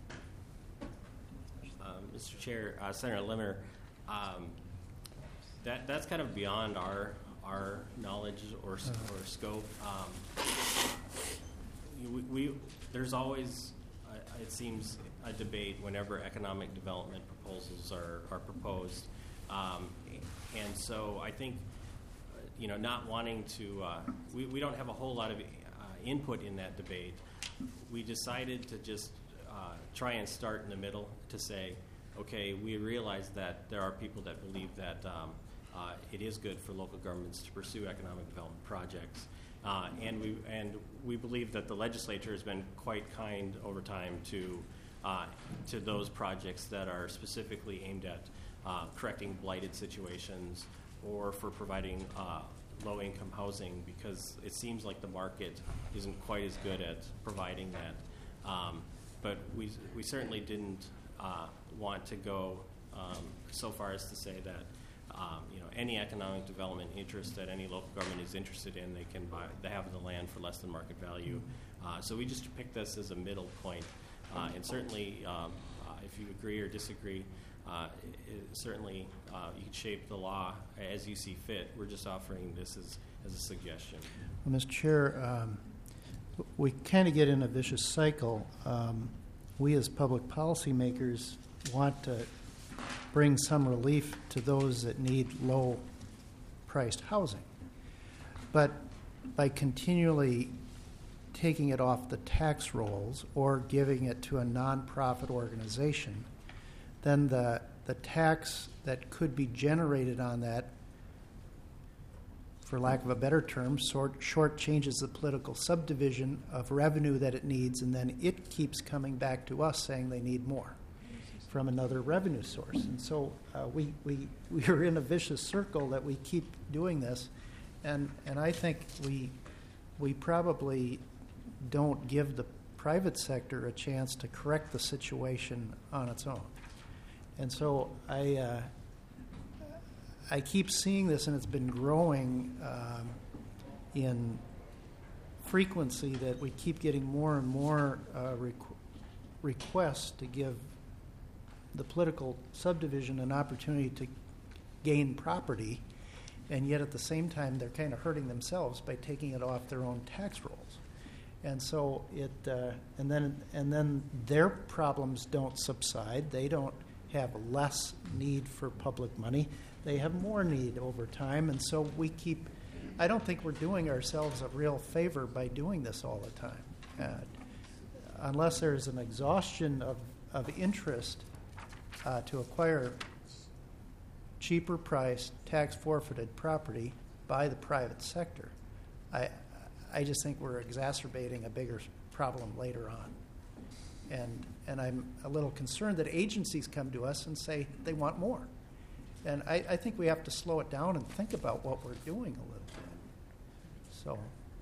Uh, Mister Chair, uh, Senator Limmer, um, that that's kind of beyond our our knowledge or or scope. Um, we, we there's always, uh, it seems, a debate whenever economic development proposals are are proposed, um, and so I think, uh, you know, not wanting to, uh, we we don't have a whole lot of uh, input in that debate. We decided to just uh, try and start in the middle to say, okay, we realize that there are people that believe that um, uh, it is good for local governments to pursue economic development projects, uh, and we and we believe that the legislature has been quite kind over time to uh, to those projects that are specifically aimed at uh, correcting blighted situations or for providing Uh, low-income housing, because it seems like the market isn't quite as good at providing that. Um, but we we certainly didn't uh, want to go um, so far as to say that um, you know any economic development interest that any local government is interested in, they can buy, they have the land for less than market value. Uh, so we just picked this as a middle point, uh, and certainly um, uh, if you agree or disagree. Uh, it, it certainly, uh, you can shape the law as you see fit. We're just offering this as, as a suggestion. Well, Mister Chair, um, we kind of get in a vicious cycle. Um, we as public policymakers want to bring some relief to those that need low-priced housing. But by continually taking it off the tax rolls or giving it to a nonprofit organization, then the the tax that could be generated on that for lack of a better term, sort, short changes the political subdivision of revenue that it needs, and then it keeps coming back to us saying they need more from another revenue source. And so uh, we, we, we are in a vicious circle that we keep doing this, and, and I think we, we probably don't give the private sector a chance to correct the situation on its own. And so I, uh, I keep seeing this, and it's been growing um, in frequency, that we keep getting more and more uh, requ- requests to give the political subdivision an opportunity to gain property, and yet at the same time they're kind of hurting themselves by taking it off their own tax rolls. And so it, uh, and then and then their problems don't subside. They don't have less need for public money. They have more need over time, and so we keep. I don't think we're doing ourselves a real favor by doing this all the time, uh, unless there's an exhaustion of of interest uh, to acquire cheaper priced, tax forfeited property by the private sector. I. I just think we're exacerbating a bigger problem later on. And and I'm a little concerned that agencies come to us and say they want more. And I, I think we have to slow it down and think about what we're doing a little bit. So.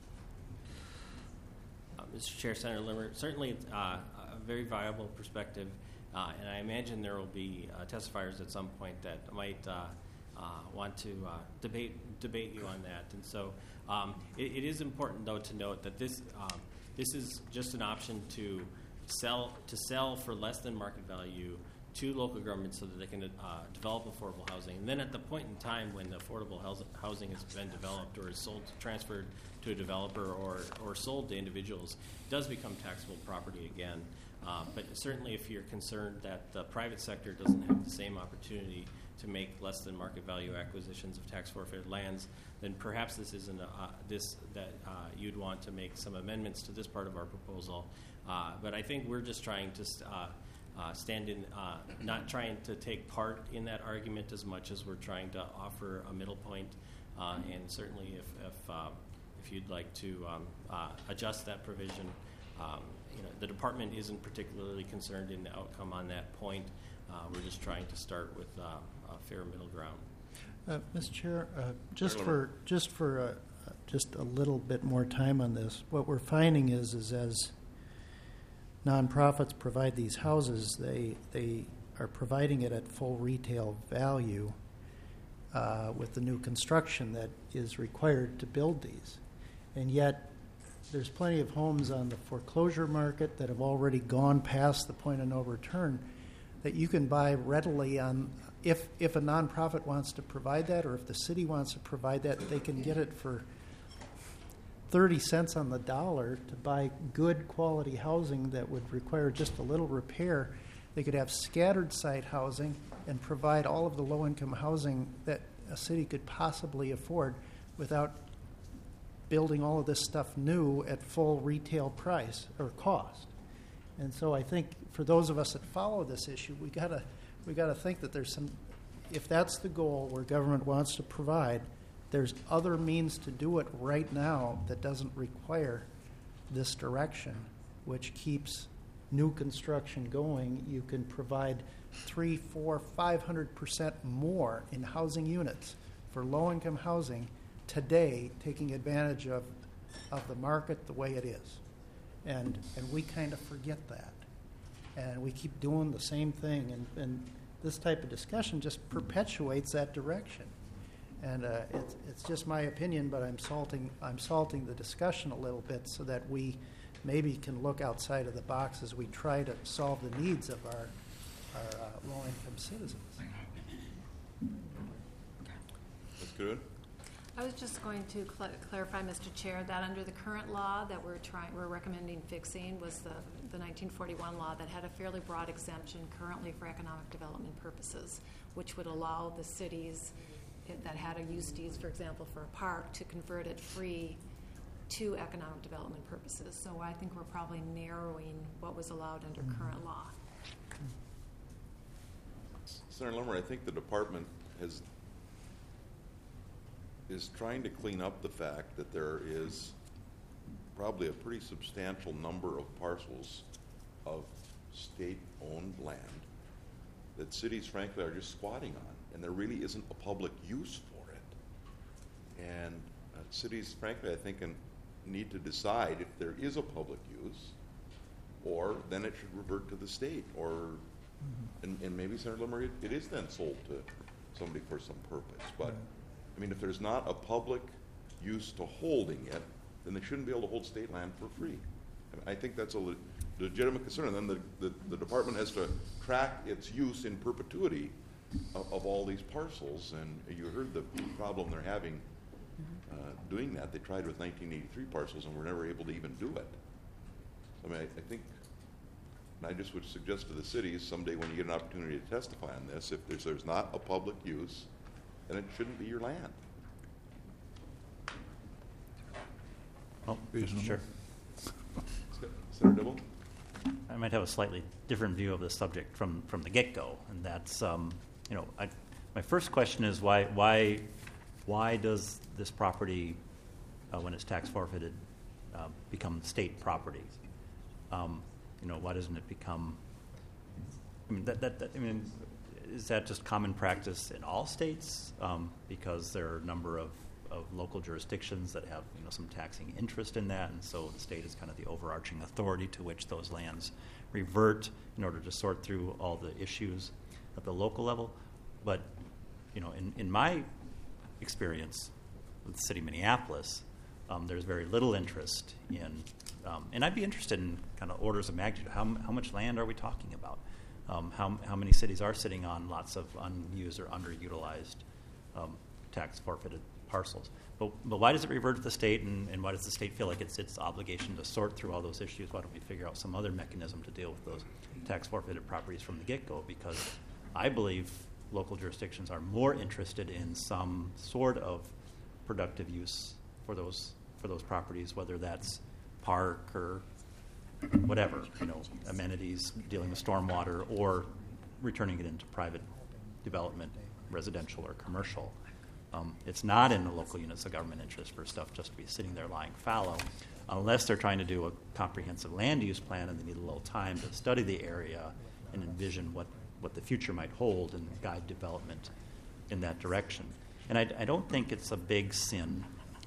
Uh, Mister Chair, Senator Limmer, certainly uh, a very viable perspective, uh, and I imagine there will be uh, testifiers at some point that might uh, uh, want to uh, debate debate you on that. And so um, it, it is important, though, to note that this um, this is just an option to sell to sell for less than market value to local governments so that they can uh, develop affordable housing. And then at the point in time when the affordable housing, housing has been developed or is sold, transferred to a developer or, or sold to individuals, it does become taxable property again. Uh, but certainly if you're concerned that the private sector doesn't have the same opportunity to make less than market value acquisitions of tax forfeited lands, then perhaps this isn't a, uh, this that uh, you'd want to make some amendments to this part of our proposal. Uh, but I think we're just trying to uh, uh, stand in, uh, not trying to take part in that argument as much as we're trying to offer a middle point. Uh, and certainly, if if, uh, if you'd like to um, uh, adjust that provision, um, you know, the department isn't particularly concerned in the outcome on that point. Uh, we're just trying to start with uh, a fair middle ground. Uh, Mister Chair, uh, just for just for uh, just a little bit more time on this, what we're finding is is as nonprofits provide these houses, they they are providing it at full retail value uh, with the new construction that is required to build these, and yet there's plenty of homes on the foreclosure market that have already gone past the point of no return that you can buy readily on. If if a nonprofit wants to provide that, or if the city wants to provide that, they can get it for thirty cents on the dollar to buy good quality housing that would require just a little repair. They could have scattered site housing and provide all of the low-income housing that a city could possibly afford without building all of this stuff new at full retail price or cost. And so I think for those of us that follow this issue, we gotta we gotta think that there's some, if that's the goal where government wants to provide, there's other means to do it right now that doesn't require this direction, which keeps new construction going. You can provide three, four, five hundred percent more in housing units for low-income housing today, taking advantage of of the market the way it is, and and we kind of forget that, and we keep doing the same thing, and, and this type of discussion just perpetuates that direction. And uh, it's, it's just my opinion, but I'm salting I'm salting the discussion a little bit so that we maybe can look outside of the box as we try to solve the needs of our our uh, low-income citizens. That's good. I was just going to cl- clarify, Mister Chair, that under the current law that we're trying, we're recommending fixing was the, the nineteen forty-one law that had a fairly broad exemption currently for economic development purposes, which would allow the cities that had a use deeds, for example, for a park, to convert it free to economic development purposes. So I think we're probably narrowing what was allowed under mm-hmm. current law. Senator Limmer, I think the department has is trying to clean up the fact that there is probably a pretty substantial number of parcels of state-owned land that cities, frankly, are just squatting on, and there really isn't a public use for it. And uh, cities, frankly, I think, can, need to decide if there is a public use, or then it should revert to the state, or mm-hmm. and, and maybe, Senator Limmer, it, it is then sold to somebody for some purpose. But right. I mean, if there's not a public use to holding it, then they shouldn't be able to hold state land for free. And I think that's a le- legitimate concern. And then the, the, the department has to track its use in perpetuity of, of all these parcels. And you heard the problem they're having uh, doing that. They tried with nineteen eighty-three parcels and were never able to even do it. I mean, I, I think, and I just would suggest to the cities someday when you get an opportunity to testify on this, if there's, there's not a public use, then it shouldn't be your land. Oh, sure. Senator Dibble? I might have a slightly different view of the subject from, from the get-go, and that's, um, you know, I, my first question is why why why does this property, uh, when it's tax forfeited, uh, become state property? Um, you know, why doesn't it become? I mean, that, that, that I mean, is that just common practice in all states? Um, because there are a number of of local jurisdictions that have, you know, some taxing interest in that, and so the state is kind of the overarching authority to which those lands revert in order to sort through all the issues at the local level. But, you know, in, in my experience with the city of Minneapolis, um, there's very little interest in, um, and I'd be interested in kind of orders of magnitude. How, how much land are we talking about? Um, how, how many cities are sitting on lots of unused or underutilized um, tax forfeited parcels? But, but why does it revert to the state, and, and why does the state feel like it's its obligation to sort through all those issues? Why don't we figure out some other mechanism to deal with those tax forfeited properties from the get-go? Because I believe local jurisdictions are more interested in some sort of productive use for those for those properties, whether that's park or whatever, you know, amenities, dealing with stormwater, or returning it into private development, residential or commercial. Um, it's not in the local units of government interest for stuff just to be sitting there lying fallow, unless they're trying to do a comprehensive land use plan and they need a little time to study the area and envision what, what the future might hold and guide development in that direction. And I, I don't think it's a big sin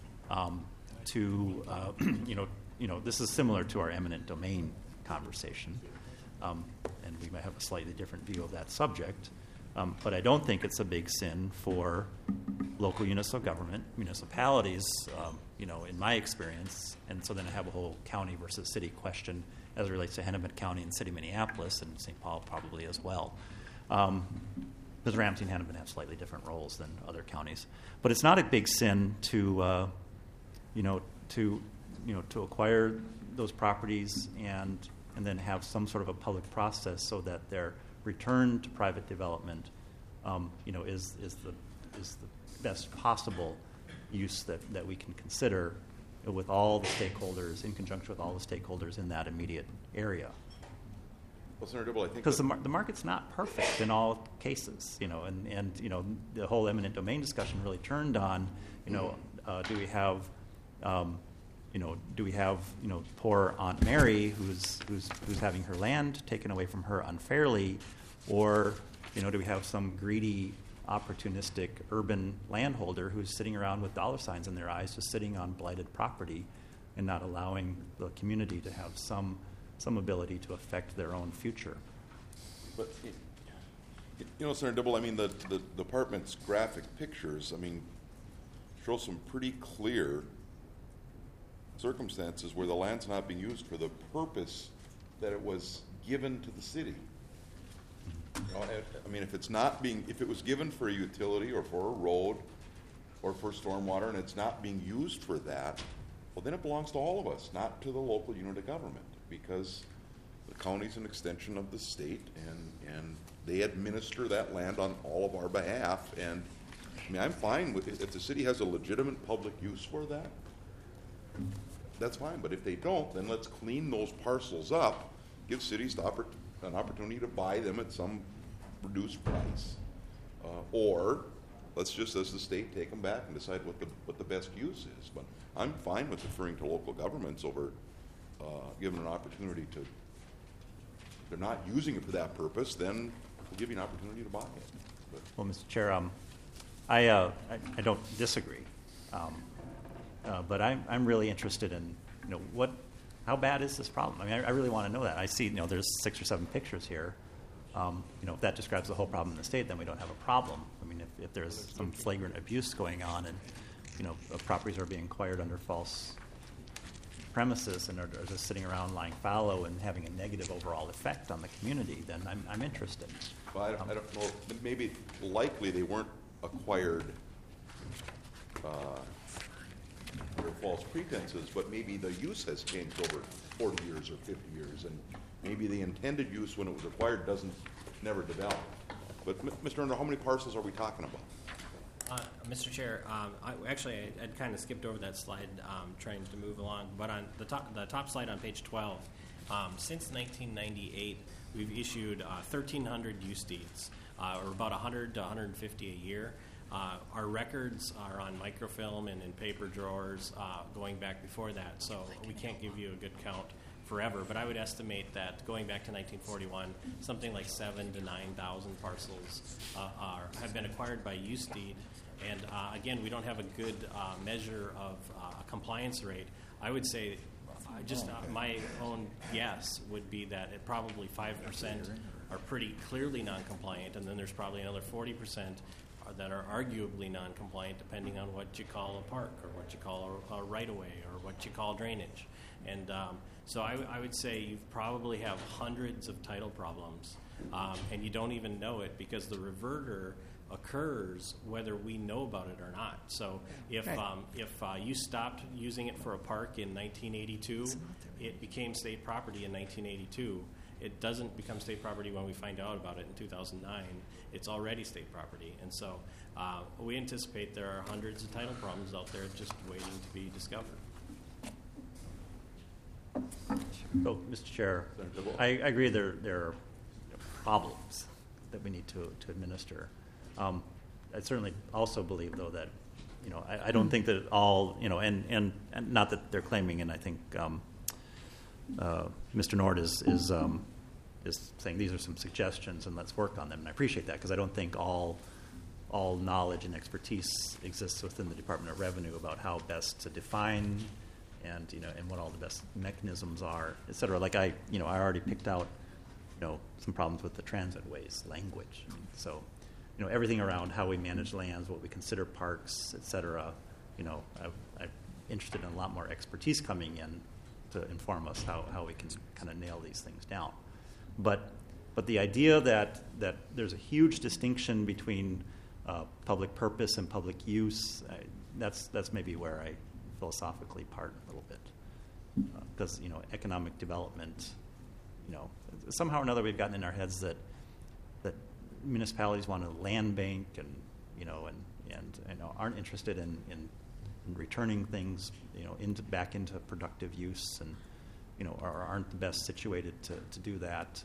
um, to, uh, you know, you know, this is similar to our eminent domain conversation, um, and we might have a slightly different view of that subject. Um, but I don't think it's a big sin for local units of government, municipalities, um, you know, in my experience, and so then I have a whole county versus city question as it relates to Hennepin County and City of Minneapolis, and Saint Paul probably as well. Um, because Ramsey and Hennepin have slightly different roles than other counties. But it's not a big sin to, uh, you know, to, you know, to acquire those properties and and then have some sort of a public process so that they're return to private development, um, you know, is is the is the best possible use that, that we can consider with all the stakeholders, in conjunction with all the stakeholders in that immediate area. Well, Senator Dibble, I think because the, mar- the market's not perfect in all cases, you know, and, and you know the whole eminent domain discussion really turned on, you know, uh, do we have, um, you know, do we have, you know, poor Aunt Mary who's who's who's having her land taken away from her unfairly, or, you know, do we have some greedy, opportunistic urban landholder who's sitting around with dollar signs in their eyes, just sitting on blighted property and not allowing the community to have some some ability to affect their own future? But, you know, Senator Dibble, I mean, the, the department's graphic pictures, I mean, show some pretty clear circumstances where the land's not being used for the purpose that it was given to the city. You know, I mean, if it's not being, if it was given for a utility or for a road or for stormwater and it's not being used for that, well, then it belongs to all of us, not to the local unit of government, because the county's an extension of the state, and, and they administer that land on all of our behalf. And I mean, I'm fine with it. If the city has a legitimate public use for that, that's fine. But if they don't, then let's clean those parcels up, give cities the oppor- an opportunity to buy them at some reduced price, uh, or let's just, as the state, take them back and decide what the, what the best use is. But I'm fine with deferring to local governments over uh, giving an opportunity to, if they're not using it for that purpose, then we'll give you an opportunity to buy it. But Well, Mister Chair, um, I, uh, I I don't disagree, um, uh, but I'm I'm really interested in you know what how bad is this problem? I mean, I, I really want to know that. I see you know there's six or seven pictures here. Um, you know, if that describes the whole problem in the state, then we don't have a problem. I mean, if, if there's some flagrant abuse going on and you know uh, properties are being acquired under false premises and are, are just sitting around lying fallow and having a negative overall effect on the community, then I'm I'm interested. Well, I don't, I don't know. Maybe likely they weren't acquired uh, under false pretenses, but maybe the use has changed over forty years or fifty years, and maybe the intended use when it was acquired doesn't never develop. But Mister Erner, how many parcels are we talking about? Uh, Mister Chair, um, I, actually, I, I'd kind of skipped over that slide, um, trying to move along. But on the top, the top slide on page twelve, um, since nineteen ninety-eight, we've issued uh, thirteen hundred use deeds, uh, or about one hundred to one hundred fifty a year. Uh, our records are on microfilm and in paper drawers uh, going back before that, so we can't give you a good count forever. But I would estimate that going back to nineteen forty-one, something like seven to nine thousand parcels uh, are, have been acquired by use deed. And uh, again, we don't have a good uh, measure of uh, a compliance rate. I would say, uh, just uh, my own guess would be that it probably five percent are pretty clearly non-compliant, and then there's probably another forty percent that are arguably non-compliant, depending on what you call a park or what you call a, a right-of-way or what you call drainage. And um, so I, w- I would say you probably have hundreds of title problems, um, and you don't even know it because the reverter occurs whether we know about it or not. So if Right. um, if uh, you stopped using it for a park in nineteen eighty-two, it became state property in nineteen eighty-two. It doesn't become state property when we find out about it in two thousand nine. It's already state property. And so uh, we anticipate there are hundreds of title problems out there just waiting to be discovered. So, Mister Chair, I, I agree there there are problems that we need to, to administer. Um, I certainly also believe, though, that you know I, I don't think that all you know, and, and, and not that they're claiming, and I think um, uh, Mister Nord is is um, is saying these are some suggestions and let's work on them, and I appreciate that because I don't think all all knowledge and expertise exists within the Department of Revenue about how best to define and you know and what all the best mechanisms are, et cetera. Like I you know I already picked out you know some problems with the transit ways language, so. You know, everything around how we manage lands, what we consider parks, et cetera. You know, I, I'm interested in a lot more expertise coming in to inform us how, how we can kind of nail these things down. But but the idea that, that there's a huge distinction between uh, public purpose and public use, I, that's that's maybe where I philosophically part a little bit. Because, uh, you know, economic development, you know, somehow or another we've gotten in our heads that that municipalities want a land bank and you know and and you know aren't interested in, in, in returning things you know into back into productive use and you know or aren't the best situated to, to do that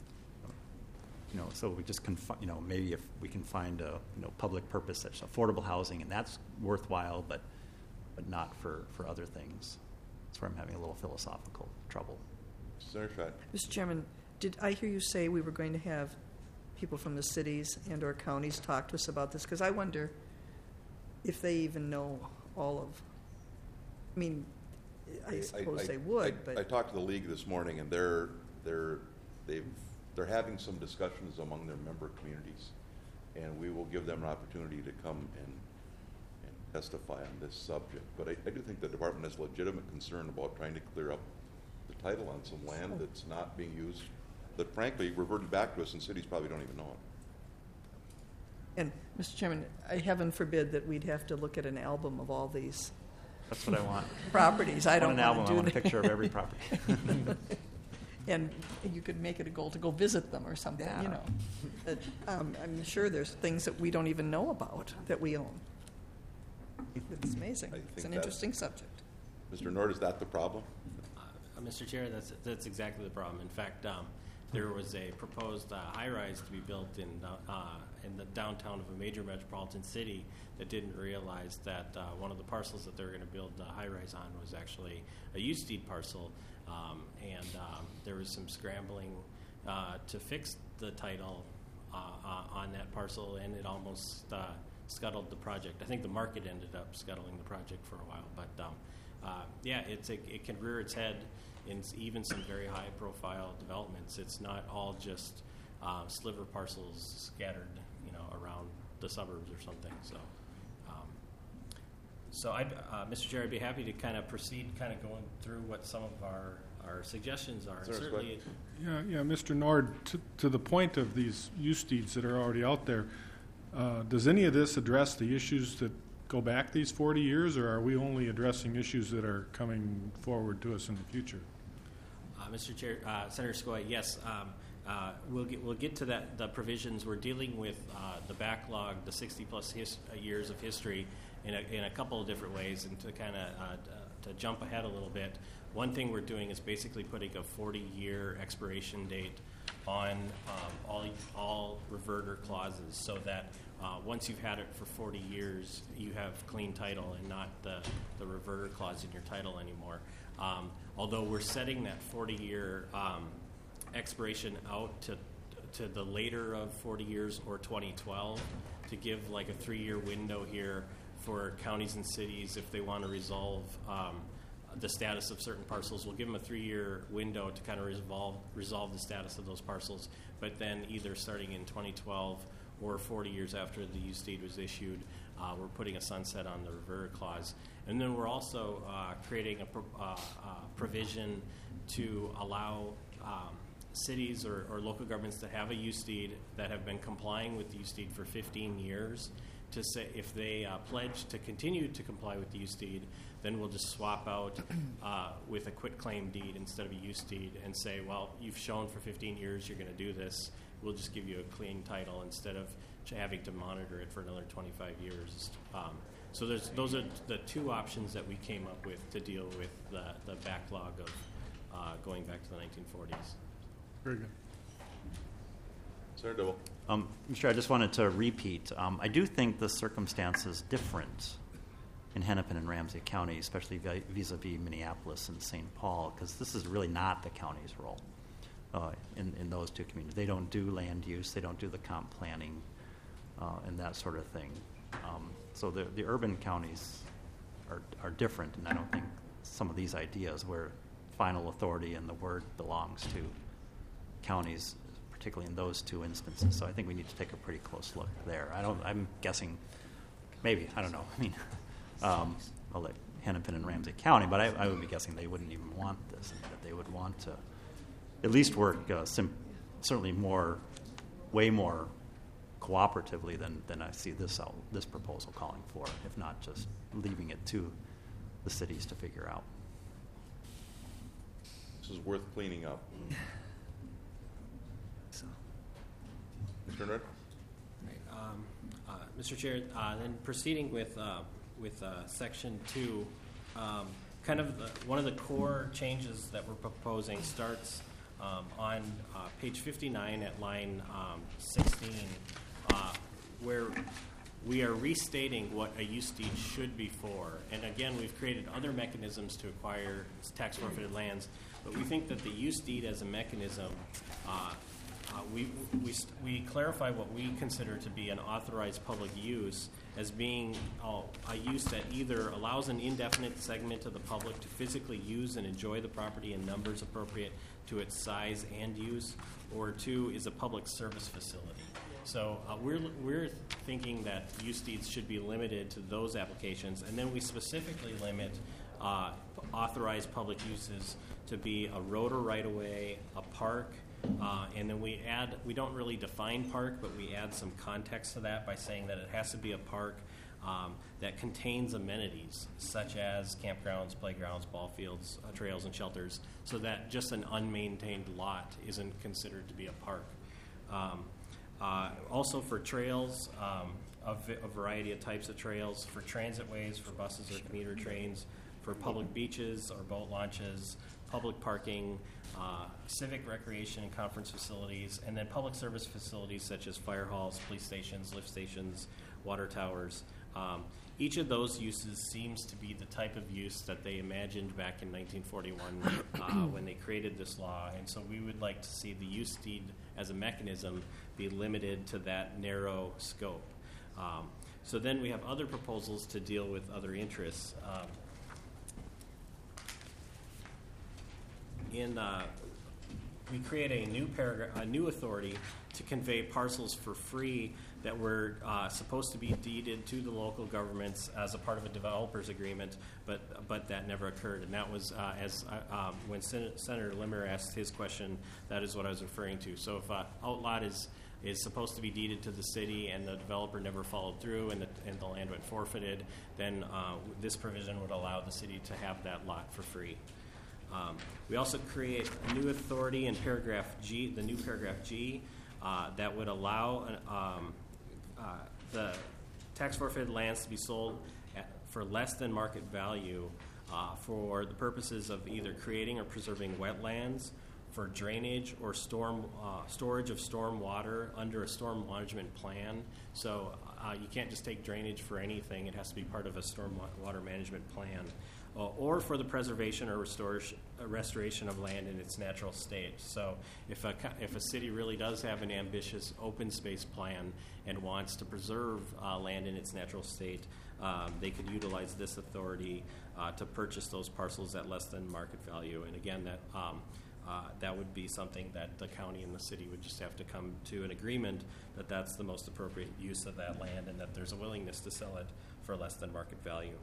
you know so we just can you know maybe if we can find a you know public purpose such as affordable housing and that's worthwhile but but not for, for other things. That's where I'm having a little philosophical trouble. Senator Mister Chairman, did I hear you say we were going to have people from the cities and or counties talk to us about this? Because I wonder if they even know all of, I mean, I suppose I, they would, I, but. I talked to the league this morning, and they're they're they've they're having some discussions among their member communities, and we will give them an opportunity to come and and testify on this subject. But I, I do think the department has legitimate concern about trying to clear up the title on some land that's not being used, that frankly reverted back to us, and cities probably don't even know it. And, Mister Chairman, I heaven forbid that we'd have to look at an album of all these. That's what I want. Properties. I, I don't want an album. want to I do want a that. picture of every property. And you could make it a goal to go visit them or something, Yeah. you know. But, um, I'm sure there's things that we don't even know about that we own. It's amazing. I It's think an that- interesting subject. Mister Nord, is that the problem? Uh, Mister Chair, that's that's exactly the problem. In fact, um, there was a proposed uh, high-rise to be built in uh, in the downtown of a major metropolitan city that didn't realize that uh, one of the parcels that they were going to build the high-rise on was actually a use-deed parcel, um, and um, there was some scrambling uh, to fix the title uh, uh, on that parcel, and it almost uh, scuttled the project. I think the market ended up scuttling the project for a while, but um, uh, yeah, it's a, it can rear its head in even some very high-profile developments. It's not all just uh, sliver parcels scattered, you know, around the suburbs or something. So, um, so I'd, uh, Mister Chair, I'd be happy to kind of proceed, kind of going through what some of our our suggestions are. Sorry, Certainly, Yeah, yeah, Mister Nord, to, to the point of these use deeds that are already out there, uh, does any of this address the issues that go back these forty years, or are we only addressing issues that are coming forward to us in the future? Uh, Mister Chair, uh, Senator Skoye, yes, um, uh, we'll get we'll get to that. The provisions we're dealing with uh, the backlog, the sixty plus his, uh, years of history, in a, in a couple of different ways, and to kind of uh, to jump ahead a little bit. One thing we're doing is basically putting a forty year expiration date on um, all all reverter clauses, so that uh, once you've had it for forty years, you have clean title and not the the reverter clause in your title anymore. Um, although we're setting that forty year um, expiration out to to the later of forty years or twenty twelve to give like a three year window here for counties and cities if they want to resolve um, the status of certain parcels. We'll give them a three year window to kind of resolve resolve the status of those parcels, but then either starting in twenty twelve or forty years after the use deed was issued, uh, we're putting a sunset on the reverter clause. And then we're also uh, creating a pro- uh, uh, provision to allow um, cities or, or local governments that have a use deed that have been complying with the use deed for fifteen years to say if they uh, pledge to continue to comply with the use deed, then we'll just swap out uh, with a quitclaim deed instead of a use deed and say, well, you've shown for fifteen years you're going to do this. We'll just give you a clean title instead of having to monitor it for another twenty-five years. Um, so there's, those are the two options that we came up with to deal with the, the backlog of uh, going back to the nineteen forties. Very good. Senator Dibble. Um, Mister Chair, I just wanted to repeat. Um, I do think the circumstance is different in Hennepin and Ramsey County, especially vi- vis-a-vis Minneapolis and Saint Paul, because this is really not the county's role uh, in, in those two communities. They don't do land use, they don't do the comp planning uh, and that sort of thing. Um, so the, the urban counties are, are different, and I don't think some of these ideas where final authority and the word belongs to counties, particularly in those two instances. So I think we need to take a pretty close look there. I don't, I'm guessing, maybe, I don't know. I mean, um, I'll let Hennepin and Ramsey County, but I, I would be guessing they wouldn't even want this, and that they would want to at least work uh, sim- certainly more, way more cooperatively than, than I see this out, this proposal calling for, if not just leaving it to the cities to figure out. This is worth cleaning up. Mister Nord? Right. Um, uh, Mister Chair, uh, then proceeding with uh, with uh, section two, um, kind of the, one of the core changes that we're proposing starts um, on uh, page fifty-nine at line um, sixteen, uh, where we are restating what a use deed should be for. And again, we've created other mechanisms to acquire tax forfeited lands, but we think that the use deed as a mechanism, uh, uh, we, we, we clarify what we consider to be an authorized public use as being uh, a use that either allows an indefinite segment of the public to physically use and enjoy the property in numbers appropriate to its size and use, or two, is a public service facility. So uh, we're we're thinking that use deeds should be limited to those applications, and then we specifically limit uh, authorized public uses to be a road or right-of-way, a park, uh, and then we add, we don't really define park, but we add some context to that by saying that it has to be a park um, that contains amenities such as campgrounds, playgrounds, ball fields, uh, trails, and shelters, so that just an unmaintained lot isn't considered to be a park. Um, Uh, also for trails, um, a, v- a variety of types of trails, for transit ways, for buses or commuter trains, for public beaches or boat launches, public parking, uh, civic recreation and conference facilities, and then public service facilities such as fire halls, police stations, lift stations, water towers. Um, each of those uses seems to be the type of use that they imagined back in nineteen forty-one uh, when they created this law, and so we would like to see the use deed as a mechanism be limited to that narrow scope. Um, so then we have other proposals to deal with other interests. Um, in uh, we create a new paragraph, a new authority to convey parcels for free that were uh, supposed to be deeded to the local governments as a part of a developers agreement, but but that never occurred. And that was uh, as uh, um, when Sen- Senator Limmer asked his question, that is what I was referring to. So if uh, outlot is is supposed to be deeded to the city and the developer never followed through and the, and the land went forfeited, then uh, this provision would allow the city to have that lot for free. Um, we also create a new authority in paragraph G, the new paragraph G, uh, that would allow an, um, uh, the tax forfeited lands to be sold at, for less than market value uh, for the purposes of either creating or preserving wetlands, for drainage or storm uh, storage of storm water under a storm management plan. So uh, you can't just take drainage for anything. It has to be part of a storm water management plan. Uh, or for the preservation or restoration, uh, restoration of land in its natural state. So if a, if a city really does have an ambitious open space plan and wants to preserve uh, land in its natural state, um, they could utilize this authority uh, to purchase those parcels at less than market value. And again, that um, uh, that would be something that the county and the city would just have to come to an agreement that that's the most appropriate use of that land and that there's a willingness to sell it for less than market value.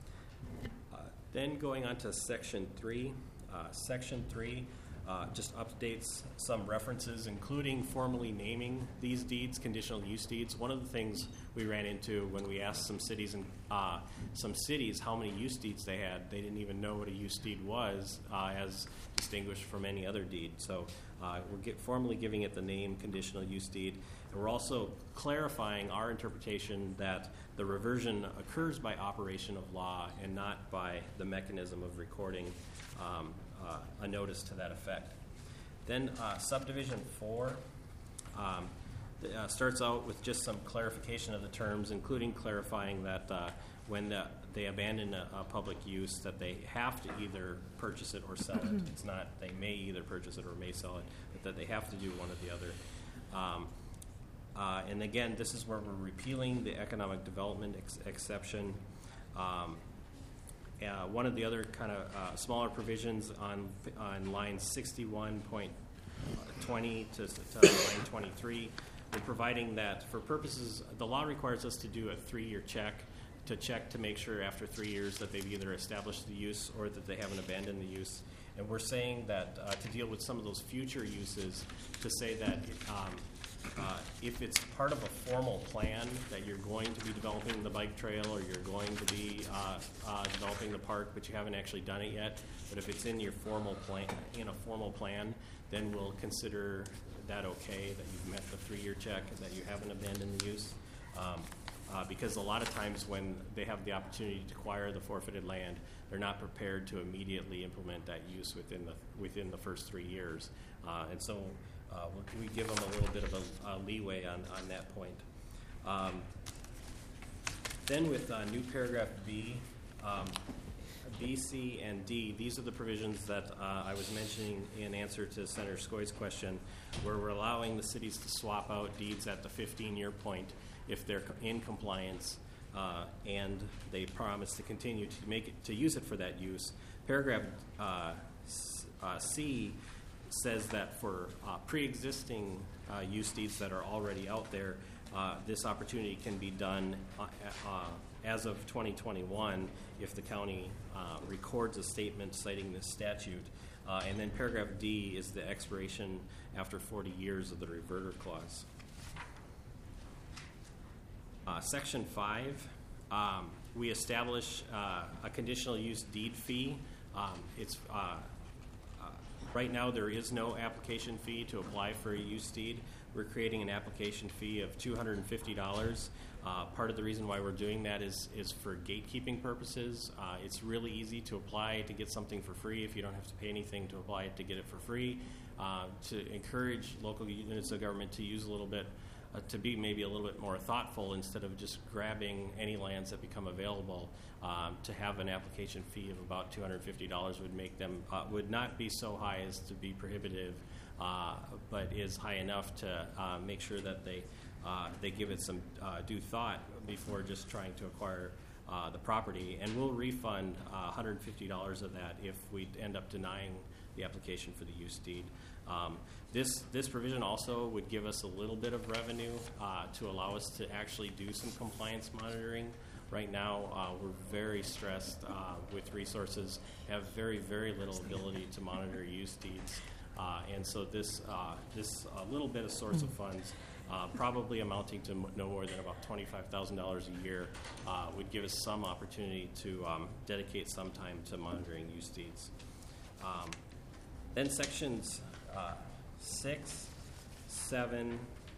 Uh, then going on to section three, uh, section three uh, just updates some references, including formally naming these deeds conditional use deeds. One of the things we ran into when we asked some cities and uh, some cities how many use deeds they had, they didn't even know what a use deed was, uh, as distinguished from any other deed. So uh, we're get formally giving it the name conditional use deed, and we're also clarifying our interpretation that the reversion occurs by operation of law and not by the mechanism of recording um, uh, a notice to that effect. Then uh, subdivision four um, th- uh, starts out with just some clarification of the terms, including clarifying that uh, when the, they abandon a, a public use, that they have to either purchase it or sell it. It's not they may either purchase it or may sell it, but that they have to do one or the other. Um, Uh, and again, this is where we're repealing the economic development ex- exception. Um, uh, one of the other kind of uh, smaller provisions on on line sixty-one point twenty to, to line twenty-three, we're providing that for purposes, the law requires us to do a three-year check to check to make sure after three years that they've either established the use or that they haven't abandoned the use. And we're saying that uh, to deal with some of those future uses, to say that um, Uh, if it's part of a formal plan that you're going to be developing the bike trail or you're going to be uh, uh, developing the park, but you haven't actually done it yet, but if it's in your formal plan, in a formal plan, then we'll consider that okay, that you've met the three-year check, that you haven't abandoned the use. Um, uh, because a lot of times when they have the opportunity to acquire the forfeited land, they're not prepared to immediately implement that use within the within the first three years, uh, and so. Uh, we give them a little bit of a, a leeway on, on that point. Um, then with uh, new paragraph B, um, B, C, and D, these are the provisions that uh, I was mentioning in answer to Senator Skoy's question, where we're allowing the cities to swap out deeds at the fifteen-year point if they're in compliance uh, and they promise to continue to make it, to use it for that use. Paragraph uh, uh, C says that for uh, pre-existing uh, use deeds that are already out there, uh, this opportunity can be done uh, uh, as of twenty twenty-one if the county uh, records a statement citing this statute. Uh, and then paragraph D is the expiration after forty years of the reverter clause. Uh, section five, um, we establish uh, a conditional use deed fee. Um, it's uh, Right now, there is no application fee to apply for a use deed, we're creating an application fee of two hundred fifty dollars. Uh, part of the reason why we're doing that is, is for gatekeeping purposes. Uh, it's really easy to apply to get something for free if you don't have to pay anything to apply it to get it for free. Uh, to encourage local units of government to use a little bit, uh, to be maybe a little bit more thoughtful instead of just grabbing any lands that become available. Um, to have an application fee of about two hundred fifty dollars would make them, uh, would not be so high as to be prohibitive, uh, but is high enough to uh, make sure that they Uh, they give it some uh, due thought before just trying to acquire uh, the property. And we'll refund uh, one hundred fifty dollars of that if we end up denying the application for the use deed. Um, this, this provision also would give us a little bit of revenue uh, to allow us to actually do some compliance monitoring. Right now, uh, we're very stressed uh, with resources, have very, very little ability to monitor use deeds. Uh, and so this, uh, this uh, little bit of source of funds, Uh, probably amounting to m- no more than about twenty-five thousand dollars a year, uh, would give us some opportunity to um, dedicate some time to monitoring use deeds. Um, then sections uh, six, seven,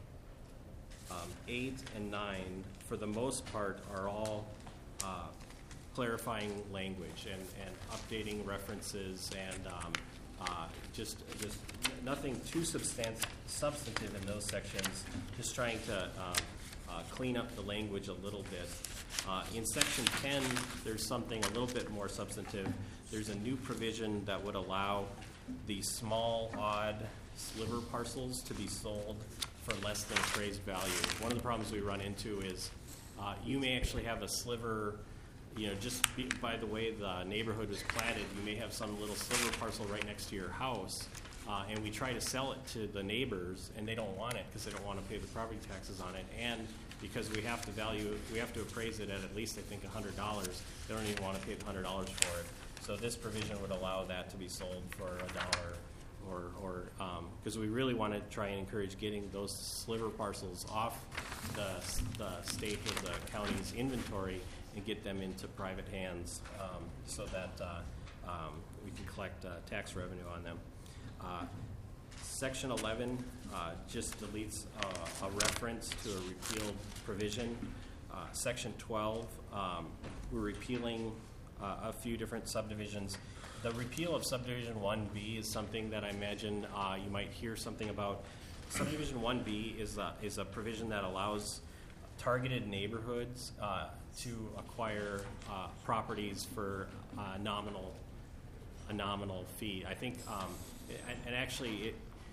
um, eight, and nine, for the most part, are all uh, clarifying language and, and updating references and um, Uh, just, just nothing too substan- substantive in those sections. Just trying to um, uh, clean up the language a little bit. Uh, in section ten, there's something a little bit more substantive. There's a new provision that would allow the small, odd sliver parcels to be sold for less than appraised value. One of the problems we run into is uh, you may actually have a sliver. You know, just be, by the way the neighborhood was platted, you may have some little sliver parcel right next to your house, uh, and we try to sell it to the neighbors, and they don't want it because they don't want to pay the property taxes on it, and because we have to value, we have to appraise it at at least I think one hundred dollars. They don't even want to pay the one hundred dollars for it. So this provision would allow that to be sold for a dollar, or or because um, we really want to try and encourage getting those sliver parcels off the the state or the county's inventory and get them into private hands um, so that uh, um, we can collect uh, tax revenue on them. Uh, Section eleven uh, just deletes uh, a reference to a repealed provision. Uh, Section twelve, um, we're repealing uh, a few different subdivisions. The repeal of Subdivision one B is something that I imagine uh, you might hear something about. Subdivision one B is a, is a provision that allows targeted neighborhoods uh, to acquire uh, properties for uh, nominal a nominal fee. I think, um, and, and actually, it,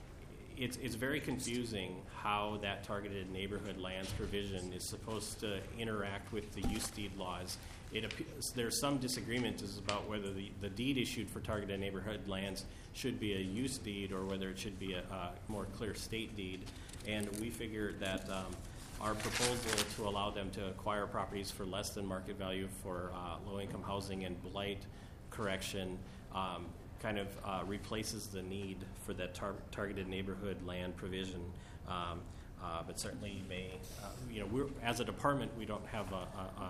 it's it's very confusing how that targeted neighborhood lands provision is supposed to interact with the use deed laws. It appears there's some disagreement as about whether the, the deed issued for targeted neighborhood lands should be a use deed or whether it should be a, a more clear state deed. And we figured that. Um, Our proposal to allow them to acquire properties for less than market value for uh, low-income housing and blight correction um, kind of uh, replaces the need for that tar- targeted neighborhood land provision. Um, uh, but certainly, may uh, you know, we're, as a department, we don't have a, a, a,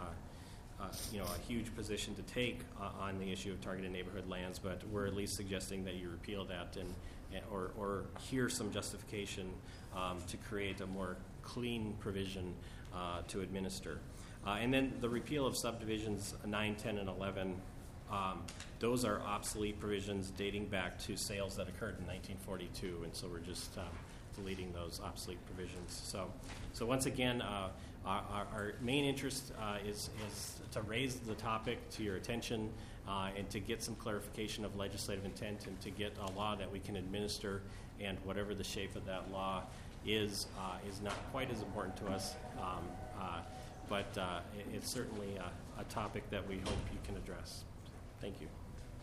a you know a huge position to take uh, on the issue of targeted neighborhood lands. But we're at least suggesting that you repeal that and, and or or hear some justification um, to create a more clean provision uh, to administer. Uh, and then the repeal of subdivisions nine, ten, and eleven, um, those are obsolete provisions dating back to sales that occurred in nineteen forty-two, and so we're just um, deleting those obsolete provisions. So, so once again, uh, our, our main interest uh, is, is to raise the topic to your attention uh, and to get some clarification of legislative intent and to get a law that we can administer, and whatever the shape of that law is uh, is not quite as important to us, um, uh, but uh, it, it's certainly a, a topic that we hope you can address. Thank you.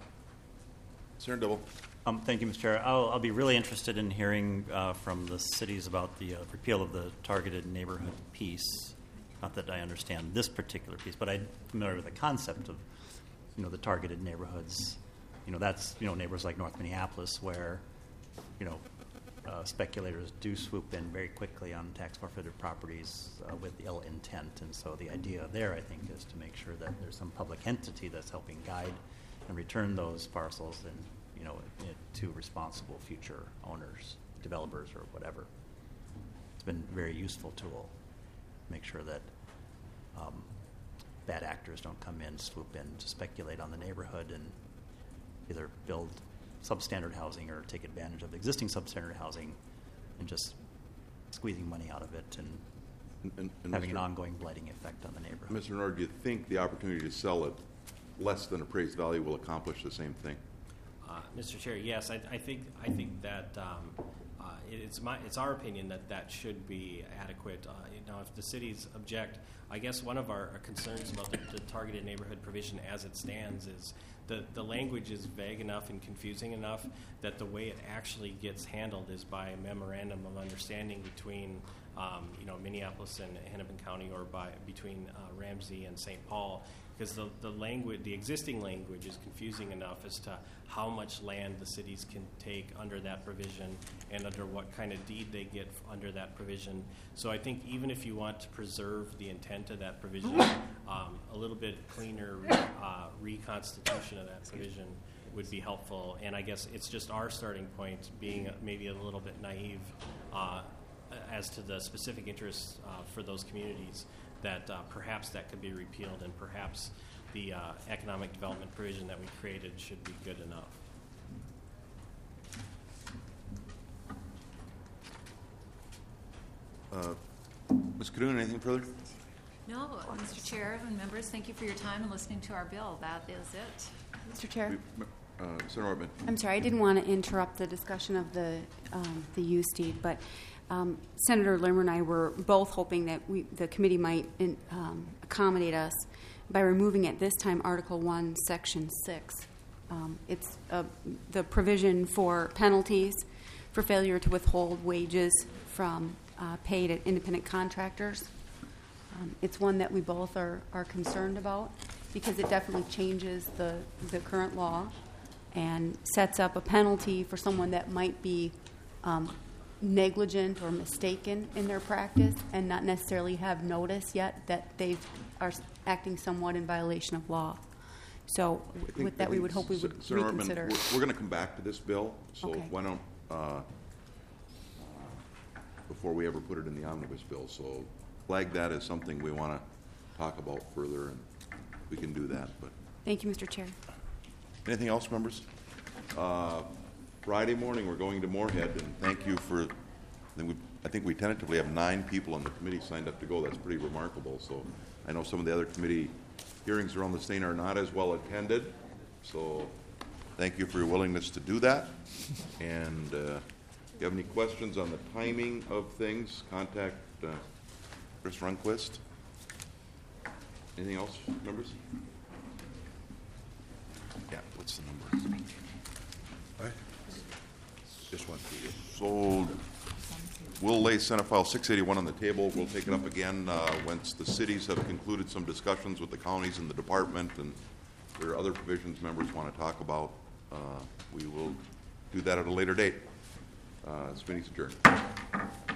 Senator Dibble. Um, thank you, Mister Chair. I'll, I'll be really interested in hearing uh, from the cities about the uh, repeal of the targeted neighborhood piece. Not that I understand this particular piece, but I'm familiar with the concept of, you know, the targeted neighborhoods. You know, that's, you know, neighborhoods like North Minneapolis where, you know, Uh, speculators do swoop in very quickly on tax forfeited properties uh, with ill intent. And so the idea there, I think, is to make sure that there's some public entity that's helping guide and return those parcels and, you know, it, to responsible future owners, developers, or whatever. it's been a very useful tool. Make sure that um, bad actors don't come in, swoop in, to speculate on the neighborhood and either build substandard housing or take advantage of existing substandard housing and just squeezing money out of it and, and, and having Mister an ongoing blighting effect on the neighborhood. Mister Nord, do you think the opportunity to sell it less than appraised value will accomplish the same thing? Uh, Mister Chair, yes, I, I think I think that um, uh, it's my it's our opinion that that should be adequate. Uh, you know, if the cities object, I guess one of our concerns about the, the targeted neighborhood provision as it stands is the the language is vague enough and confusing enough that the way it actually gets handled is by a memorandum of understanding between um, you know Minneapolis and Hennepin County, or by between uh, Ramsey and Saint Paul. Because the, the language, the existing language is confusing enough as to how much land the cities can take under that provision and under what kind of deed they get under that provision. So I think even if you want to preserve the intent of that provision, um, a little bit cleaner uh, reconstitution of that provision would be helpful. And I guess it's just our starting point, being maybe a little bit naive uh, as to the specific interests uh, for those communities, that uh, perhaps that could be repealed, and perhaps the uh, economic development provision that we created should be good enough. Uh, Miz Kadun, anything further? No, Mister Chair and members, thank you for your time and listening to our bill. That is it. Mister Chair? Uh, Senator Ortman. I'm sorry, I didn't want to interrupt the discussion of the um, the use deed, but um, Senator Limmer and I were both hoping that we, the committee might in, um, accommodate us by removing at this time Article one, Section six. Um, it's uh, the provision for penalties for failure to withhold wages from uh, paid at independent contractors. Um, it's one that we both are, are concerned about because it definitely changes the, the current law and sets up a penalty for someone that might be um, negligent or mistaken in their practice and not necessarily have notice yet that they are acting somewhat in violation of law. So I think- with I that, we think would hope we would S- Senator Ortman, reconsider. We're, we're going to come back to this bill, so Okay. why don't, uh, before we ever put it in the omnibus bill, so flag that as something we want to talk about further, and we can do that. But Thank you, Mister Chair. anything else, members? Uh, Friday morning, we're going to Moorhead, and thank you for, I think we, I think we tentatively have nine people on the committee signed up to go. That's pretty remarkable. So I know some of the other committee hearings around the state are not as well attended. So thank you for your willingness to do that. And uh, if you have any questions on the timing of things, contact uh, Chris Runquist. Anything else, members? Yeah, what's the number? What? This one. So we'll lay Senate File six eighty-one on the table. We'll take it up again uh, once the cities have concluded some discussions with the counties and the department, and there are other provisions members want to talk about. Uh, we will do that at a later date. Uh, this meeting's adjourned.